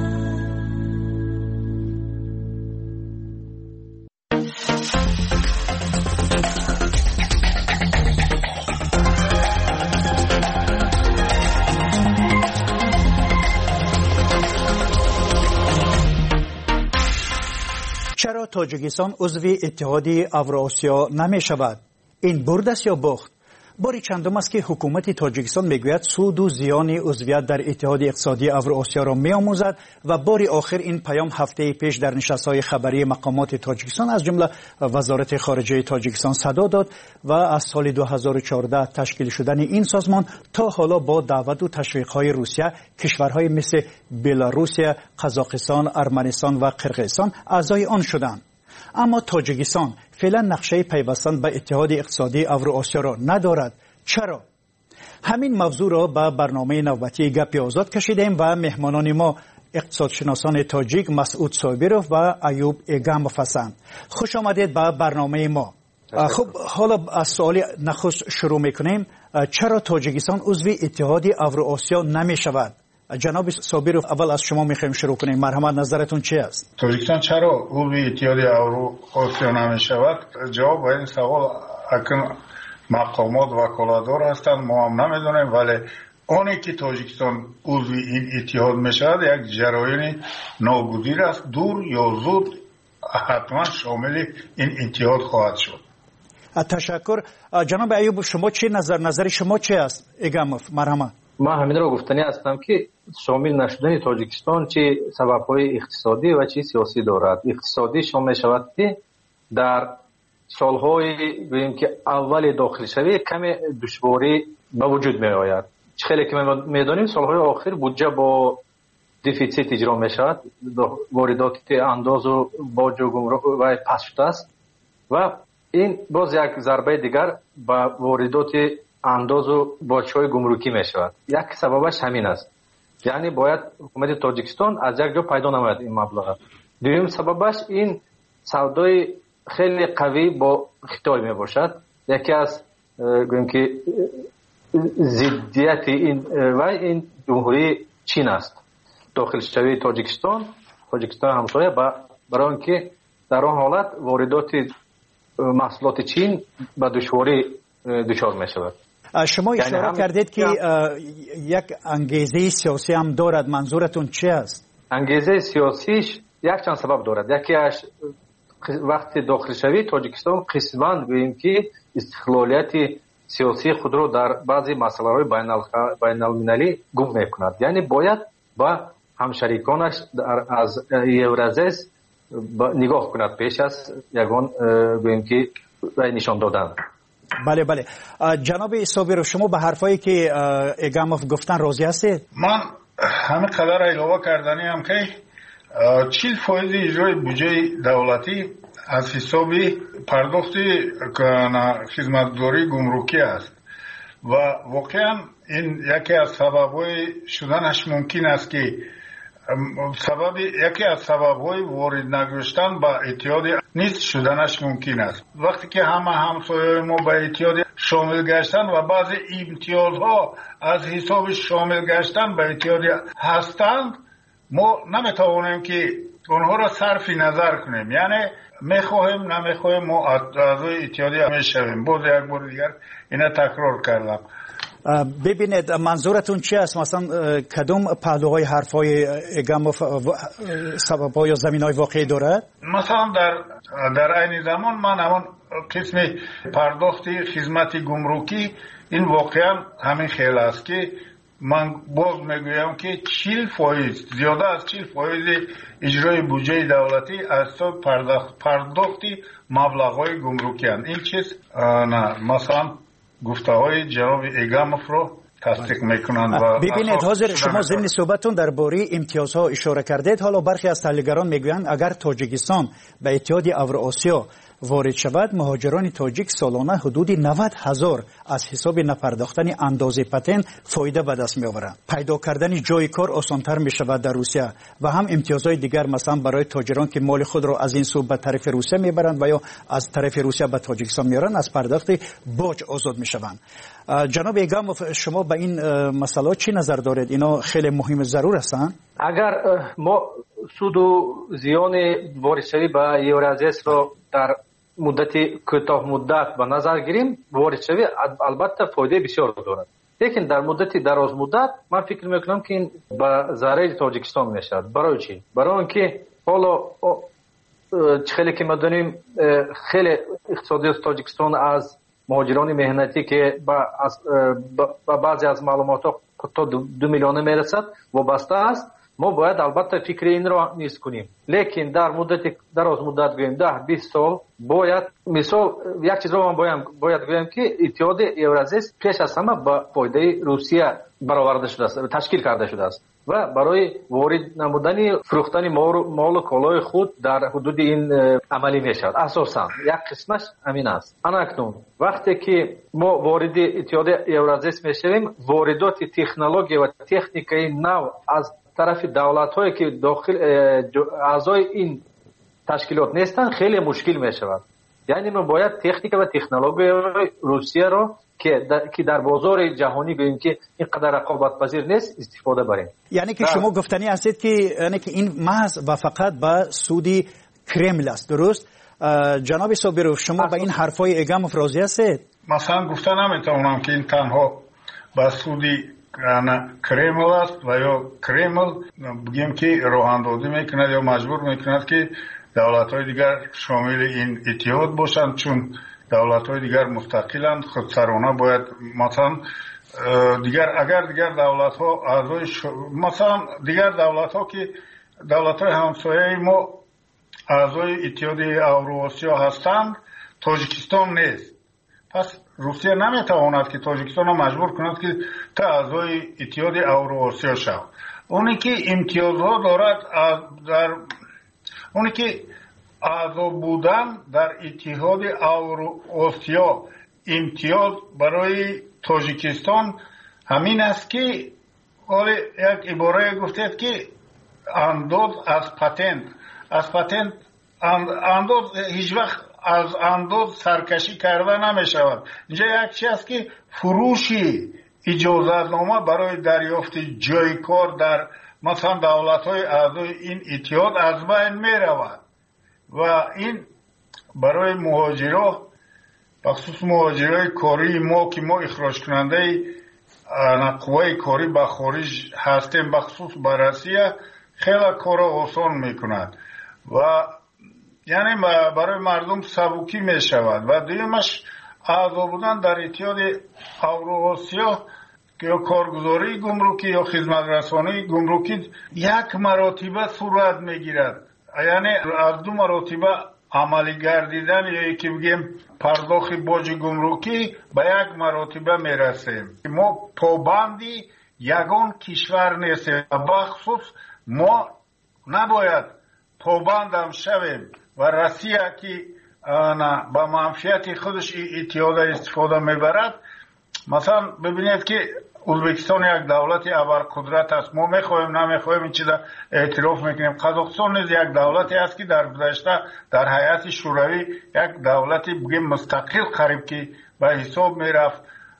چرا تاجیکستان عضو اتحادیه اوراسیا نمی شود؟ این برد است یا باخت؟ باری چندم است که حکومت تاجیکستان میگوید سود و زیان عضویت در اتحاد اقتصادی اوراسیا را میآموزد و باری آخر این پیام هفته پیش در نشست‌های خبری مقامات تاجیکستان از جمله وزارت خارجه تاجیکستان صدا داد و از سال 2014 تشکیل شدن این سازمان تا حالا با دعوت و تشویق‌های روسیه کشورهای مثل بلاروسیه، قزاقستان، ارمنستان و قرقیزستان اعضای آن شدند. اما تاجیکستان فعلا نقشه پیوستن به اتحاد اقتصادی اوراسیا را ندارد. چرا؟ همین موضوع را به برنامه نوبتی گپ آزاد کشیدیم و مهمانان ما اقتصادشناسان تاجیک مسعود صابرov و ایوب ایگامov هستند. خوش آمدید به برنامه ما. خب حالا از سوال نخست شروع میکنیم. چرا تاجیکستان عضو اتحاد اوراسیا نمی شود؟ جناب صابرov اول از شما میخوایم شروع کنیم. مرحمت نظرتون چی است؟ تاجیکستان چرا عضو اتحاد اوراسیا نمی شود؟ جواب به این سوال اکنون مقامات وکالتدار هستند، ما هم نمیدونیم، ولی آنی که تاجیکستان عضو این اتحاد می شود یک جریان ناگزیر است، دور یا زود حتما شامل این اتحاد خواهد شد. تشکر. جناب ایوب شما چی نظر شما چی است؟ ایگامov مرحمت. ما همین را گفتنی هستم که شامل نشدن تاجیکستان چه سبب‌های اقتصادی و چه سیاسی دارد. اقتصادی شامل شود که در سالهای ببینیم که اول داخل شوی کم دشواری به وجود می آید. خیلی که میدونیم سالهای آخر بودجه با دفیسیت اجرا می شود، واردات انداز و باج و گمرک و پس شده است و این باز یک ضربه دیگر با واردات انداز و باج‌های گمرکی می شود. یک سببش همین است، یعنی باید حکومت تاجیکستان از یک جا پیدا نماید این مبلغ. دوم سببش این سودای خیلی قوی با خیتای می باشد. یکی از گویم که ضدیت این جمهوری چین است. داخل شوی تاجیکستان همسایه برای اینکه در آن حالت واردات محصولات چین به دشواری دچار می شود. شما اشاره کردید که یک انگیزه سیاسی هم دارد، منظورتون چی است؟ انگیزه سیاسیش یک چند سبب دارد. یکیش وقتی داخل شوی تاجیکستان قسماً گوییم که استقلالیت سیاسی خود را در بعضی مسائل بین المللی گم میکند، یعنی باید با همشریکانش از یورازیس نگاه کند پیش از یگان گوییم که نشان دادن. بله بله. جناب صابر، شما به حرفایی که اگاموف گفتن راضی هستید؟ من همه قدر ایلاوه کردنی هم که 40% اجرای بودجه دولتی از حساب پرداخت خدمتگزاری گمرکی است و واقعا این یکی از سبب‌های شدنش ممکن است که یکی از سبب‌های وارد نگشتن به اتحاد نیست شدنش ممکن است. وقتی که همه همسایه‌های ما به اتحاد شامل گشتن و بعضی امتیازها از حساب شامل گشتن به اتحاد هستند، ما نمیتوانیم که اونها را صرف نظر کنیم، یعنی میخواهیم نمیخواهیم ما اعضای اتحادیه میشویم. باز یک بار دیگر اینا تکرار کردم. ببینید منظورتون چی است؟ مثلا کدوم پهلوهای حرفای اگاموف سبب‌ها یا زمین‌های واقعی دارد؟ مثلا در عین زمان من همون قسم پرداخت خدمت گمرکی این واقعا همین خیلی است که من باز میگویم که 40% زیاده از 40% اجرای بودجه دولتی از پرداخت مبلغ‌های گمرکی هستند. این چیز نه مثلا گفته های جناب اگاموف رو تصدیق میکنند. ببینید حاضر شما ضمن صحبتون درباره امتیازها اشاره کردید. حالا برخی از تحلیلگران میگویند اگر تاجیکستان به اتحاد اوراسیا وارد شود، مهاجران تاجیک سالانه حدود 90,000 از حساب نپرداختن اندازه پتن فایده به دست میآورند. پیدا کردن جای کار آسانتر می شود در روسیه و هم امتیازهای دیگر مثلا برای تاجران که مال خود را از این سو به طرف روسیه میبرند و یا از طرف روسیه به تاجیکستان میارند از پرداخت باج آزاد میشوند. جناب اگاموف، شما به این مسئله چی نظر دارید؟ اینا خیلی مهم و ضرور هستند. اگر ما سود و زیان واردشوی به یورازیس را در مدت کوتاه مدت به نظر گیریم، واردشوی البته فایده بسیار دارد، لیکن در مدت دراز مدت من فکر میکنم که این به ضرر تاجیکستان میشود. برای چی؟ برای اینکه حالا خیلی که ما دونیم خیلی اقتصادی تاجیکستان از مهاجران مهنتی که با بعضی از معلومات تا 2 میلیون میرسد وابسته است. ما باید البته فکر این را نیست کنیم، لیکن در مدت دراز مدت گویم 10-20 سال باید مثال یک چیز رو من باید گویم که اتحاد یورازیس پیش از همه با فایده روسیه برآورده شده است، تشکیل کرده شده است و برای وارد نمودن فروختن مال و کالای خود در حدود این عملی می شود. اساسا یک قسمش همین است. اکنون وقتی که ما وارد اتحاد یورازیس می شویم، واردات تکنولوژی و تکنیکی نو از طرف دولت‌هایی که داخل اعضای این تشکیلات نیستن خیلی مشکل می شود. یعنی ما باید تکنیک و تکنولوژی روسیه را که در بازار جهانی ببینیم که اینقدر رقابت پذیر نیست استفاده بریم. یعنی که شما گفتنی هستید که یعنی که این محض و فقط به سودی کرمل است، درست؟ جناب صابرو، شما به این حرفای اگاموف راضی هستید؟ مثلا گفتن نمیتونم که این تنها به سودی کرمل است و یا کرمل بگیم که راه اندازی میکند یا مجبور میکند که دولت‌های دیگر شامل این اتحاد باشند، چون دولت‌های دیگر مستقلند، خودسرانه باید مثلا اگر دیگر دولت‌ها اعضای مثلا دیگر دولت‌ها که دولت‌های همسایه ما اعضای اتحاد اوراسیا هستند، تاجیکستان نیست. پس روسیه نمیتواند که تاجیکستان را مجبور کند که تا اعضای اتحاد اوراسیا شود. اونی که امتیازها دارد اونی که اعضا بودن در اتحاد اوراسیا امتیاز برای تاجیکستان همین است که یک عباره گفتید که انداز از پتنت انداز هیچ وقت از انداز سرکشی کرده نمی شود. اینجا یک چیز است که فروشی اجازتنامه برای دریافت جای کار در مثلا دولت‌های اعضای این اتحاد از بین می رود و این برای مهاجران بخصوص مهاجرای کاری ما که ما اخراج کننده قوای کاری به خارج هستیم بخصوص به روسیه خیلی کار آسان میکند و یعنی برای مردم سبکی می شود. و دویمش اعضا بودن در اتحاد اوراسیا که یا کارگزاری گمرکی یا خدمت رسانی گمرکی یک مراتبه صورت میگیرد، یعنی از دو مراتبه عملی گردیدن یا یکی بگیم پرداخت باج گمرکی به یک مراتبه میرسیم. ما پابندی یگان کشور نیستیم، بخصوص ما نباید پابندم شویم و روسیه که با منفعت خودش اتحاد استفاده میبرد. مثلا ببینید که ازبکستان یک دولت ابرقدرت است، ما میخوایم نمیخوایم این چیزا اعتراف میکنیم. قزاقستان نیز یک دولتی است که در گذشته در هیئت شوروی یک دولتی بگیم مستقل قریب که به حساب میرفت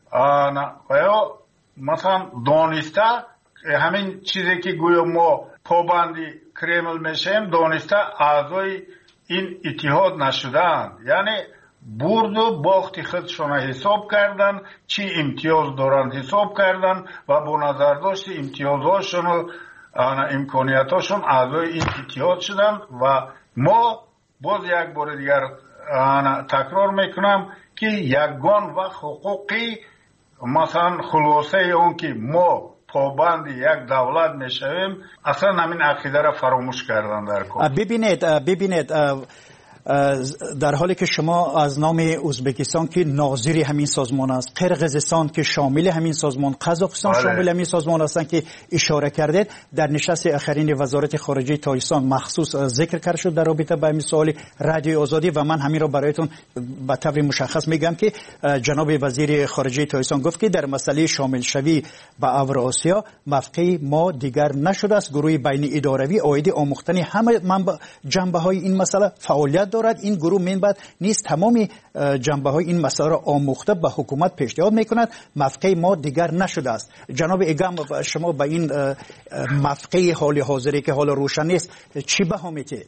و یا مثلا دانسته همین چیزی که گویا ما پابندی کرمل میشیم دانسته اعضای این اتحاد نشدند، یعنی برد و باخت خودشون حساب کردن، چی امتیاز دارن حساب کردن و با نظر داشت امتیازهاشون و امکانیتاشون اعضای این اتحاد شدن. و ما باز یک بار دیگر تکرار میکنم که یگان و حقوقی مثلا خلاصه اون که ما پابند یک دولت میشویم اصلا همین عقیده را فراموش کردن در کار. ببینید در حالی که شما از نام ازبکستان که ناظر همین سازمان است، قرقیزستان که شامل همین سازمان، قزاقستان شامل همین سازمان هستند که اشاره کردید، در نشست اخرین وزارت خارجه تاجیکستان مخصوص ذکر کرده شد در رابطه با این سوال رادیو آزادی و من همین را برایتون به طور مشخص میگم که جناب وزیر خارجه تاجیکستان گفت که در مسئله شامل شوی به اوراسیا موقع ما دیگر نشده است. گروه بین اداروی عاید آموختن همه جنبه های این مسئله فعالیت دارد. این گروه منبعد نیست تمامی جنبه های این مسئله را آموخته به حکومت پیشنهاد میکند. موقع ما دیگر نشده است. جناب ایگام شما به این موقع حال حاضری که حال روشن نیست چی بها میتید؟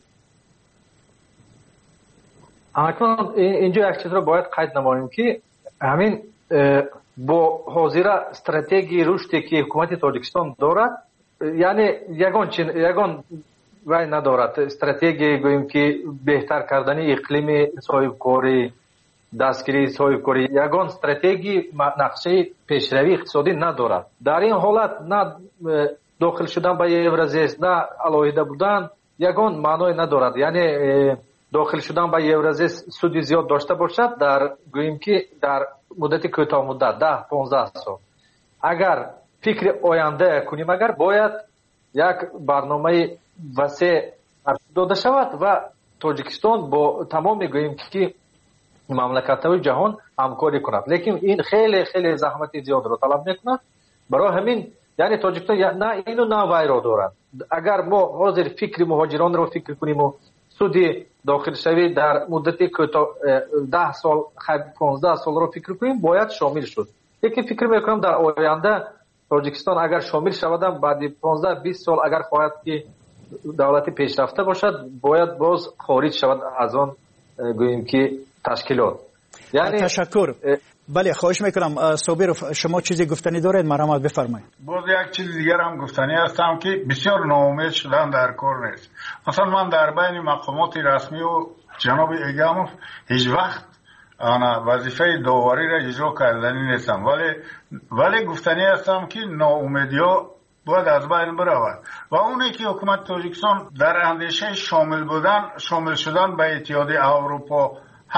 اینجا یک چیز را باید قید نماییم که همین با حاضر استراتژی رشدی که حکومت تاجیکستان دارد، یعنی یگان وای ندارد استراتژی گوییم که بهتر کردن اقلیم صاحبکاری، دستگیری صاحبکاری، یگان استراتژی نقشه پیشروی اقتصادی ندارد. در این حالت نه داخل شدن به یورازیس نه علاهیده بودن یگان معنای ندارد. یعنی داخل شدن به یورازیس سودی زیاد داشته باشد در گوییم که در مدت کوتاه مدت 10-15 سال اگر فکر آینده کنیم، اگر باید یک برنامه وسیع داده شود و تاجیکستان با تمام میگوییم که مملکت‌های جهان همکاری کند، لیکن این خیلی خیلی زحمت زیاد را طلب میکند. برای همین یعنی تاجیکستان نه اینو نه وای را دارد. اگر ما حاضر فکر مهاجران را فکر کنیم و سودی داخل شوی در مدت 10 سال 15 سال را فکر کنیم باید شامل شد. لیکن فکر میکنم در آینده تاجیکستان اگر شامل شود بعد 15-20 سال اگر خواهد که دولت پیشرفته باشد باید باز خارج شود از آن گوییم که تشکیلات. یعنی تشکر. بله خواهش میکنم صابر شما چیزی گفتنی دارید مرحمت بفرمایید. باز یک چیز دیگر هم گفتنی هستم که بسیار ناامید شدن در کار نیست. مثلا من در بین مقامات رسمی و جناب ایگاموف هیچ وقت وظیفه داوری را اجرا کردنی نیستم، ولی گفتنی هستم که ناامیدی ها باید از بین برود و اونی که حکومت تاجیکستان در اندیشه شامل شدن به اتحاد اروپا هست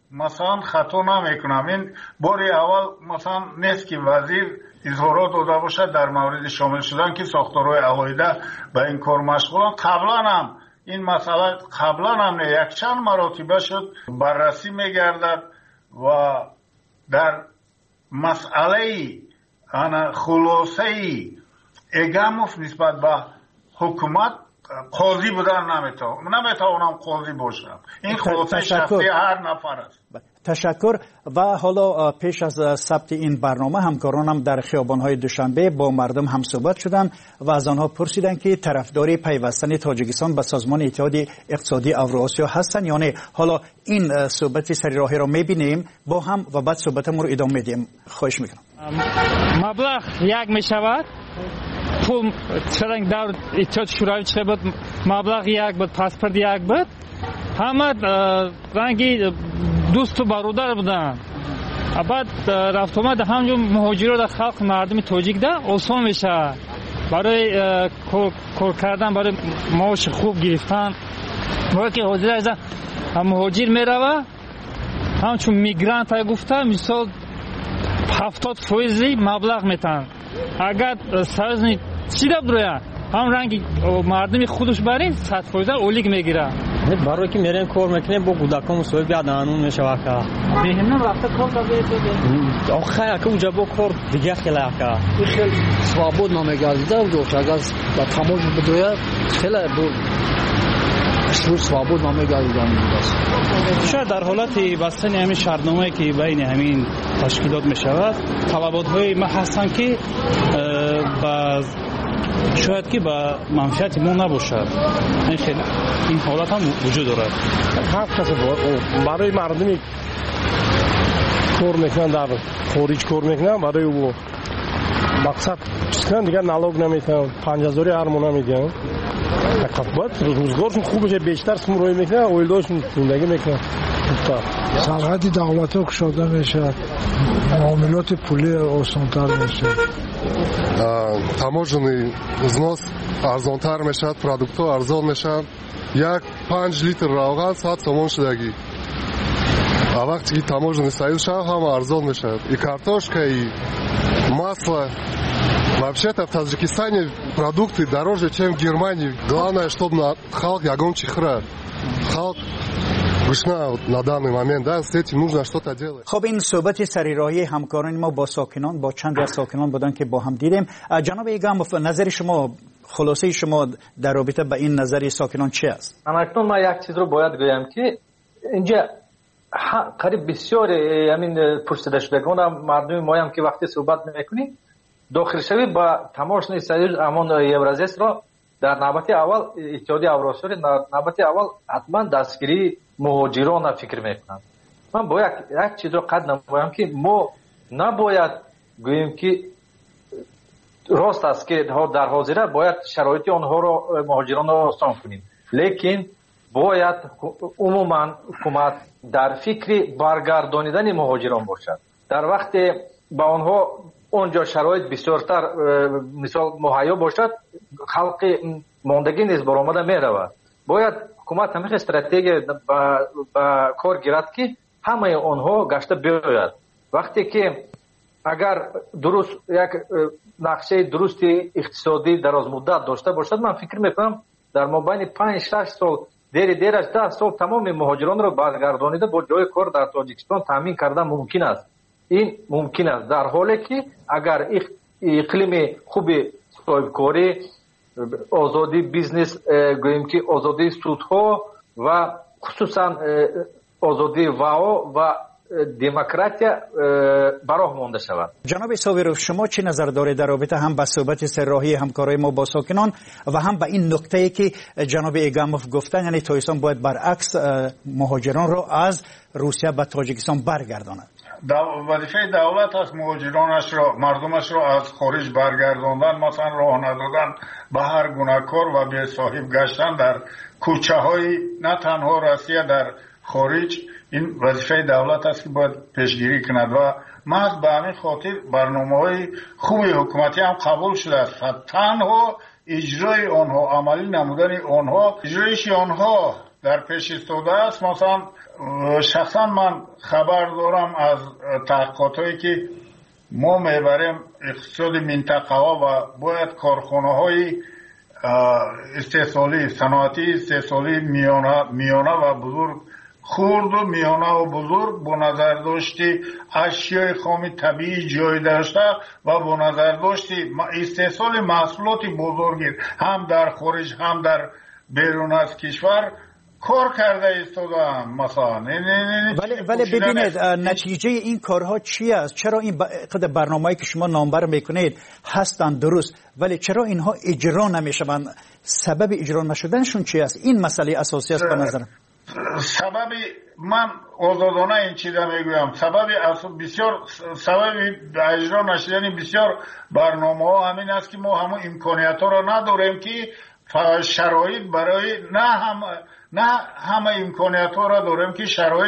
مثلا خطا نمیکنم. این باری اول مثلا نیست که وزیر اظهارات داده باشد در مورد شامل شدن که ساختارهای عقایده به این کار مشغولن. قبلا هم این مسئله یک چند مراتبه شد بررسی میگردد و در مسئله خلاصه اگاموف نسبت به حکومت قاضی بودن نمیتوانم قاضی باشم. این خلاصه شخصی هر نفر است. تشکر. و حالا پیش از ثبت این برنامه همکارانم در خیابان‌های دوشنبه با مردم هم صحبت شدند و از آنها پرسیدند که طرفدار پیوستن تاجیکستان به سازمان اتحاد اقتصادی اوراسیا هستند یا نه. حالا این صحبت سری راهی را می‌بینیم با هم و بعد صحبتمون رو ادامه میدیم. خواهش می‌کنم. مبلغ یک میشود، پول چرنگ در اتحاد شوروی چه بود، مبلغ یک بود، پاسپورت یک بود، همه رنگی دوست و برادر بودن. بعد رفت آمد همجور مهاجرات در خلق مردم تاجیک ده آسان میشه برای کار کردن، برای معاش خوب گرفتن. موقعی که حاضر از مهاجر میروه همچون میگرانت های گفته مثال 70% مبلغ میتن. اگر سازنی چی دب رویه هم رنگی مردمی خودش برین 100% اولیگ میگیره. برای که میریم کار میکنیم با کودکان مسئول بیاد قانون میشود که بهمون وقت کار داده آخه که اونجا با کار دیگه خیلی که خیلی свобод نمیگردیده و دوست اگر با تماش بدوید خیلی свобод نمیگردیده میگه. شاید در حالت بستن همین شرطنامه‌ای که بین همین تشکیلات میشود طلبات‌های ما هستن که شاید که با منفعت ما نباشد. این حالت هم وجود دارد. هر کس برای مردمی کار میکنن در خارج کار میکنن برای او مقصد چیکار دیگه نالوگ نمیتونن 5000 هر ماه نمیدن. فقط روزگارشون خوب بشه بیشتر سمروی میکنن اویلداشون زندگی میکنن. سرحدی دولت‌ها کشاده میشه، معاملات پولی آسان‌تر میشه، таможенный взнос арзонтар мешавад, продуктҳо арзон мешаванд. як 5 литр равған 100 сомон шудагӣ. а вақте ки таможенный союз шавад ҳама арзон мешавад. и картошка, и масло. вообще-то в Таджикистане продукты дороже, чем в Германии. главное, чтобы халк ягон чихра. халк на данный момент, да, с этим нужно что-то делать. خب این صحبت سریراهی همکاران ما با ساکنان، با چند از ساکنان بودن که با هم دیدیم. جناب ایگاموف، نظر شما، خلاصه شما در رابطه با این نظر ساکنان چی است؟ اکنون ما یک چیز رو باید گویم که اینجا قریب بسیار همین پرسیده شدگان مردم ما هم که وقتی صحبت میکنیم داخل شوی با تماشای سریع امان یورازیس را در نوبت اول اتحادیه اوراسیا در نوبت اول حتما دستگیری مهاجران فکر میکنند. من باید یک چیز رو قد نمایم که ما نباید گوییم که راست است که در حاضره باید شرایط آنها رو مهاجران را آسان کنیم، لیکن باید عموما حکومت در فکر برگردانیدن مهاجران باشد. در وقت با آنها اونجا شرایط بسیارتر مثال مهیا باشد، خلق ماندگی نیز برآمده میرود. باید حکومت همیشه استراتژی با کار گیرد که همه آنها گشته بیاید. وقتی که اگر درست یک نقشه درست اقتصادی دراز مدت داشته باشد، من فکر میکنم در مابین 5-6 سال دیر از 10 سال تمام مهاجران را برگردانیده با جای کار در تاجیکستان تامین کردن ممکن است. این ممکن است در حالی که اگر اقلیم خوب صاحبکاری، آزادی بیزنس، گوییم که آزادی سودها و خصوصا آزادی واو و دموکراسی براه مانده شود. جناب صابرو، شما چه نظر دارید در رابطه هم با صحبت سرراهی همکارای ما با ساکنان و هم با این نکته‌ای که جناب ایگاموف گفتن، یعنی تاجیکستان باید برعکس مهاجران را از روسیه به تاجیکستان برگرداند؟ وظیفه دولت است مهاجرانش را، مردمش را از خارج برگرداندن، مثلا راه ندادن به هر گونه کار و بی صاحب گشتن در کوچه های نه تنها روسیه در خارج. این وظیفه دولت است که باید پیشگیری کند و محض به همین خاطر برنامه‌های خوبی حکومتی هم قبول شده است. تنها اجرای آنها، عملی نمودن آنها، اجرایش آنها در پیش ایستاده است. مثلا شخصا من خبر دارم از تحقیقاتی که ما میبریم اقتصاد منطقه ها و باید کارخانه های استحصالی صنعتی استحصالی میانه و بزرگ خرد و میانه و بزرگ با نظر داشتی اشیای خام طبیعی جای داشته و با نظر داشتی استحصال محصولات بزرگی هم در خارج هم در بیرون از کشور کار کرده ایستادن مثلا. ولی ببینید نتیجه این کارها چی است؟ چرا این برنامه‌ای که شما نامبر میکنید هستند درست ولی چرا اینها اجرا نمیشوند؟ سبب اجرا نشدنشون چی است؟ این مسئله اساسی است به نظرم. سبب من آزادانه این چیزا میگویم سبب اجرا نشدن بسیار برنامه ها همین است که ما همون امکانیت ها را نداریم که شرایط برای نه همه امکانیت ها را داریم که شرایط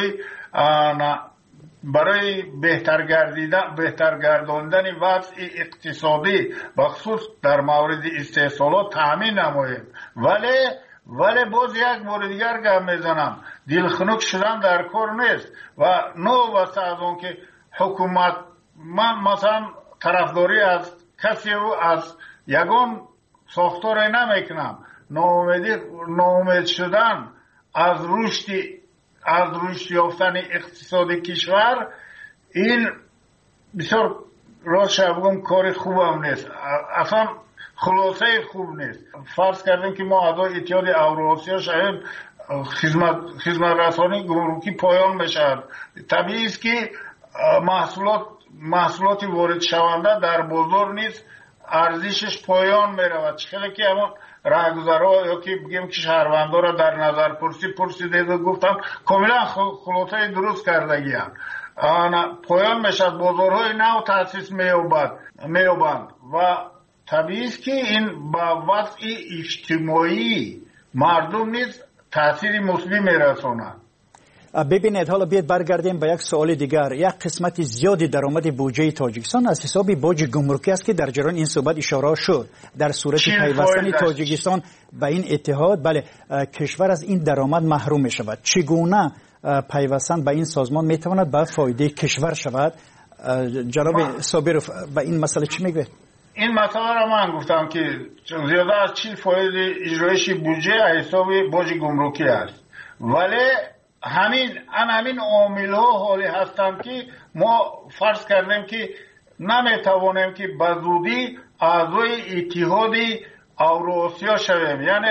برای بهتر گرداندن وضع اقتصادی بخصوص در مورد استحصالات تامین نماییم. ولی باز یک بار دیگر گپ میزنم دلخنک شدن در کار نیست و نوبسته از اون که حکومت من مثلا طرفداری از کسی رو از یگان ساختار نمیکنم. ناامید شدن از رشد یافتن اقتصاد کشور این بسیار راست بگم کار خوبم نیست، اصلا خلاصه خوب نیست. فرض کردیم که ما اعضای اتحاد اوراسیا شاید خدمت رسانی گمرکی پایان بشد. طبیعی است که محصولات وارد شونده در بازار نیست ارزشش پایان میرود. چخیلی که اما راهگذرها یا که بگیم که شهروندان را در نظر پرسیده گفتم کاملا خلاصه درست کرده گیم. پایان میشد، بازارهای نو تأسیس میابند و طبیعی است که این با وضع اجتماعی مردم نیز تأثیر مثبت میرساند. ببینید حالا بیاید برگردیم به یک سوال دیگر. یک قسمت زیادی درآمد بودجه تاجیکستان از حساب باج گمرکی است که در جریان این صحبت اشاره شد. در صورت پیوستن تاجیکستان به این اتحاد بله کشور از این درآمد محروم می شود. چگونه پیوستن به این سازمان می تواند به فایده کشور شود؟ جناب صابرов به این مسئله چی میگوید؟ این مسئله را من گفتم که زیاده از 40% اجرایش بودجه حساب باج گمرکی است، ولی همین عامل ها حالی هستند که ما فرض کردیم که نمیتوانیم که به زودی اعضای اتحاد اوراسیا شویم. یعنی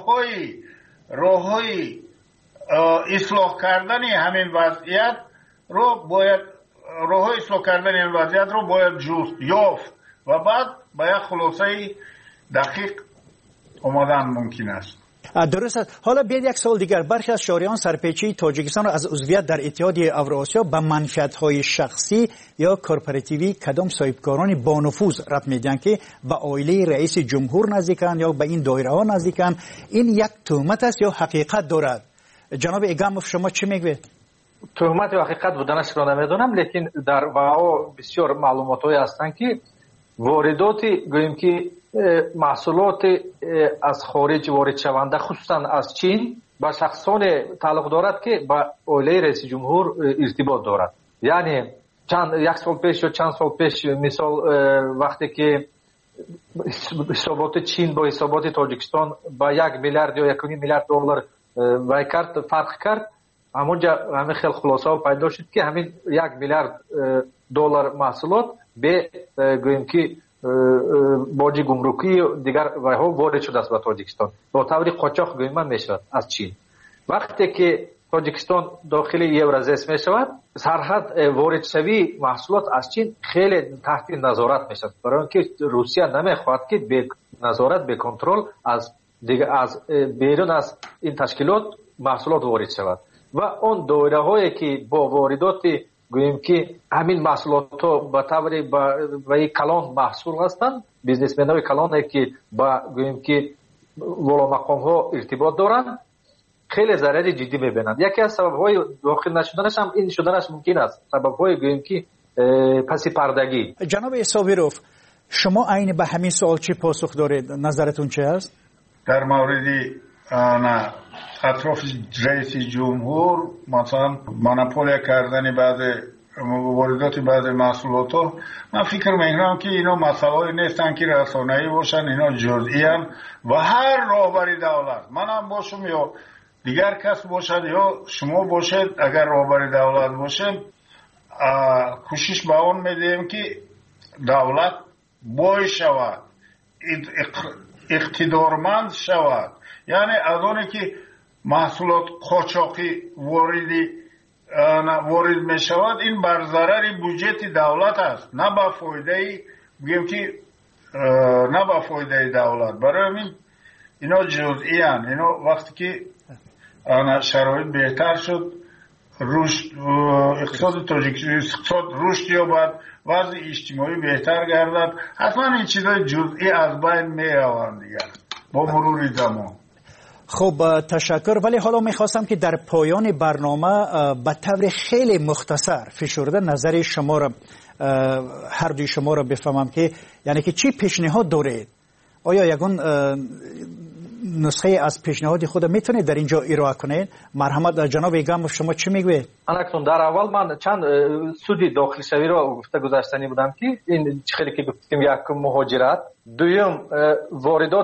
راههای اصلاح کردن همین وضعیت رو باید جست یافت و بعد به یک خلاصه دقیق آمدن ممکن است. درست است. حالا بیاید یک سوال دیگر. برخی از شهریان سرپیچی تاجیکستان را از عضویت در اتحاد اوراسیا به منفعت‌های شخصی یا کورپوراتیوی کدام صاحبکاران با نفوذ رد میدن که به عائله رئیس جمهور نزدیکن یا به این دایره ها نزدیکن. این یک تهمت است یا حقیقت دارد؟ جناب اگاموف شما چی میگوید؟ تهمت و حقیقت بودنش را نمیدونم، لیکن در واقع بسیار معلوماتی هستند که وارداتی گوییم که محصولات از خارج وارد شونده خصوصا از چین با شخصان تعلق دارد که با عائله رئیس جمهور ارتباط دارد. یعنی یک سال پیش یا چند سال پیش مثال وقتی که حسابات چین با حسابات تاجیکستان با 1 میلیارد یا 1.5 میلیارد دلار وای کرد فرق کرد، همونجا همین خیلی خلاصه پیدا شد که همین 1 میلیارد دلار محصولات به گوییم که باج گمرکی و دیگر وایها وارد شده است به تاجیکستان با طور قاچاق گویم میشود از چین. وقتی که تاجیکستان داخل یورازیس میشود سرحد وارد شوی محصولات از چین خیلی تحت نظارت میشود، برای اینکه روسیه نمیخواهد که به نظارت به کنترل از بیرون از این تشکیلات محصولات وارد شود و اون دایره هایی که با واردات گوییم که همین محصولات ها به طور با کلان محصول هستند، بیزنسمن های کلان که با گوییم که والا مقام ها ارتباط دارند خیلی ضرر جدی میبینند. یکی از سبب های داخل نشدنش هم این شدنش ممکن است، سبب های گوییم که پس پردگی. جناب صابرов شما عین به همین سوال چی پاسخ دارید؟ نظرتون چه است؟ در مورد اطراف رئیس جمهور مثلا مونوپولیا کردن بعض واردات بعض محصولات ها، من فکر میکنم که اینا مسائلی نیستن که رسانه‌ای باشن، اینا جزئی ان و هر راهبر دولت، منم باشم یا دیگر کس باشد یا شما باشید، اگر راهبر دولت باشید کوشش به اون میدیم که دولت بای شود، اقتدارمند شود. یعنی از اونی که محصولات قاچاقی وارد می شود، این بر ضرر بودجه دولت است، نه به فایده بگیم که نه به فایده دولت. برای همین اینا جزئی ان. اینا وقتی که شرایط بهتر شد، رشد اقتصاد تاجیکستان رشد یابد، وضع اجتماعی بهتر گردد، حتما این چیزای جزئی از بین می روند دیگر با مرور زمان. خب تشکر. ولی حالا میخواستم که در پایان برنامه به طور خیلی مختصر فشرده نظر شما را، هر دوی شما را بفهمم که یعنی که چی پیشنهاد دارید؟ آیا یگان نسخه از پیشنهاد خود میتونید در اینجا ارائه کنید؟ مرحمت جناب ایگم، شما چی میگوید؟ انکتون در اول من چند سودی داخل شوی را گفته گذاشتنی بودم که این خیلی که گفتیم، یک مهاجرت، دوم واردات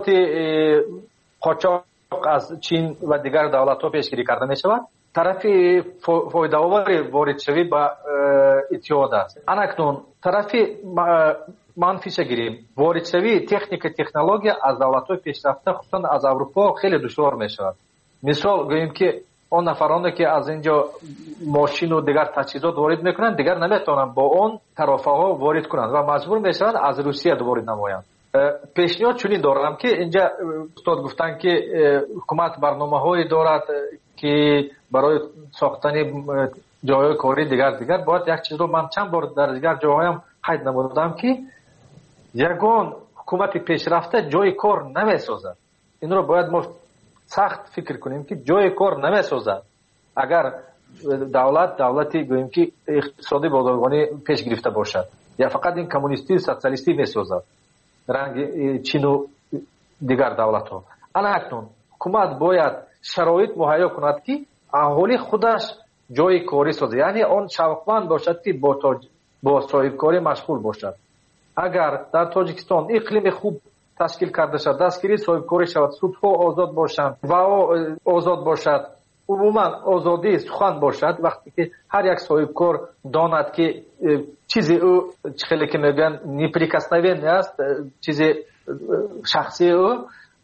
قاچاق از چین و دیگر دولت‌ها پیشگیری کرده می شود. طرف فایده آور وارد شوی به اتحاد است. انکتون طرف منفیش گیریم، وارد شوی تکنولوژی از دولت‌های پیشرفته خصوصا از اروپا خیلی دشوار می شود. مثال گوییم که اون نفرانی که از اینجا ماشین و دیگر تجهیزات وارد میکنن دیگر نمیتونن با اون طرف‌ها وارد کنند و مجبور میشوند از روسیه وارد نمایند. پیشنهاد چنین دارم که اینجا استاد گفتن که حکومت برنامه‌هایی دارد که برای ساختن جای کاری دیگر باید یک چیز رو من چند بار در دیگر جاهایم قید نمودم که یگان حکومت پیشرفته جای کار نمیسازد. این رو باید ما سخت فکر کنیم که جای کار نمیسازد. اگر دولتی گوییم که اقتصادی بازرگانی پیش گرفته باشد یا فقط این کمونیستی سوسیالیستی میسازد رنگ چین و دیگر دولت ها. اکنون حکومت باید شرایط مهیا کند که اهالی خودش جای کاری سازد، یعنی آن شوقمند باشد که با صاحب کاری مشغول باشد. اگر در تاجیکستان اقلیم خوب تشکیل کرده شد، دستگیری صاحب کاری شود، سودها آزاد باشند و آزاد باشد، عموما آزادی سخن باشد، وقتی که هر یک صاحب کار داند که چیزی او خیلی که میگن نیپریکاسنوی است، چیزی شخصی او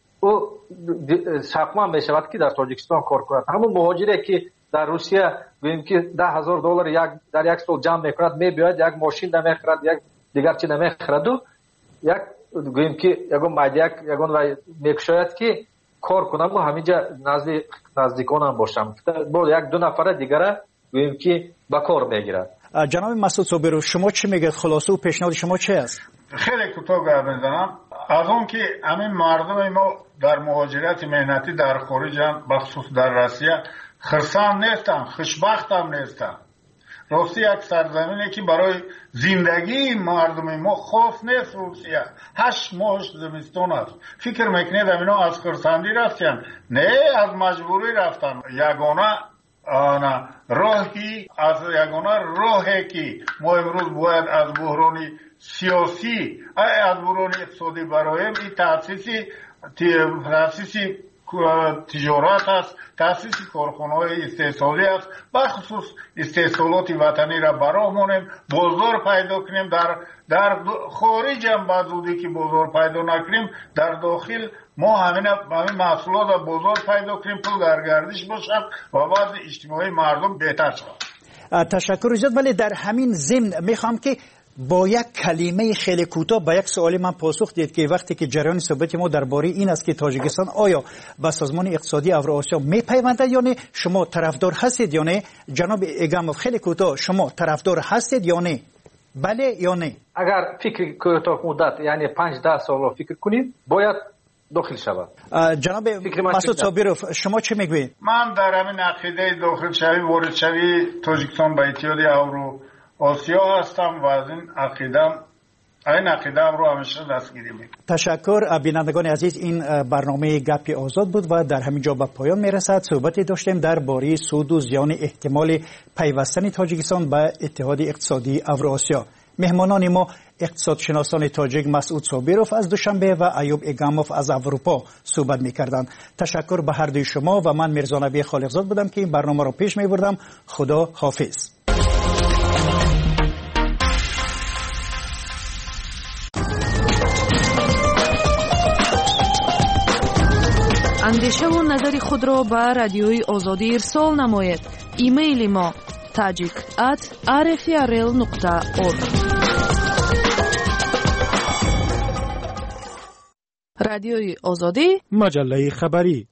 شاقمان میشود که در تاجیکستان کار کند. همون مهاجری که در روسیه ببینیم که $10,000 در یک سال جمع میکند، میبیاید یک ماشین نمیخرد، یک دیگر چی نمیخرد و یک گوییم که یگان و میکشاید که کار کنم و همینجا نزدیکانم باشم با یک دو نفر دیگره گوییم که با کار میگیرد. جناب مسعود صابرو، شما چی میگید؟ خلاصه و پیشنهاد شما چه است؟ خیلی کوتاه گپ میزنم. از اون که همین مردم ما در مهاجرت مهنتی در خارجن، بخصوص در روسیه، خرسند نیستن، خوشبخت هم نیستن. روسیه یک سرزمینی که برای زندگی مردم ما خاص نیست. روسیه 8 ماه زمستان است. فکر میکنید اینا از خرسندی رفتن؟ نه، از مجبوری رفتن. یگانه راهی که ما امروز باید از بحران سیاسی از بحران اقتصادی برایم این تأسیس تجارت است، تأسیس کارخانه‌های استحصالی است، بخصوص استحصالات وطنی را برامونیم، بازار پیدا کنیم. در خارج هم بعد زودی که بازار پیدا نکنیم، در داخل ما همین محصولات را بازار پیدا کنیم، پول در گردش باشد و وضع اجتماعی مردم بهتر شود. تشکر زیاد. ولی در همین ضمن میخوام که با یک کلمه خیلی کوتاه به یک سوالی من پاسخ دید که وقتی که جریان صحبت ما درباره این است که تاجیکستان آیا به سازمان اقتصادی اوراسیا میپیوندد یا نه، شما طرفدار هستید یا نه؟ جناب ایگاموف خیلی کوتاه، شما طرفدار هستید یا نه؟ بله یا نه؟ اگر فکر کوتاه مدت یعنی 5-10 سال فکر کنیم باید داخل شود. جناب مسعود صابرو شما چه میگویید؟ من در همین عقیده داخل شوی وارد شوی تاجیکستان به اتحاد آسیا هستم و از این عقیدم این عقیده رو همیشه دستگیری میکنیم. تشکر بینندگان عزیز، این برنامه گپ آزاد بود و در همین جا به پایان میرسد. صحبتی داشتیم درباره سود و زیان احتمال پیوستن تاجیکستان به اتحاد اقتصادی اوراسیا. مهمانان ما اقتصادشناسان تاجیک مسعود صابروف از دوشنبه و ایوب اگاموف از اروپا صحبت می‌کردند. تشکر به هر دوی شما و من میرزا نبی خالقزاد بودم که این برنامه را پیش می‌بردم. خدا حافظ. اندیشه و نظر خود را به رادیوی آزادی ارسال نمایید. ایمیل ما tajik@rfrl.org. رادیوی آزادی، مجله خبری.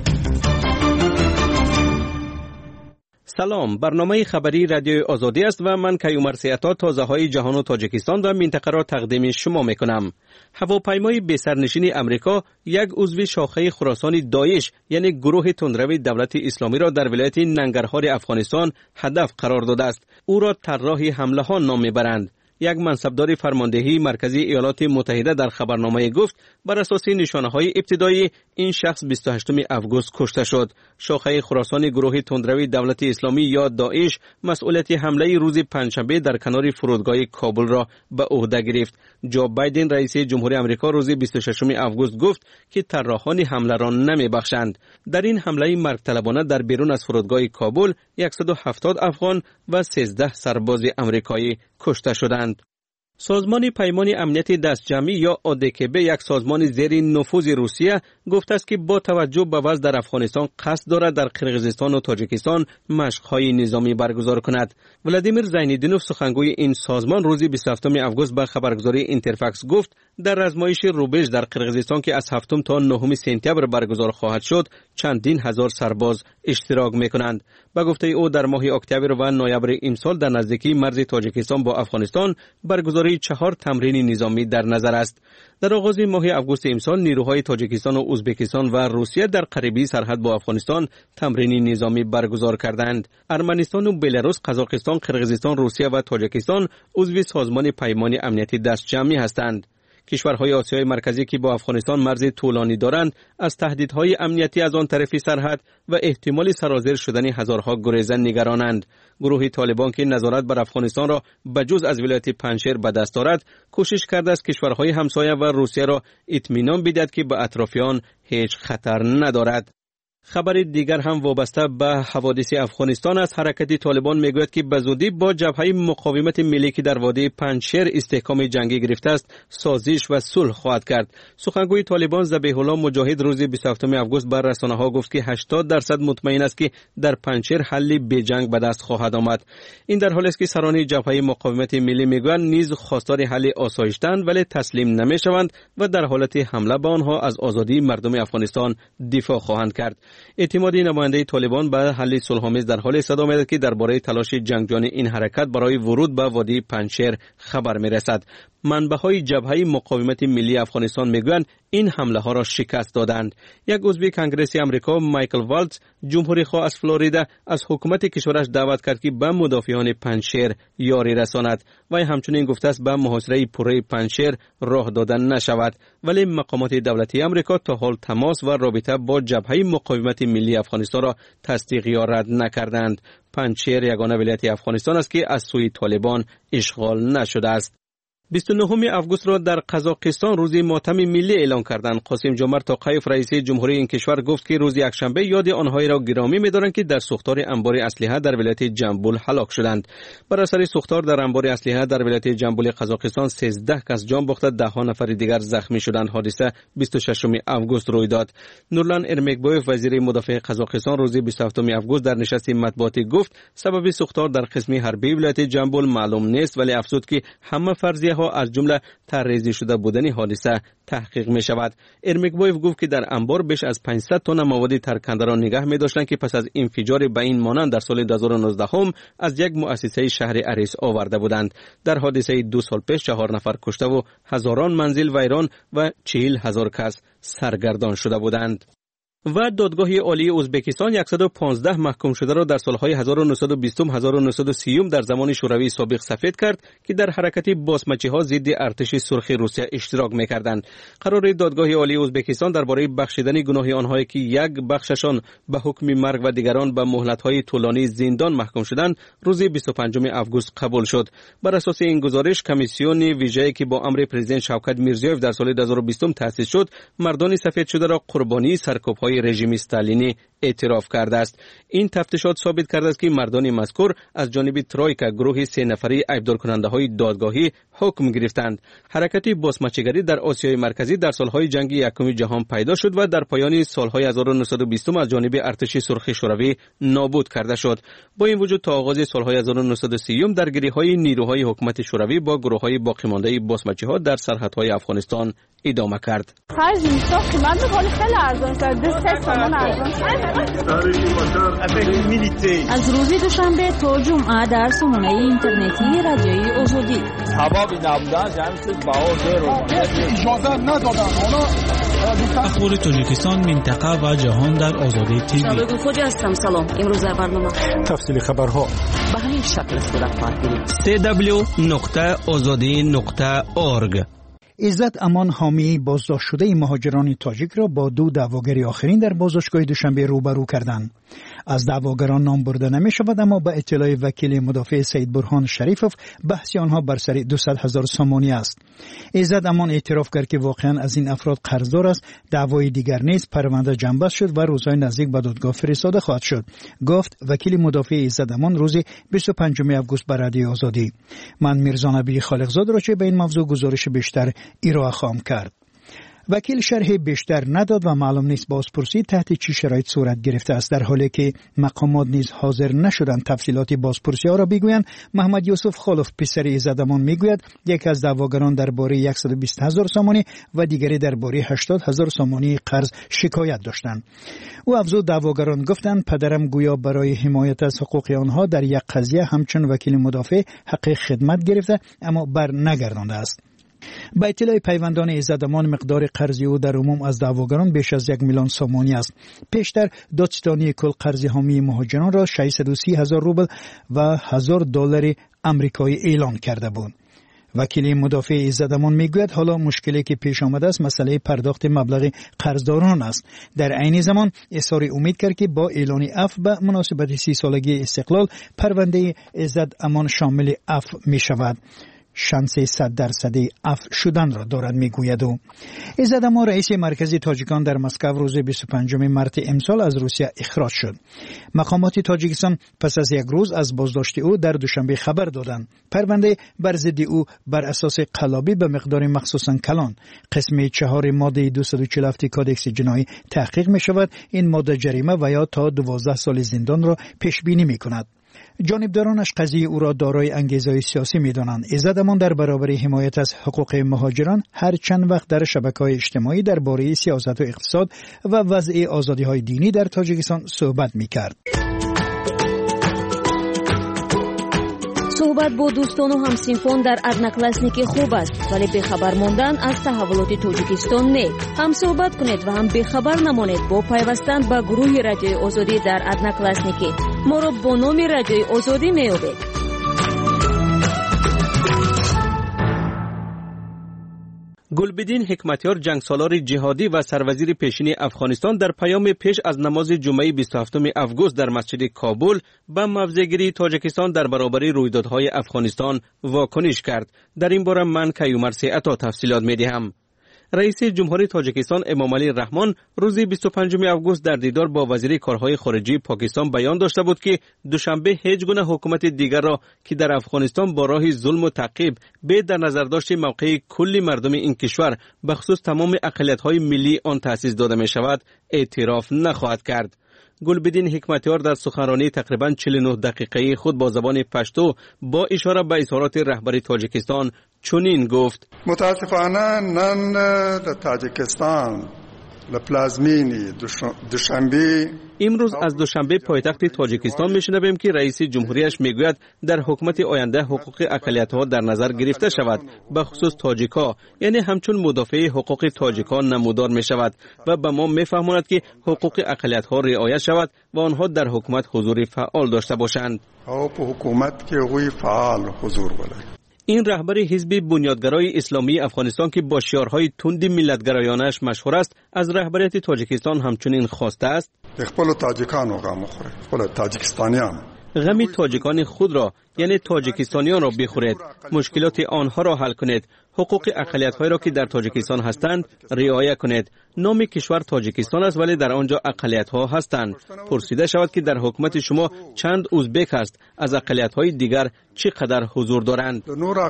سلام، برنامه خبری رادیوی آزادی است و من کیومر سیاتا تازه های جهان و تاجیکستان و منطقه را تقدیم شما میکنم. هواپیمای بی‌سرنشین امریکا یک عضو شاخه خراسان داعش یعنی گروه تندرو دولت اسلامی را در ولایت ننگرهار افغانستان هدف قرار داده است. او را طراح حمله ها نام میبرند. یک منصبدار فرماندهی مرکزی ایالات متحده در خبرنامه گفت بر اساس نشانه‌های ابتدایی این شخص 28 اوگوست کشته شد. شاخه خراسان گروه تندروی دولت اسلامی یا داعش مسئولیت حمله روز پنجشنبه در کنار فرودگاه کابل را به عهده گرفت. جو بایدن رئیس جمهوری آمریکا روز 26 اوگوست گفت که طراحان حمله را نمی‌بخشند. در این حمله مرگ‌طلبانه در بیرون از فرودگاه کابل 170 افغان و 13 سرباز آمریکایی کشته شدند. سازمان پیمان امنیت دستجمعی یا ODKB یک سازمان زیر نفوذ روسیه گفته است که با توجه به وضع در افغانستان قصد دارد در قرقیزستان و تاجیکستان مشق‌های نظامی برگزار کند. ولادیمیر زینالدینوف سخنگوی این سازمان روز 27 اوگوست به خبرگزاری اینترفکس گفت در آزمایش روبژ در قرقیزستان که از 7 تا 9 سپتامبر برگزار خواهد شد چندین هزار سرباز اشتراک می‌کنند. به گفته او در ماه اکتبر و نوامبر امسال در نزدیکی مرز تاجیکستان با افغانستان برگزاری 4 تمرین نظامی در نظر است. در آغاز ماه اوگوست امسال نیروهای تاجیکستان و ازبکستان و روسیه در قریبی سرحد با افغانستان تمرین نظامی برگزار کردند. ارمنستان و بلاروس، قزاقستان، قرقیزستان، روسیه و تاجیکستان عضو سازمان پیمان امنیت دستجمعی هستند. کشورهای آسیای مرکزی که با افغانستان مرز طولانی دارند از تهدیدهای امنیتی از آن طرف سرحد و احتمال سرازیر شدن هزارها گریزن نگرانند. گروه طالبان که نظارت بر افغانستان را بجز از ولایت پنجشیر به دست دارد کوشش کرده است کشورهای همسایه و روسیه را اطمینان بدهد که به اطرافیان هیچ خطر ندارد. خبر دیگر هم وابسته به حوادث افغانستان است. حرکت طالبان میگوید که به زودی با جبهه مقاومت ملی که در وادی پنجشیر استحکام جنگی گرفته است سازش و صلح خواهد کرد. سخنگوی طالبان ذبیح الله مجاهد روز 27 اوگوست بر رسانه‌ها گفت که 80% مطمئن است که در پنجشیر حل بی جنگ به دست خواهد آمد. این در حالی است که سران جبهه مقاومت ملی میگویند نیز خواستار حل آسایشتند ولی تسلیم نمیشوند و در حالت حمله به آنها از آزادی مردم افغانستان دفاع خواهند کرد. اعتماد نماینده طالبان به حل صلح‌آمیز در حال صدا می‌دهد که درباره تلاش جنگجویان این حرکت برای ورود به وادی پنجشیر خبر می‌رسد. منبع‌های جبهه مقاومت ملی افغانستان میگویند این حمله ها را شکست دادند. یک عضو کنگره آمریکا مایکل والتز جمهوری خواه از فلوریدا از حکومت کشورش دعوت کرد که به مدافعان پنجشیر یاری رساند و همچنین گفته است به محاصره پره پنجشیر راه دادن نشود، ولی مقامات دولتی آمریکا تا حال تماس و رابطه با جبهه مقاومت ملی افغانستان را تصدیق یا رد نکردند. پنجشیر یگانه ولایت افغانستان است که از سوی طالبان اشغال نشده است. 29 اوگوست را در قزاقستان روز ماتم ملی اعلام کردند. قاسم جمعت توقیف رئیس جمهوری این کشور گفت که روز یکشنبه یاد آنهایی را گرامی می‌دارند که در سوختار انبار اسلحه در ولایت جنبول هلاک شدند. بر اثر سوختار در انبار اسلحه در ولایت جنبول قزاقستان 13 کس جان باخته، 10 نفر دیگر زخمی شدند. حادثه 26 اوگوست روی داد. نورلان ارمکبویف وزیر مدافع قزاقستان روز 27 اوگوست در نشست مطبوعاتی گفت سبب سوختار در قسم حربی ولایت جنبول معلوم نیست، ولی افزود که همه فرضیه از جمله طرح‌ریزی شده بودن حادثه تحقیق می شود. ارمکبویف گفت که در انبار بیش از 500 تن مواد ترکنده را نگه می داشتند که پس از انفجار به این مانند در سال 2019 هم از یک مؤسسه شهر اریس آورده بودند. در حادثه 2 سال پیش 4 نفر کشته و هزاران منزل ویران و 40,000 کس سرگردان شده بودند. و دادگاه عالی ازبکستان 115 محکوم شده را در سالهای 1920 و 1930 در زمان شوروی سابق سفید کرد که در حرکت باسمچی‌ها ضد ارتش سرخ روسیه اشتراک می‌کردند. قرار دادگاه عالی ازبکستان درباره بخشیدن گناه آنهایی که یک بخششان به حکم مرگ و دیگران به مهلت‌های طولانی زندان محکوم شدند روز 25 آگوست قبول شد. بر اساس این گزارش کمیسیون ویژه‌ای که با امر پرزیدنت شوکت میرزیوف در سال 2020 تأسیس شد مردان سفید شده را قربانی سرکوب‌های رژیم استالینی اعتراف کرده است. این تفتیشات ثابت کرده است که مردان مذکور از جانب ترویکا گروه 3 نفری عیبدار کننده‌های دادگاهی حکم گرفتند. حرکت باسمچیگری در آسیای مرکزی در سالهای جنگ یکم جهان پیدا شد و در پایان سالهای 1920 از جانب ارتش سرخ شوروی نابود کرده شد. با این وجود تا آغاز سالهای 1930 درگیری‌های نیروهای حکومت شوروی با گروه‌های باقی مانده باسمچی‌ها در سرحدهای افغانستان ادامه کرد. از روز دوشنبه تا جمعه در سامانه اینترنتی رادیوی آزادی اجازه ندادن. اخبار تاجیکستان، منطقه و جهان در آزادی تیوی. شبکه خود هستم. سلام. امروز در برنامه تفصیل خبرها به همین شکل صورت خواهد گرفت. www.azadi.org. عزت امان حامی بازداشت شده مهاجران تاجیک را با 2 دعواگر آخرین در بازداشتگاه دوشنبه روبرو کردند. از دعواگران نام برده نمی شود، اما به اطلاع وکیل مدافع سید برهان شریفوف بحث آنها بر سر 200,000 سامانی است. عزت امان اعتراف کرد که واقعا از این افراد قرضدار است. دعوای دیگر نیز پرونده جنبست شد و روزهای نزدیک به دادگاه فرستاده خواهد شد، گفت وکیل مدافع عزت امان روز 25 آگوست بر رادیو آزادی. من میرزا نبی خالقزاد را چه به این موضوع گزارش بیشتر ارائه خواهم کرد. وکیل شرح بیشتر نداد و معلوم نیست بازپرسی تحت چه شرایط صورت گرفته است. در حالی که مقامات نیز حاضر نشدند تفصیلات بازپرسی ها را بگویند، محمد یوسف خالف پسر عزت امان میگوید یک از دعواگران درباره 120,000 سامانی و دیگری درباره 80,000 سامانی قرض شکایت داشتند. او افزود دعواگران گفتند پدرم گویا برای حمایت از حقوق آنها در یک قضیه همچون وکیل مدافع حق خدمت گرفته اما بر نگردانده است. با اطلاع پیوندان عزت امان مقدار قرض او در عموم از دعواگران بیش از 1 میلیون سامانی است. پیشتر دادستانی کل قرض حامی مهاجران را 630,000 روبل و $1,000 آمریکایی اعلان کرده بود. وکیل مدافع عزت امان میگوید حالا مشکلی که پیش آمده است مسئله پرداخت مبلغ قرضداران است. در عین زمان اظهار امید کرد که با اعلان عفو به مناسبت 30 سالگی استقلال پرونده عزت امان شامل عفو می شود. شانس 100% عفو شدن را دارد میگوید. او عزت امان رئیس مرکز تاجیکان در مسکو روز 25 مارس امسال از روسیه اخراج شد. مقامات تاجیکستان پس از یک روز از بازداشت او در دوشنبه خبر دادند. پرونده بر ضد او بر اساس قلابی به مقدار مخصوصا کلان قسم 4 ماده 247 کادکس جنایی تحقیق می شود. این ماده جریمه و یا تا 12 سال زندان را پیش بینی می کند. جانبدارانش قضیه او را دارای انگیزه سیاسی می‌دانند. عزت امان در برابر حمایت از حقوق مهاجران هر چند وقت در شبکه‌های اجتماعی درباره سیاست و اقتصاد و وضع آزادی‌های دینی در تاجیکستان صحبت می‌کرد. صحبت با دوستان و همسنفان در ادناکلاسنیکی خوب است، ولی بخبر ماندن از تحولات تاجیکستان نه. هم صحبت کنید و هم بخبر نمانید با پیوستن به گروه رادیوی آزادی در ادناکلاسنیکی. ما را با نام رادیوی آزادی می‌یابید. گلبدین حکمتیار جنگسالار جهادی و سروزیر پیشین افغانستان در پیام پیش از نماز جمعه 27 آگوست در مسجد کابل به موضع‌گیری تاجیکستان در برابر رویدادهای افغانستان واکنش کرد. در این باره من کیومر عطا تفصیلات می‌دهم. رئیس جمهوری تاجیکستان امام علی رحمان روز 25 آگوست در دیدار با وزیر کارهای خارجه پاکستان بیان داشته بود که دوشنبه هیچ گونه حکومت دیگر را که در افغانستان با راه ظلم و تعقیب به در نظر داشت موقع کلی مردم این کشور به خصوص تمام اقلیت‌های ملی آن تأسیس داده می شود اعتراف نخواهد کرد. گلبدین حکمتیار در سخنرانی تقریباً 49 دقیقه‌ای خود با زبان پشتو با اشاره به اظهارات رهبر تاجیکستان چنین گفت: متاسفانه نن در تاجیکستان امروز از دوشنبه پایتخت تاجیکستان میشنویم که رئیس جمهوریش میگوید در حکومت آینده حقوق اقلیت‌ها در نظر گرفته شود، به خصوص تاجیک‌ها، یعنی همچون مدافع حقوق تاجیکان نمودار می شود و به ما میفهماند که حقوق اقلیت‌ها رعایت شود و آنها در حکومت حضور فعال داشته باشند. این رهبر حزب بنیادگرای اسلامی افغانستان که با شعارهای تند ملتگرایانش مشهور است، از رهبریت تاجیکستان همچنین خواسته است غم تاجیکان خود را، یعنی تاجیکستانیان را بخورید، مشکلات آنها را حل کنید، حقوق اقلیت‌های را که در تاجیکستان هستند رعایت کنید. نام کشور تاجیکستان است ولی در آنجا اقلیت‌ها هستند. پرسیده شود که در حکومت شما چند ازبک است، از اقلیت‌های دیگر چقدر حضور دارند؟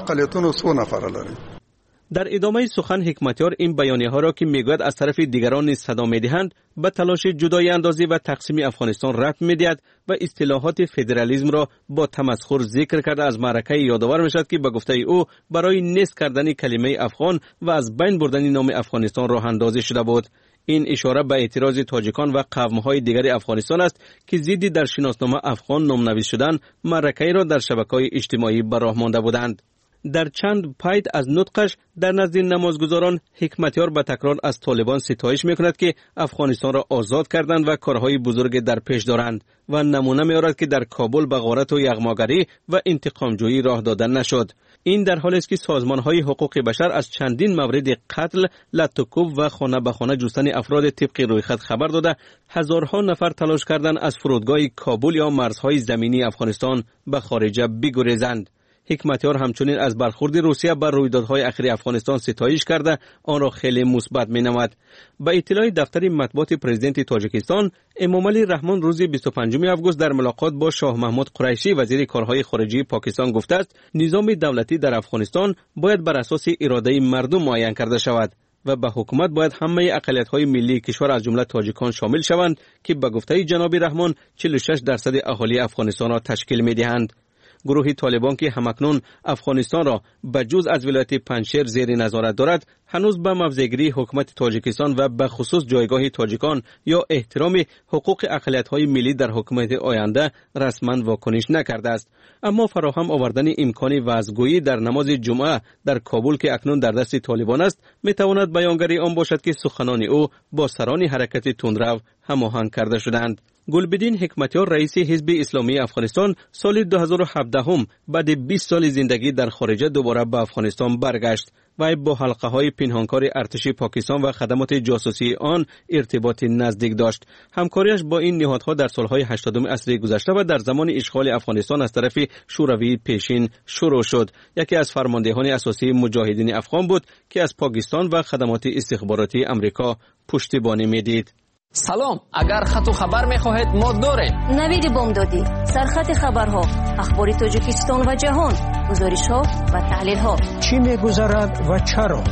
در ادامه سخن حکمتیار این بیانیه‌ها را که میگوید از طرف دیگران نیز صدا می‌دهند به تلاش جدایی اندازی و تقسیم افغانستان ربط می‌دهد و اصطلاحات فدرالیسم را با تمسخر ذکر کرده از معرکه یادآور می‌شود که به گفته او برای نیست کردن کلمه افغان و از بین بردن نام افغانستان راه اندازی شده بود. این اشاره به اعتراض تاجیکان و قوم‌های دیگر افغانستان است که ضد در شناسنامه افغان نام‌نویس شدن معرکه را در شبکه‌های اجتماعی به راه مانده بودند. در چند پایت از نطقش در نزد نمازگزاران حکمتیار به تکرار از طالبان ستایش میکند که افغانستان را آزاد کردند و کارهای بزرگ در پیش دارند و نمونه می‌آورد که در کابل به غارت و یغماگری و انتقامجویی راه دادن نشد. این در حالی است که سازمان‌های حقوق بشر از چندین مورد قتل، لطوکوب و خانه به خانه جستن افراد طبق رویخط خبر داده، هزارها نفر تلاش کردند از فرودگاه کابل یا مرزهای زمینی افغانستان به خارج بگریزند. حکمتیار همچنین از برخورد روسیه بر رویدادهای اخیر افغانستان ستایش کرده آن را خیلی مثبت مینامد. به اطلاع دفتر مطبوعات پرزیدنت تاجیکستان، امامعلی رحمان روز 25 آگوست در ملاقات با شاه محمود قریشی وزیر کارهای خارجه پاکستان گفته است نظام دولتی در افغانستان باید بر اساس اراده مردم معین کرده شود و به حکومت باید همه اقلیت‌های ملی کشور از جمله تاجیکان شامل شوند که به گفته جناب رحمان 46% اهالی افغانستان را تشکیل می‌دهند. گروه طالبان که همکنون افغانستان را به جز از ولایت پنجشیر زیر نظارت دارد، هنوز به موضع‌گیری حکومت تاجیکستان و به خصوص جایگاه تاجیکان یا احترام حقوق اقلیت‌های ملی در حکومت آینده رسما واکنش نکرده است. اما فراهم آوردن امکان وعظگویی در نماز جمعه در کابل که اکنون در دست طالبان است، میتواند بیانگری آن باشد که سخنان او با سران حرکت تندرو هماهنگ کرده شدند. گلبدین حکمتیار رئیس حزب اسلامی افغانستان سال 2017 بعد 20 سال زندگی در خارج دوباره به افغانستان برگشت و با حلقه های پنهانکار ارتش پاکستان و خدمات جاسوسی آن ارتباط نزدیک داشت. همکاریش با این نهادها در سالهای 80 عصر گذشته و در زمان اشغال افغانستان از طرف شوروی پیشین شروع شد. یکی از فرماندهان اساسی مجاهدین افغان بود که از پاکستان و خدمات استخباراتی امریکا پشتیبانی میدید. سلام، اگر خط و خبر میخواهید ما داریم. نوید بامدادی، سرخط خبرها، اخبار تاجیکستان و جهان، گزارش‌ها و تحلیل‌ها. چی می‌گذرد و چرا؟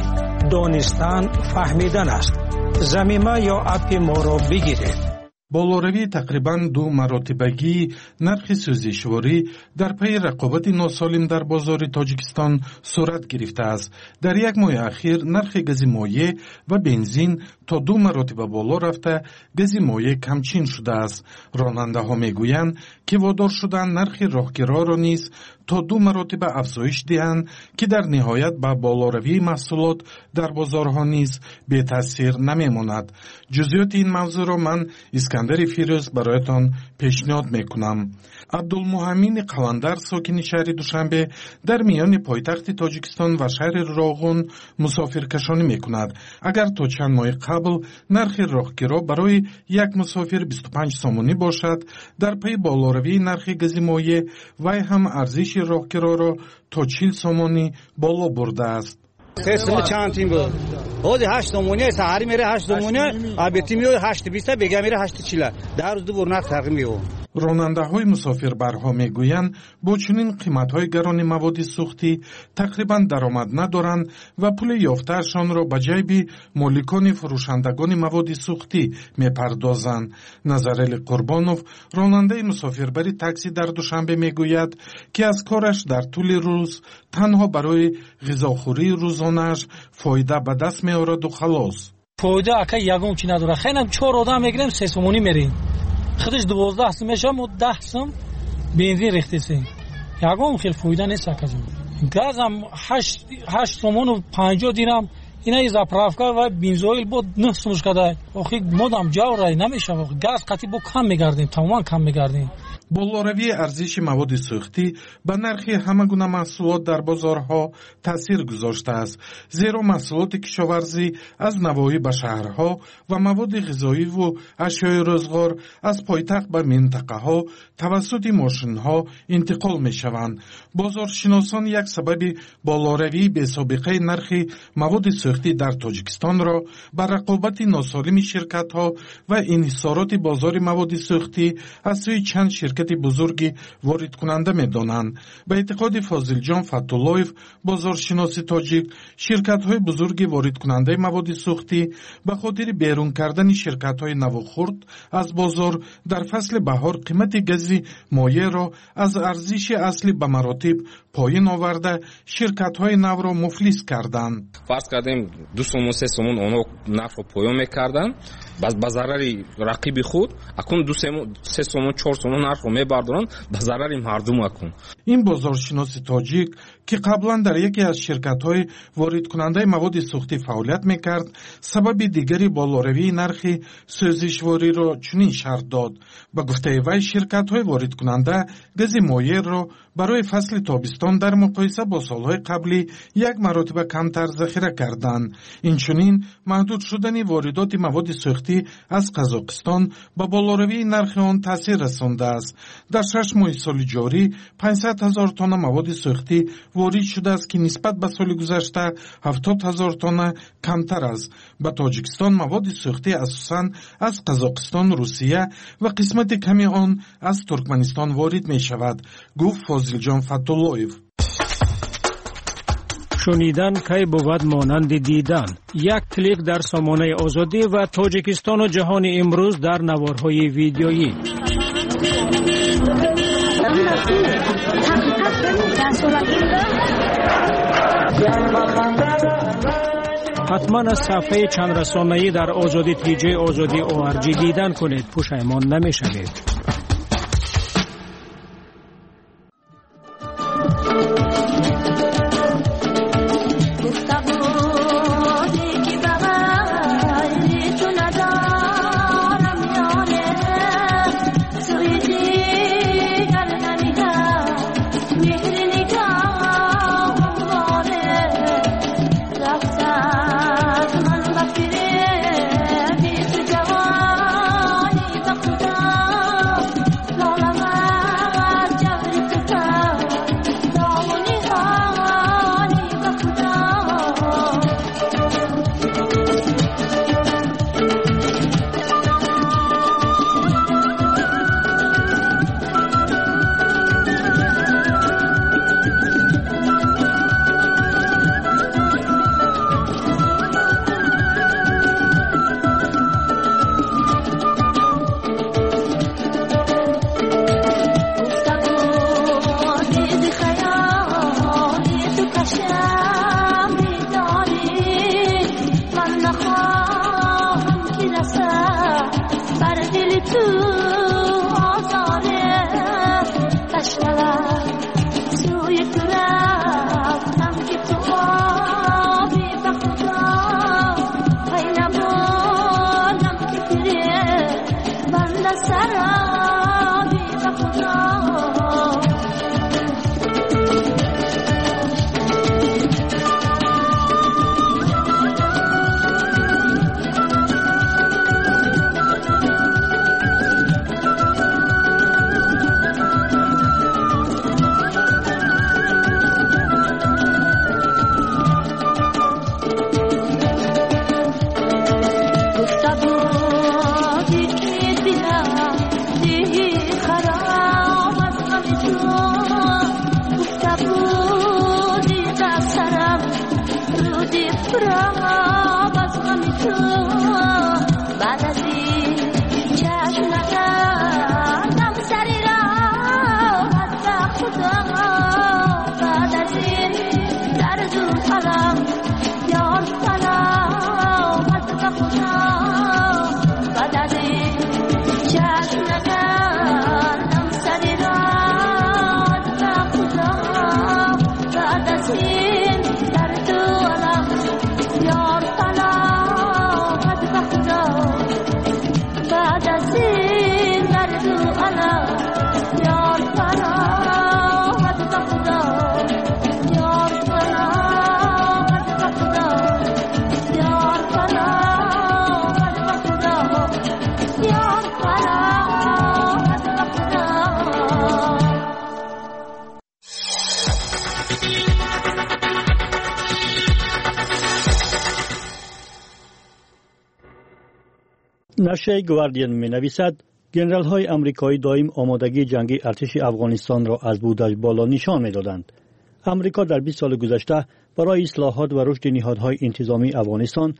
دانستن فهمیدن است. ضمیمه یا اپ ما را بگیرید. болоравии тақрибан 2 маротибагии нархи сӯзишворӣ дар пайи рақобати носолим дар бозори тоҷикистон сурат гирифтааст. дар як моҳи ахир нархи гази моеъ ва бензин то 2 маротиба боло рафта, гази моеъ камчин шудааст. ронандаҳо мегӯянд ки водор шуданд нархи роҳгироро низ то 2 маротиба афзоиш диҳанд, ки дар ниҳоят ба болоравии маҳсулот дар бозорҳо низ бетаъсир намемонад. ҷузъиёти ин мавзӯъро ман искандари фирӯз бароятон пешниҳод мекунам. абдулмуҳаммини қаландар, сокини шаҳри душанбе, дар миёни пойтахти тоҷикистон ва шаҳри роғун мусофиркашонӣ мекунад. агар то чанд моҳи қабл нархи роҳгиро барои як мусофир 25 сомонӣ бошад, дар пайи болоравии нархи гази моеъ вай ҳам арзиши роҳгироро то 40 сомонӣ боло бурдааст. قسم چند تیم بود. حدود 8 سومونی سحری میره 8 سومونی، آبیتی میاد 8.20 بگم میره 8.40. در روز دو نرخ تغییر میکنه. ронандаҳои мусофирбарҳо мегӯянд бо чунин қиматҳои гарони маводи сӯхтӣ тақрибан даромад надоранд ва пули ёфтаашонро ба ҷайби моликони фурӯшандагони маводи сӯхтӣ мепардозанд. Назарели Қурбонов, ронандаи мусофирбари такси дар Душанбе мегӯяд, ки аз кораш дар тӯли рӯз танҳо барои ғизохӯрии рӯзонааш фоида ба даст меораду халос. فایده اکا یگم چی نداره. خیلی 4 آدم میگیریم 3 سومونی میریم. خودش 12 سوم میشه و 10 سوم بنزین ریختیم. یگم خیلی فایده نیست اکا جون. گازم 8 سومون و 50 دیرم اینا زاپرافکا و بنزین بود 9 سومش کده. آخه مودم جاورای نمیشه. گاز قطعی با کم میگردیم. تمام کم میگردیم. болоравии арзиши маводи сӯхтӣ ба нархи ҳама гуна маҳсулот дар бозорҳо таъсир гузоштааст, зеро маҳсулоти кишоварзӣ аз навоҳӣ ба шаҳрҳо ва маводи ғизоиву ашёи рӯзғор аз пойтахт ба минтақаҳо тавассути мошинҳо интиқол мешаванд. бозоршиносон як сабаби болоравии бесобиқаи нархи маводи сӯхтӣ дар тоҷикистонро ба рақобати носолими ширкатҳо ва инҳисороти бозори маводи сӯхтӣ аз сӯи чанд ширкати бузурги воридкунанда медонанд. ба эътиқоди Фозилҷон Фаттуллоев, бозоршиноси тоҷик, ширкатҳои бузурги воридкунандаи маводи сӯхтӣ ба хотири берун кардани ширкатҳои наву хурд аз бозор дар фасли баҳор қимати гази моеъро аз арзиши аслӣ ба маротиб поин оварда ширкатҳои навро муфлис карданд. фарз кардем 2 сомон 3 сомон онҳо нархро поён мекарданд ба зарари рақиби худ. акун 2-3 сомон 4 сомон нархро мебардоранд ба зарари мардум. акун ин бозоршиноси тоҷик ки қаблан дар яке аз ширкатҳои воридкунандаи маводи сӯхтӣ фаъолият мекард, сабаби дигари болоравии нархи сӯзишвориро чунин шарҳ дод. ба гуфтаи вай, ширкатҳои воридкунанда гази моеъро барои фасли тобистон дар муқоиса бо солҳои қаблӣ 1 маротиба камтар захира карданд. инчунин маҳдуд шудани воридоти маводи сӯхтӣ аз Қазоқистон ба болоравии нархи он таъсир расондааст. дар 6 моҳи соли ҷорӣ 500 000 тонна маводи сӯхтӣ ворид шудааст ки нисбат ба соли гузашта 70 000 тонна камтар аст. ба Тоҷикистон маводи сӯхтӣ асосан аз Қазоқистон, Русия ва қисмати ками он аз Туркманистон ворид мешавад, гуфт Фозилҷон Фаттуллоев. шунидан кай бувад монанди дидан. як клик дар сомонаи озодӣ ва Тоҷикистону ҷаҳони имрӯз дар наворҳои видеоӣ. ҳатман аз сафҳаи чандрасонаӣ дар озоди тиҷаи озодӣ ORG дидан кунед. пушаймон намешавед. نشریه گواردین می‌نویسد ژنرال‌های آمریکایی دائم آمادگی جنگی ارتش افغانستان را از بودجه بالا نشان می‌دادند. آمریکا در 20 سال گذشته برای اصلاحات و رشد نهادهای انتظامی افغانستان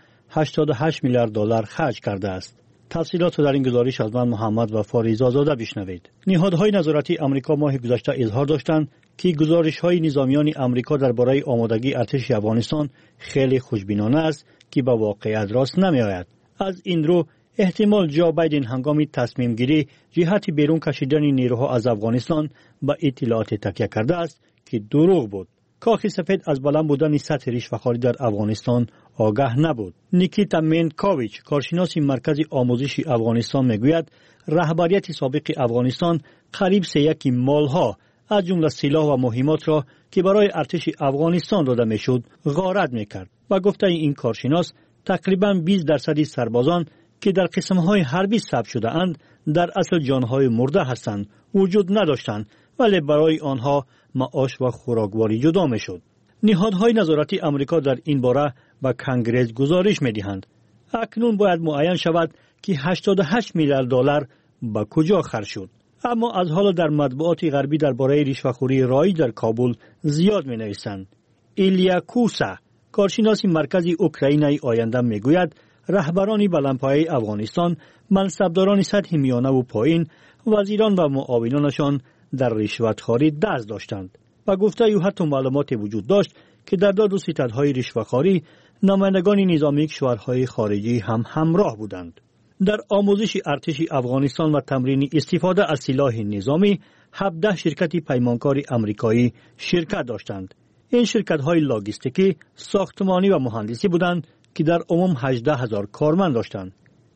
88 میلیارد دلار خرج کرده است. تفصیلات در این گزارش از من محمد و فاریز آزاده بشنوید. نهادهای نظارتی آمریکا ماه گذشته اظهار داشتند که گزارش‌های نظامیان آمریکا درباره آمادگی ارتش افغانستان خیلی خوشبینانه است که با واقعیت راست نمی‌آید. از این رو احتمال جو بایدن هنگام تصمیم گیری جهت بیرون کشیدن نیروها از افغانستان به اطلاعات تکیه کرده است که دروغ بود. کاخ سفید از بلند بودن سطح رشوه‌خواری در افغانستان آگاه نبود. نیکیتا منکاویچ، کارشناس مرکز آموزش افغانستان میگوید رهبریت سابق افغانستان قریب 3 مالها از جمله سلاح و مهمات را که برای ارتش افغانستان داده میشد غارت میکرد. و گفته این کارشناس تقریباً 20% سربازان که در قسم‌های حربی ثبت شده اند در اصل جانهای مرده هستند وجود نداشتند، ولی برای آنها معاش و خوراکواری جدا میشد. نهادهای نظارتی آمریکا در این باره به کنگره گزارش میدهند. اکنون باید معین شود که 88 میلیارد دلار به کجا خرج شد. اما از حال در مطبوعات غربی درباره رشوه‌خوری رایج در کابل زیاد می‌نویسند. ایلیا کوسا، کارشناس مرکز اوکراینای آینده میگوید رهبران بلندپایه افغانستان، منصبداران سطح میانه و پایین، وزیران و معاونانشان در رشوه‌خواری دست داشتند. و گفته او حتی معلومات وجود داشت که در داد و ستدهای رشوه‌خواری نمایندگان نظامی کشورهای خارجی هم همراه بودند. در آموزش ارتش افغانستان و تمرین استفاده از سلاح نظامی 17 شرکت پیمانکار آمریکایی شرکت داشتند. این شرکت‌های لاجستیکی، ساختمانی و مهندسی بودند که در عموم 18,000 کارمند داشتند.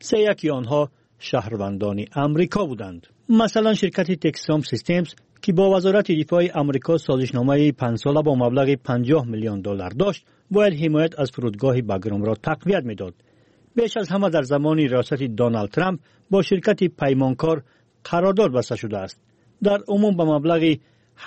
3 آنها شهروندان آمریکا بودند. مثلا شرکت تکسام سیستمز که با وزارت دفاع آمریکا سازشنامه 5 ساله با مبلغ 50 میلیون دلار داشت، باید حمایت از فرودگاه بگرام را تقویت می‌داد. بیش از همه در زمان ریاست دونالد ترامپ با شرکت پیمانکار قرارداد بسته شده است. در عموم به مبلغ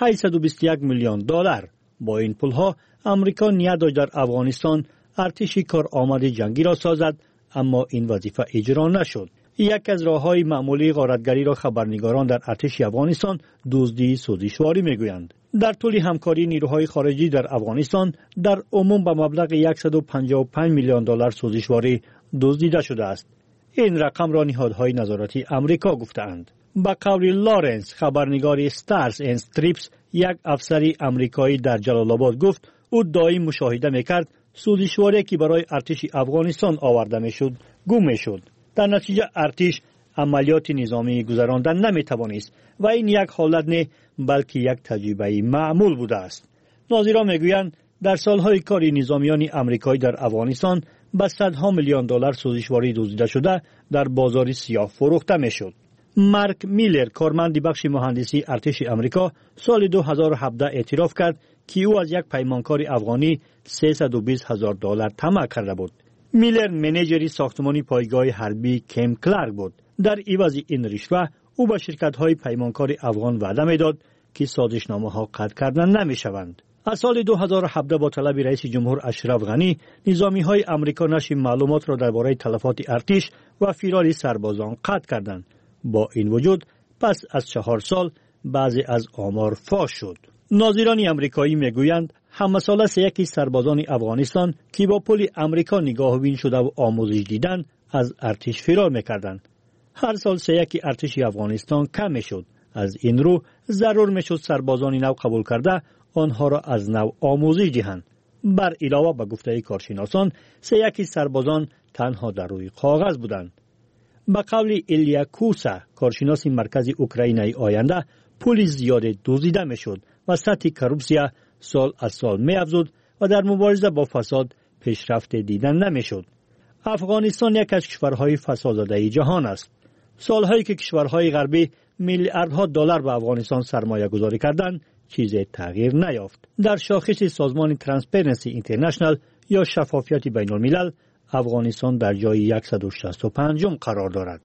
821 میلیون دلار. با این پولها آمریکا نیت داشت در افغانستان ارتشی کارآمد جنگی را سازد، اما این وظیفه اجرا نشد. یک از راه‌های معمولی غارتگری را خبرنگاران در ارتش افغانستان دزدی سوزشواری میگویند. در طول همکاری نیروهای خارجی در افغانستان در عموم به مبلغ 155 میلیون دلار سوزشواری دزدیده شده است. این رقم را نهادهای نظارتی آمریکا گفتند. با قول لارنس، خبرنگار استارز اند استریپس، یک افسر آمریکایی در جلال آباد گفت او دائم مشاهده میکرد سوزشواری که برای ارتش افغانستان آورده میشد گم میشد. در نتیجه ارتش عملیات نظامی گذراندن نمیتوانست و این یک حالت نه بلکه یک تجربه معمول بوده است. ناظران میگویند در سالهای کاری نظامیان آمریکایی در افغانستان به صدها میلیون دلار سوزشواری دزدیده شده در بازار سیاه فروخته میشد. مارک میلر، کارمند بخش مهندسی ارتش آمریکا، سال 2017 اعتراف کرد که او از یک پیمانکار افغانی 320,000 دلار طمع کرده بود. میلر منیجری ساختمانی پایگاه حربی کیم کلارک بود. در عوض این رشوه او به شرکت‌های پیمانکار افغان وعده می‌داد که سازشنامه‌ها قطع کردن نمی‌شوند. از سال 2017 با طلب رئیس جمهور اشرف غنی، نظامی‌های آمریکا نشر معلومات را درباره تلفات ارتش و فرار سربازان قطع کردند. با این وجود پس از 4 سال بعضی از آمار فاش شد. ناظران آمریکایی میگویند همساله 3 سربازان افغانستان که با پول آمریکا نگاهبین شده و آموزش دیدن از ارتش فرار میکردند. هر سال 3 ارتش افغانستان کم میشد. از این رو ضرور میشد سربازان نو قبول کرده آنها را از نو آموزش دهند. بر علاوه به گفته کارشناسان 3 سربازان تنها در روی کاغذ بودند. به قول ایلیا کوسا، کارشناس مرکز اوکراینای آینده، پول زیاد دزدیده میشد و سطح کروپسیا سال از سال می‌افزود و در مبارزه با فساد پیشرفت دیدن نمیشد. افغانستان یک از کشورهای فسادزده جهان است. سالهایی که کشورهای غربی میلیاردها دلار به افغانستان سرمایه گذاری کردند، چیزی تغییر نیافت. در شاخص سازمان ترانسپرنسی اینترنشنال یا شفافیت بین الملل، افغانستان در جای 165 قرار دارد.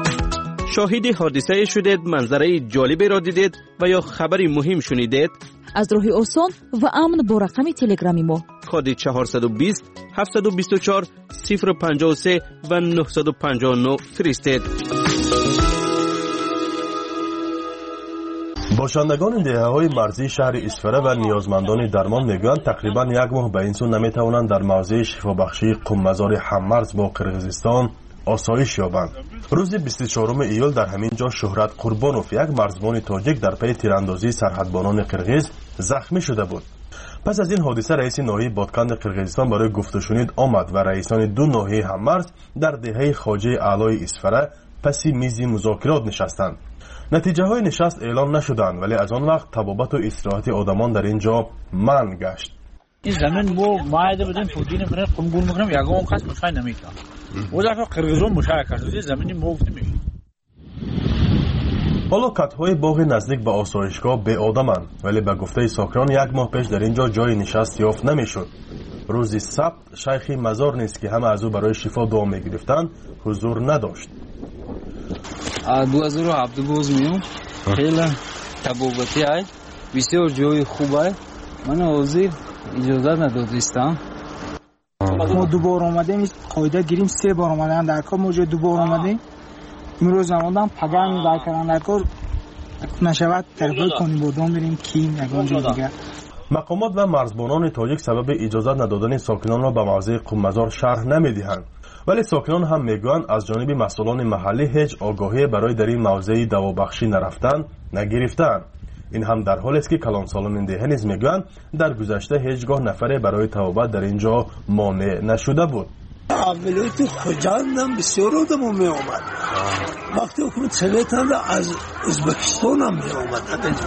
شاهد حادثه شدید، منظره جالبی را دیدید و یا خبری مهم شنیدید؟ аз роҳи осон ва амн бо рақами телеграми мо. коди 420 724 053 ва 959 фиристед. бошандагони деҳаҳои марзии шаҳри исфара ва ниёзмандони дармон мегӯянд тақрибан 1 моҳ ба ин су наметавонанд дар мавзеи шифобахшии қуммазори ҳаммарз бо қирғизистон осоиш ёбанд. рӯзи 24 июл дар ҳамин ҷо Шӯҳрат Қурбонов, як марзбони тоҷик, дар пайи тирандозии сарҳадбонони қирғиз захмӣ шуда буд. пас аз ин ҳодиса раиси ноҳияи Бодканди Қирғизистон барои гуфтушунид омад ва раисони ду ноҳияи ҳаммарз дар деҳаи хоҷаи аълои Исфара паси мизи музокирот нишастанд. натиҷаҳои нишаст эълон нашуданд, вале аз он вақт табобату истироҳати одамон дар ин ҷо манъ гашт. این زمین ما مایده بدیم پودین برای قمگون میکنم یگان قصد مشاهد نمیکنم او دفعه قرغزون مشاهد کرد این زمینی ما گفته میشه. ҳоло катҳои боғи наздик ба осоишгоҳ беодаманд, вале ба гуфтаи сокинон 1 моҳ пеш дар ин ҷо ҷои нишаст ёфт намешуд. рӯзи сабт шайхи мазор низ ки ҳама аз ӯ барои шифо дуо мегирифтанд ҳузур надошт. 2007 боз меём, хеле табобати ай, бисёр ҷои хуб ай. ман ҳозир иҷозат надодистам. ما دوباره آمدیم قاعده گیریم 3 بار آمدن در کار ما دوباره آمدیم امروز آمدم پگان در کردن در کار نشود طرفای کنی بودم بریم کیم یگان جای دیگر. مقامات و مرزبانان تاجیک سبب اجازت ندادن ساکنان را به موضع قممزار شرح نمیدهند، ولی ساکنان هم میگویند از جانب مسئولان محلی هیچ آگاهی برای در این موضع دوابخشی نرفتن نگرفتند. این هم در حالی است که کلانسالان دهه نیز میگویند در گذشته هیچگاه نفری برای توبت در اینجا مانع نشده بود. عملیات خوجندم بسیار آدم می آمد. وقتی حکومت سویت هم از ازبکستان هم می آمد.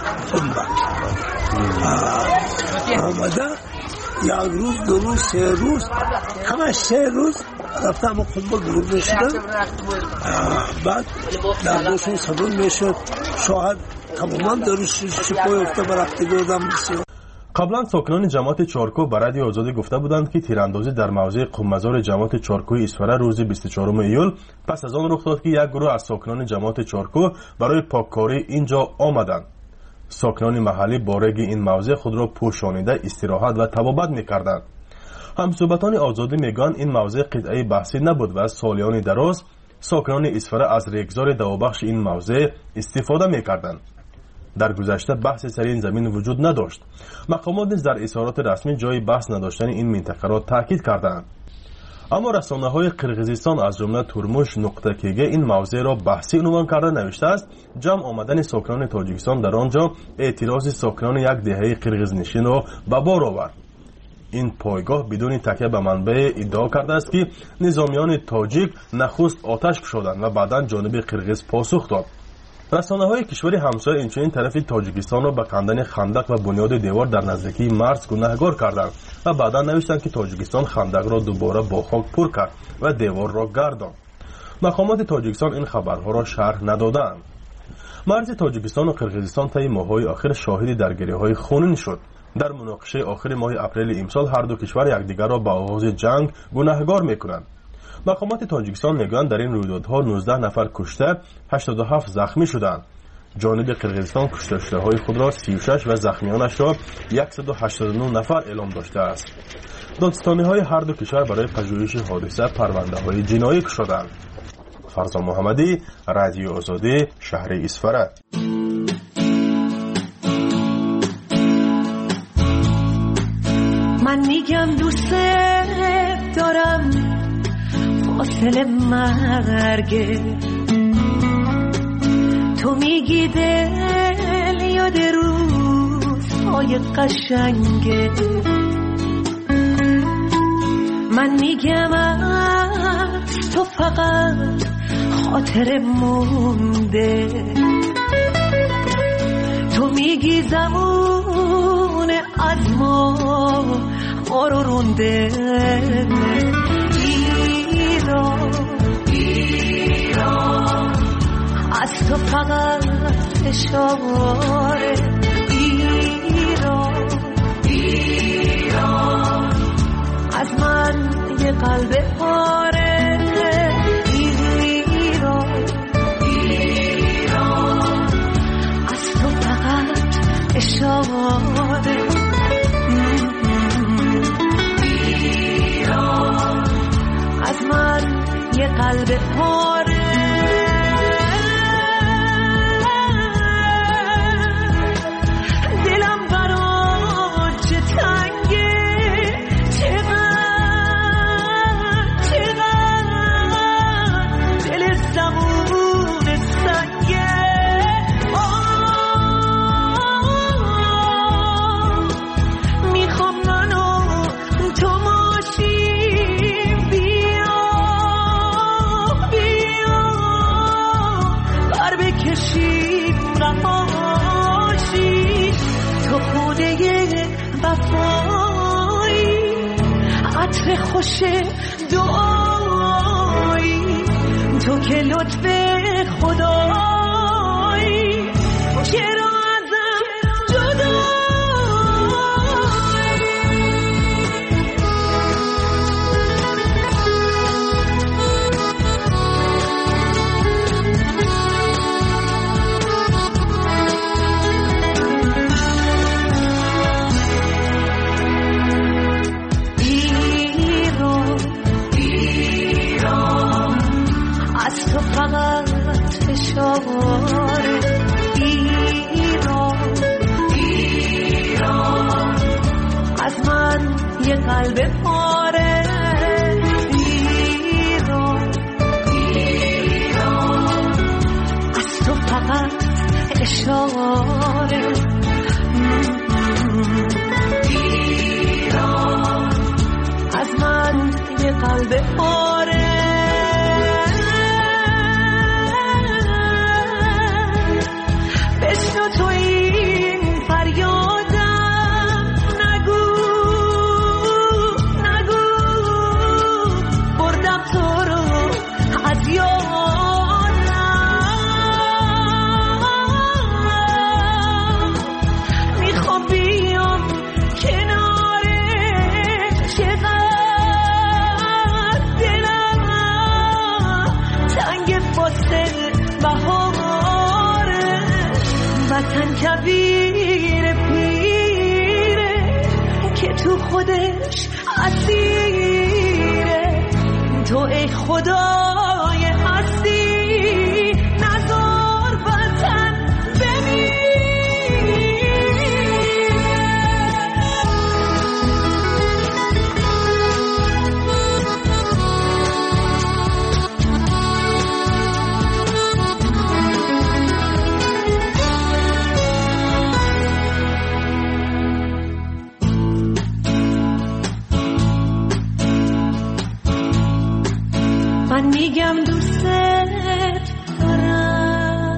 آمده یک روز دو روز سه روز همه 3 روز رفتم خطبه گربه شدم. بعد درداشون صدون می شد شاهد تماما داروش شپای افته برفته گردم بسیار. قبلا ساکنان جماعت چارکو به رادیو آزادی گفته بودند که تیراندازی در موضع قممزار جماعت چارکوی اسفره روز 24 ایول پس از آن رخ داد که یک گروه از ساکنان جماعت چارکو برای پاککاری اینجا آمدند. ساکنان محلی با رگ این موضع خود را پوشانیده استراحت و طبابت می‌کردند. همصحبتان آزادی میگویند این موضع قطعه بحثی نبود و از سالیان دراز ساکنان اسفره از رگزار دوابخش این موضع استفاده می‌کردند. در گذشته بحث سر این زمین وجود نداشت. مقامات نیز در اظهارات رسمی جای بحث نداشتن این منطقه را تاکید کردند. اما رسانه‌های قرغیزستان از جمله تورموش نقطه کیگه این موضوع را بحثی عنوان کرده نوشته است جمع آمدن ساکنان تاجیکستان در آنجا اعتراض ساکنان یک دهه قرغیزنشین را به بار آورد. این پایگاه بدون تکیه به منبع ادعا کرده است که نظامیان تاجیک نخست آتش گشودند و بعدا جانب قرغیز پاسخ داد. رسانه‌های کشور همسایه اینچنین طرف تاجیکستان را به کندن خندق و بنیاد دیوار در نزدیکی مرز گناهکار کردند و بعدا نوشتند که تاجیکستان خندق را دوباره با خاک پر کرد و دیوار را گرداند. مقامات تاجیکستان این خبرها را شرح ندادند. مرز تاجیکستان و قرغیزستان طی ماه‌های آخر شاهد درگیری‌های خونین شد. در مناقشه آخر ماه اپریل امسال هر دو کشور یکدیگر را به آغاز جنگ گناهکار می‌کنند. مقامات تاجیکستان میگویند در این رویدادها 19 نفر کشته 87 زخمی شدند. جانب قرغیزستان کشته شده‌های خود را 36 و زخمیانش را 189 نفر اعلام داشته است. دادستانی‌های هر دو کشور برای پژوهش حادثه پرونده‌های جنایی گشودند. فرزان محمدی، رادیو آزادی، شهر اسفره. من میگم دوست دارم فاصله مرگه، تو میگی دل یاد روزهای قشنگه، من میگم از تو فقط خاطر مونده، تو میگی زمان از ما رو رونده. ایران از تو فقط اشاره، ایران از من یه قلب پاره، ایران از تو فقط اشاره. یه قلب پاره دلم برات چه تنگه چقدر دل زمون سنگه میخوام منو تو ماشیم بیا بر بکشیم رهاشی تو خونه وفایی عطر خوش دعایی تو که لطف خدایی چرا ازم جدایی از تو فقط فشار ایران از من یه قلب پاره ایران از تو فقط اشاره ایران از من یه قلب پاره بشنو تو این فریادم نگو بردم تو رو از یادم میخوام بیام کنارت چقدر دلم تنگ واسه بهاره وطن کبیر پیره که تو خودش اسیره تو ای خدای هستی نذار وطن من میگم دوست دارم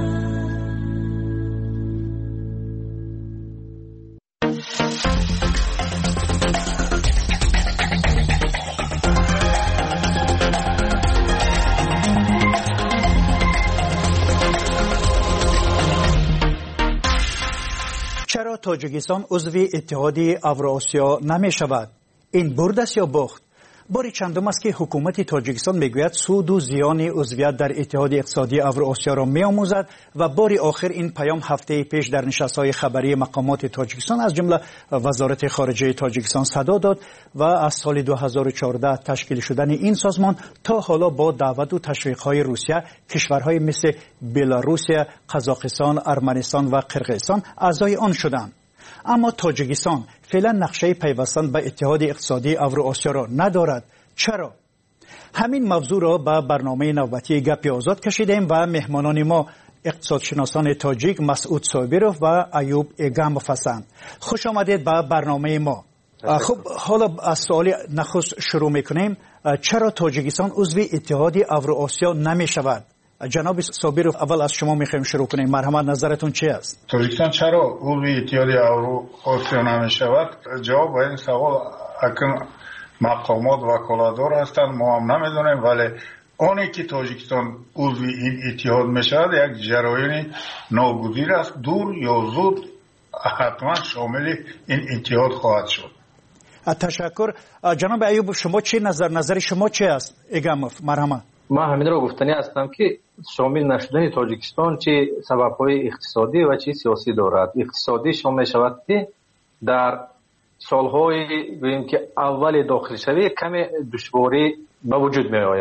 چرا تاجیکستان عضو اتحادیه اوراسیا نمی شود؟ این برد است یا باخت؟ باری چندم است که حکومت تاجیکستان میگوید سود و زیان عضویت در اتحاد اقتصادی اوراسیا را میآموزد و باری آخر این پیام هفته پیش در نشست‌های خبری مقامات تاجیکستان از جمله وزارت خارجه تاجیکستان صدا داد و از سال 2014 تشکیل شدن این سازمان تا حالا با دعوت و تشویق‌های روسیه کشورهای مثل بلاروسیه، قزاقستان، ارمنستان و قرقیزستان اعضای آن شدند. اما تاجیکستان فعلا نقشه پیوستن به اتحاد اقتصادی اوراسیا را ندارد. چرا؟ همین موضوع را به برنامه نوبتی گپ آزاد کشیدیم و مهمانان ما اقتصادشناسان تاجیک مسعود صابروف و ایوب ایگاموف هستند. خوش آمدید به برنامه ما. خب حالا از سوال نخست شروع میکنیم. چرا تاجیکستان عضو اتحاد اوراسیا نمی شود؟ جناب صابروف اول از شما میخوایم شروع کنیم. مرحمت نظرتون چی است؟ تاجیکستان چرا عضو اتحاد اوراسیا نمی شود؟ جواب به این سوال اکنون مقامات وکالتدار هستند، ما هم نمیدونیم، ولی آنی که تاجیکستان عضو این اتحاد می شود یک جراین ناگزیر است، دور یا زود حتما شامل این اتحاد خواهد شد. تشکر. جناب ایوب شما چی نظر شما چی است؟ ایگاموف مرحمت. ما همین را گفتنی هستم که شامل نشدن تاجیکستان چه سبب‌های اقتصادی و چه سیاسی دارد. اقتصادی شامل شود که در سالهای گوییم که اول داخل شوی کم دشواری به وجود می آید.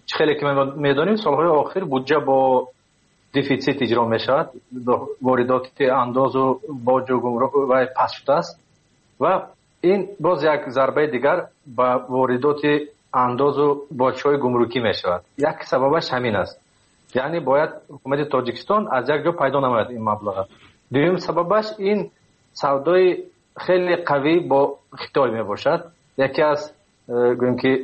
خیلی که میدونیم سالهای آخر بودجه با دفیسیت اجرا میشود، واردات انداز و باج و گمرک و پس شده است و این باز یک ضربه دیگر با واردات انداز و باج‌های گمرکی میشود. یک سببش همین است، یعنی باید حکومت تاجیکستان از یک جا پیدا نماید این مبلغ. دوم سببش این سودای خیلی قوی با خیتای می باشد. یکی از گویم که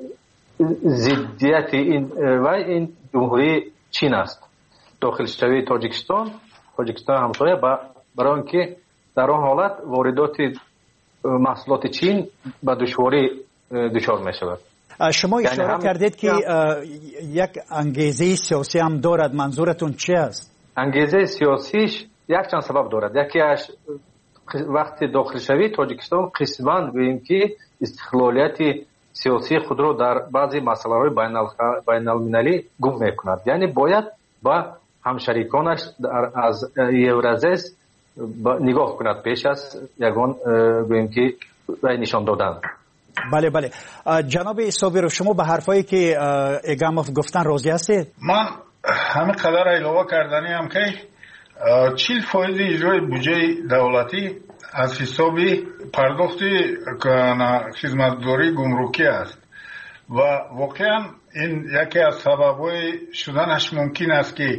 ضدیت این جمهوری چین است. داخل شوی تاجیکستان همسایه برای اینکه در آن حالت واردات محصولات چین به دشواری دچار می شود. شما اشاره کردید که یک انگیزه سیاسی هم دارد، منظورتون چی است؟ انگیزه سیاسیش یک چند سبب دارد. یکیش وقتی داخل شوی تاجیکستان قسماً گوییم که استقلالیت سیاسی خود را در بعضی مسائل بین المللی گم میکند، یعنی باید با همشریکانش از یورازیس نگاه کند پیش از یگان گوییم که نشان دادن. بله بله. جناب صابر، شما به حرفایی که اگاموف گفتن راضی هستید؟ من همین قدر علاوه کردنی هم که 40% اجرای بودجه دولتی از حساب پرداخت خدمتگزاری گمرکی است و واقعا این یکی از سبب‌های شدنش ممکن است که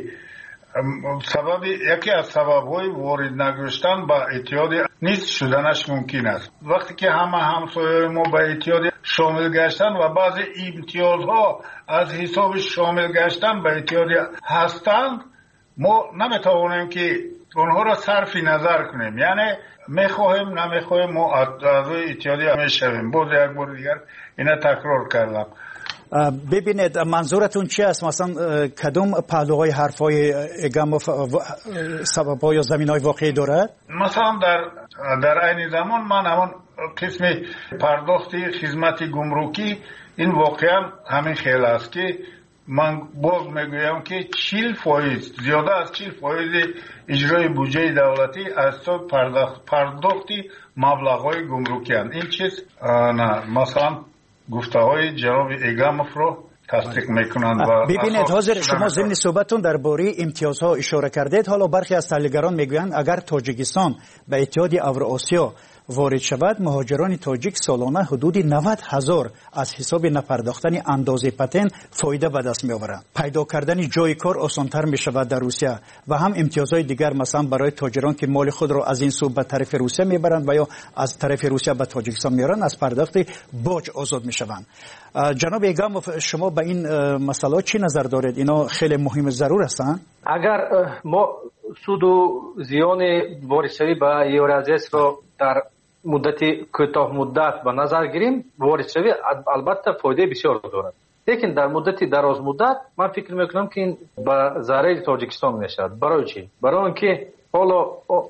یکی از سبب‌های وارد نگشتن به اتحاد نیست شدنش ممکن است. وقتی که همه همسایه‌های ما به اتحاد شامل گشتن و بعضی امتیازها از حساب شامل گشتن به اتحاد هستند، ما نمیتوانیم که اونها را صرف نظر کنیم، یعنی میخواهیم نمیخواهیم ما اعضای اتحادیه میشویم. باز یک بار دیگر اینا تکرار کردم. ببینید منظورتون چی است؟ مثلا کدوم پهلوهای حرفای اگاموف سبب‌ها یا زمین‌های واقعی دارد؟ مثلا در عین زمان من همون قسم پرداخت خدمت گمرکی این واقعا همین خیلی است که من باز میگویم که 40% زیاده از 40% اجرای بودجه دولتی از پرداخت مبلغ‌های گمرکی هستند. این چیز نه مثلا گفته های جناب اگاموف رو تصدیق میکنند. ببینید حاضر شما ضمن صحبتون درباره امتیازها اشاره کردید. حالا برخی از تحلیلگران میگویند اگر تاجیکستان به اتحاد اوراسیا وارد شود، مهاجران تاجیک سالانه حدود 90,000 از حساب نپرداختن اندازه پتن فایده به دست میآورند. پیدا کردن جای کار آسانتر می شود در روسیه و هم امتیازهای دیگر مثلا برای تاجران که مال خود را از این سو به طرف روسیه میبرند و یا از طرف روسیه به تاجیکستان میارند از پرداخت باج آزاد میشوند. جناب اگاموف، شما به این مسئله چی نظر دارید؟ اینا خیلی مهم ضرور هستند. اگر ما سود و زیان واردشوی به یورازیس را در مدت کوتاه مدت به نظر گیریم، واردشوی البته فایده بسیار دارد، لیکن در مدت دراز مدت من فکر میکنم که این به ضرر تاجیکستان میشود. برای چی؟ برای اینکه حالا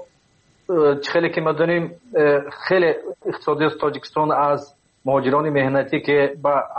خیلی که ما دونیم خیلی اقتصادی تاجیکستان از مهاجران مهنتی که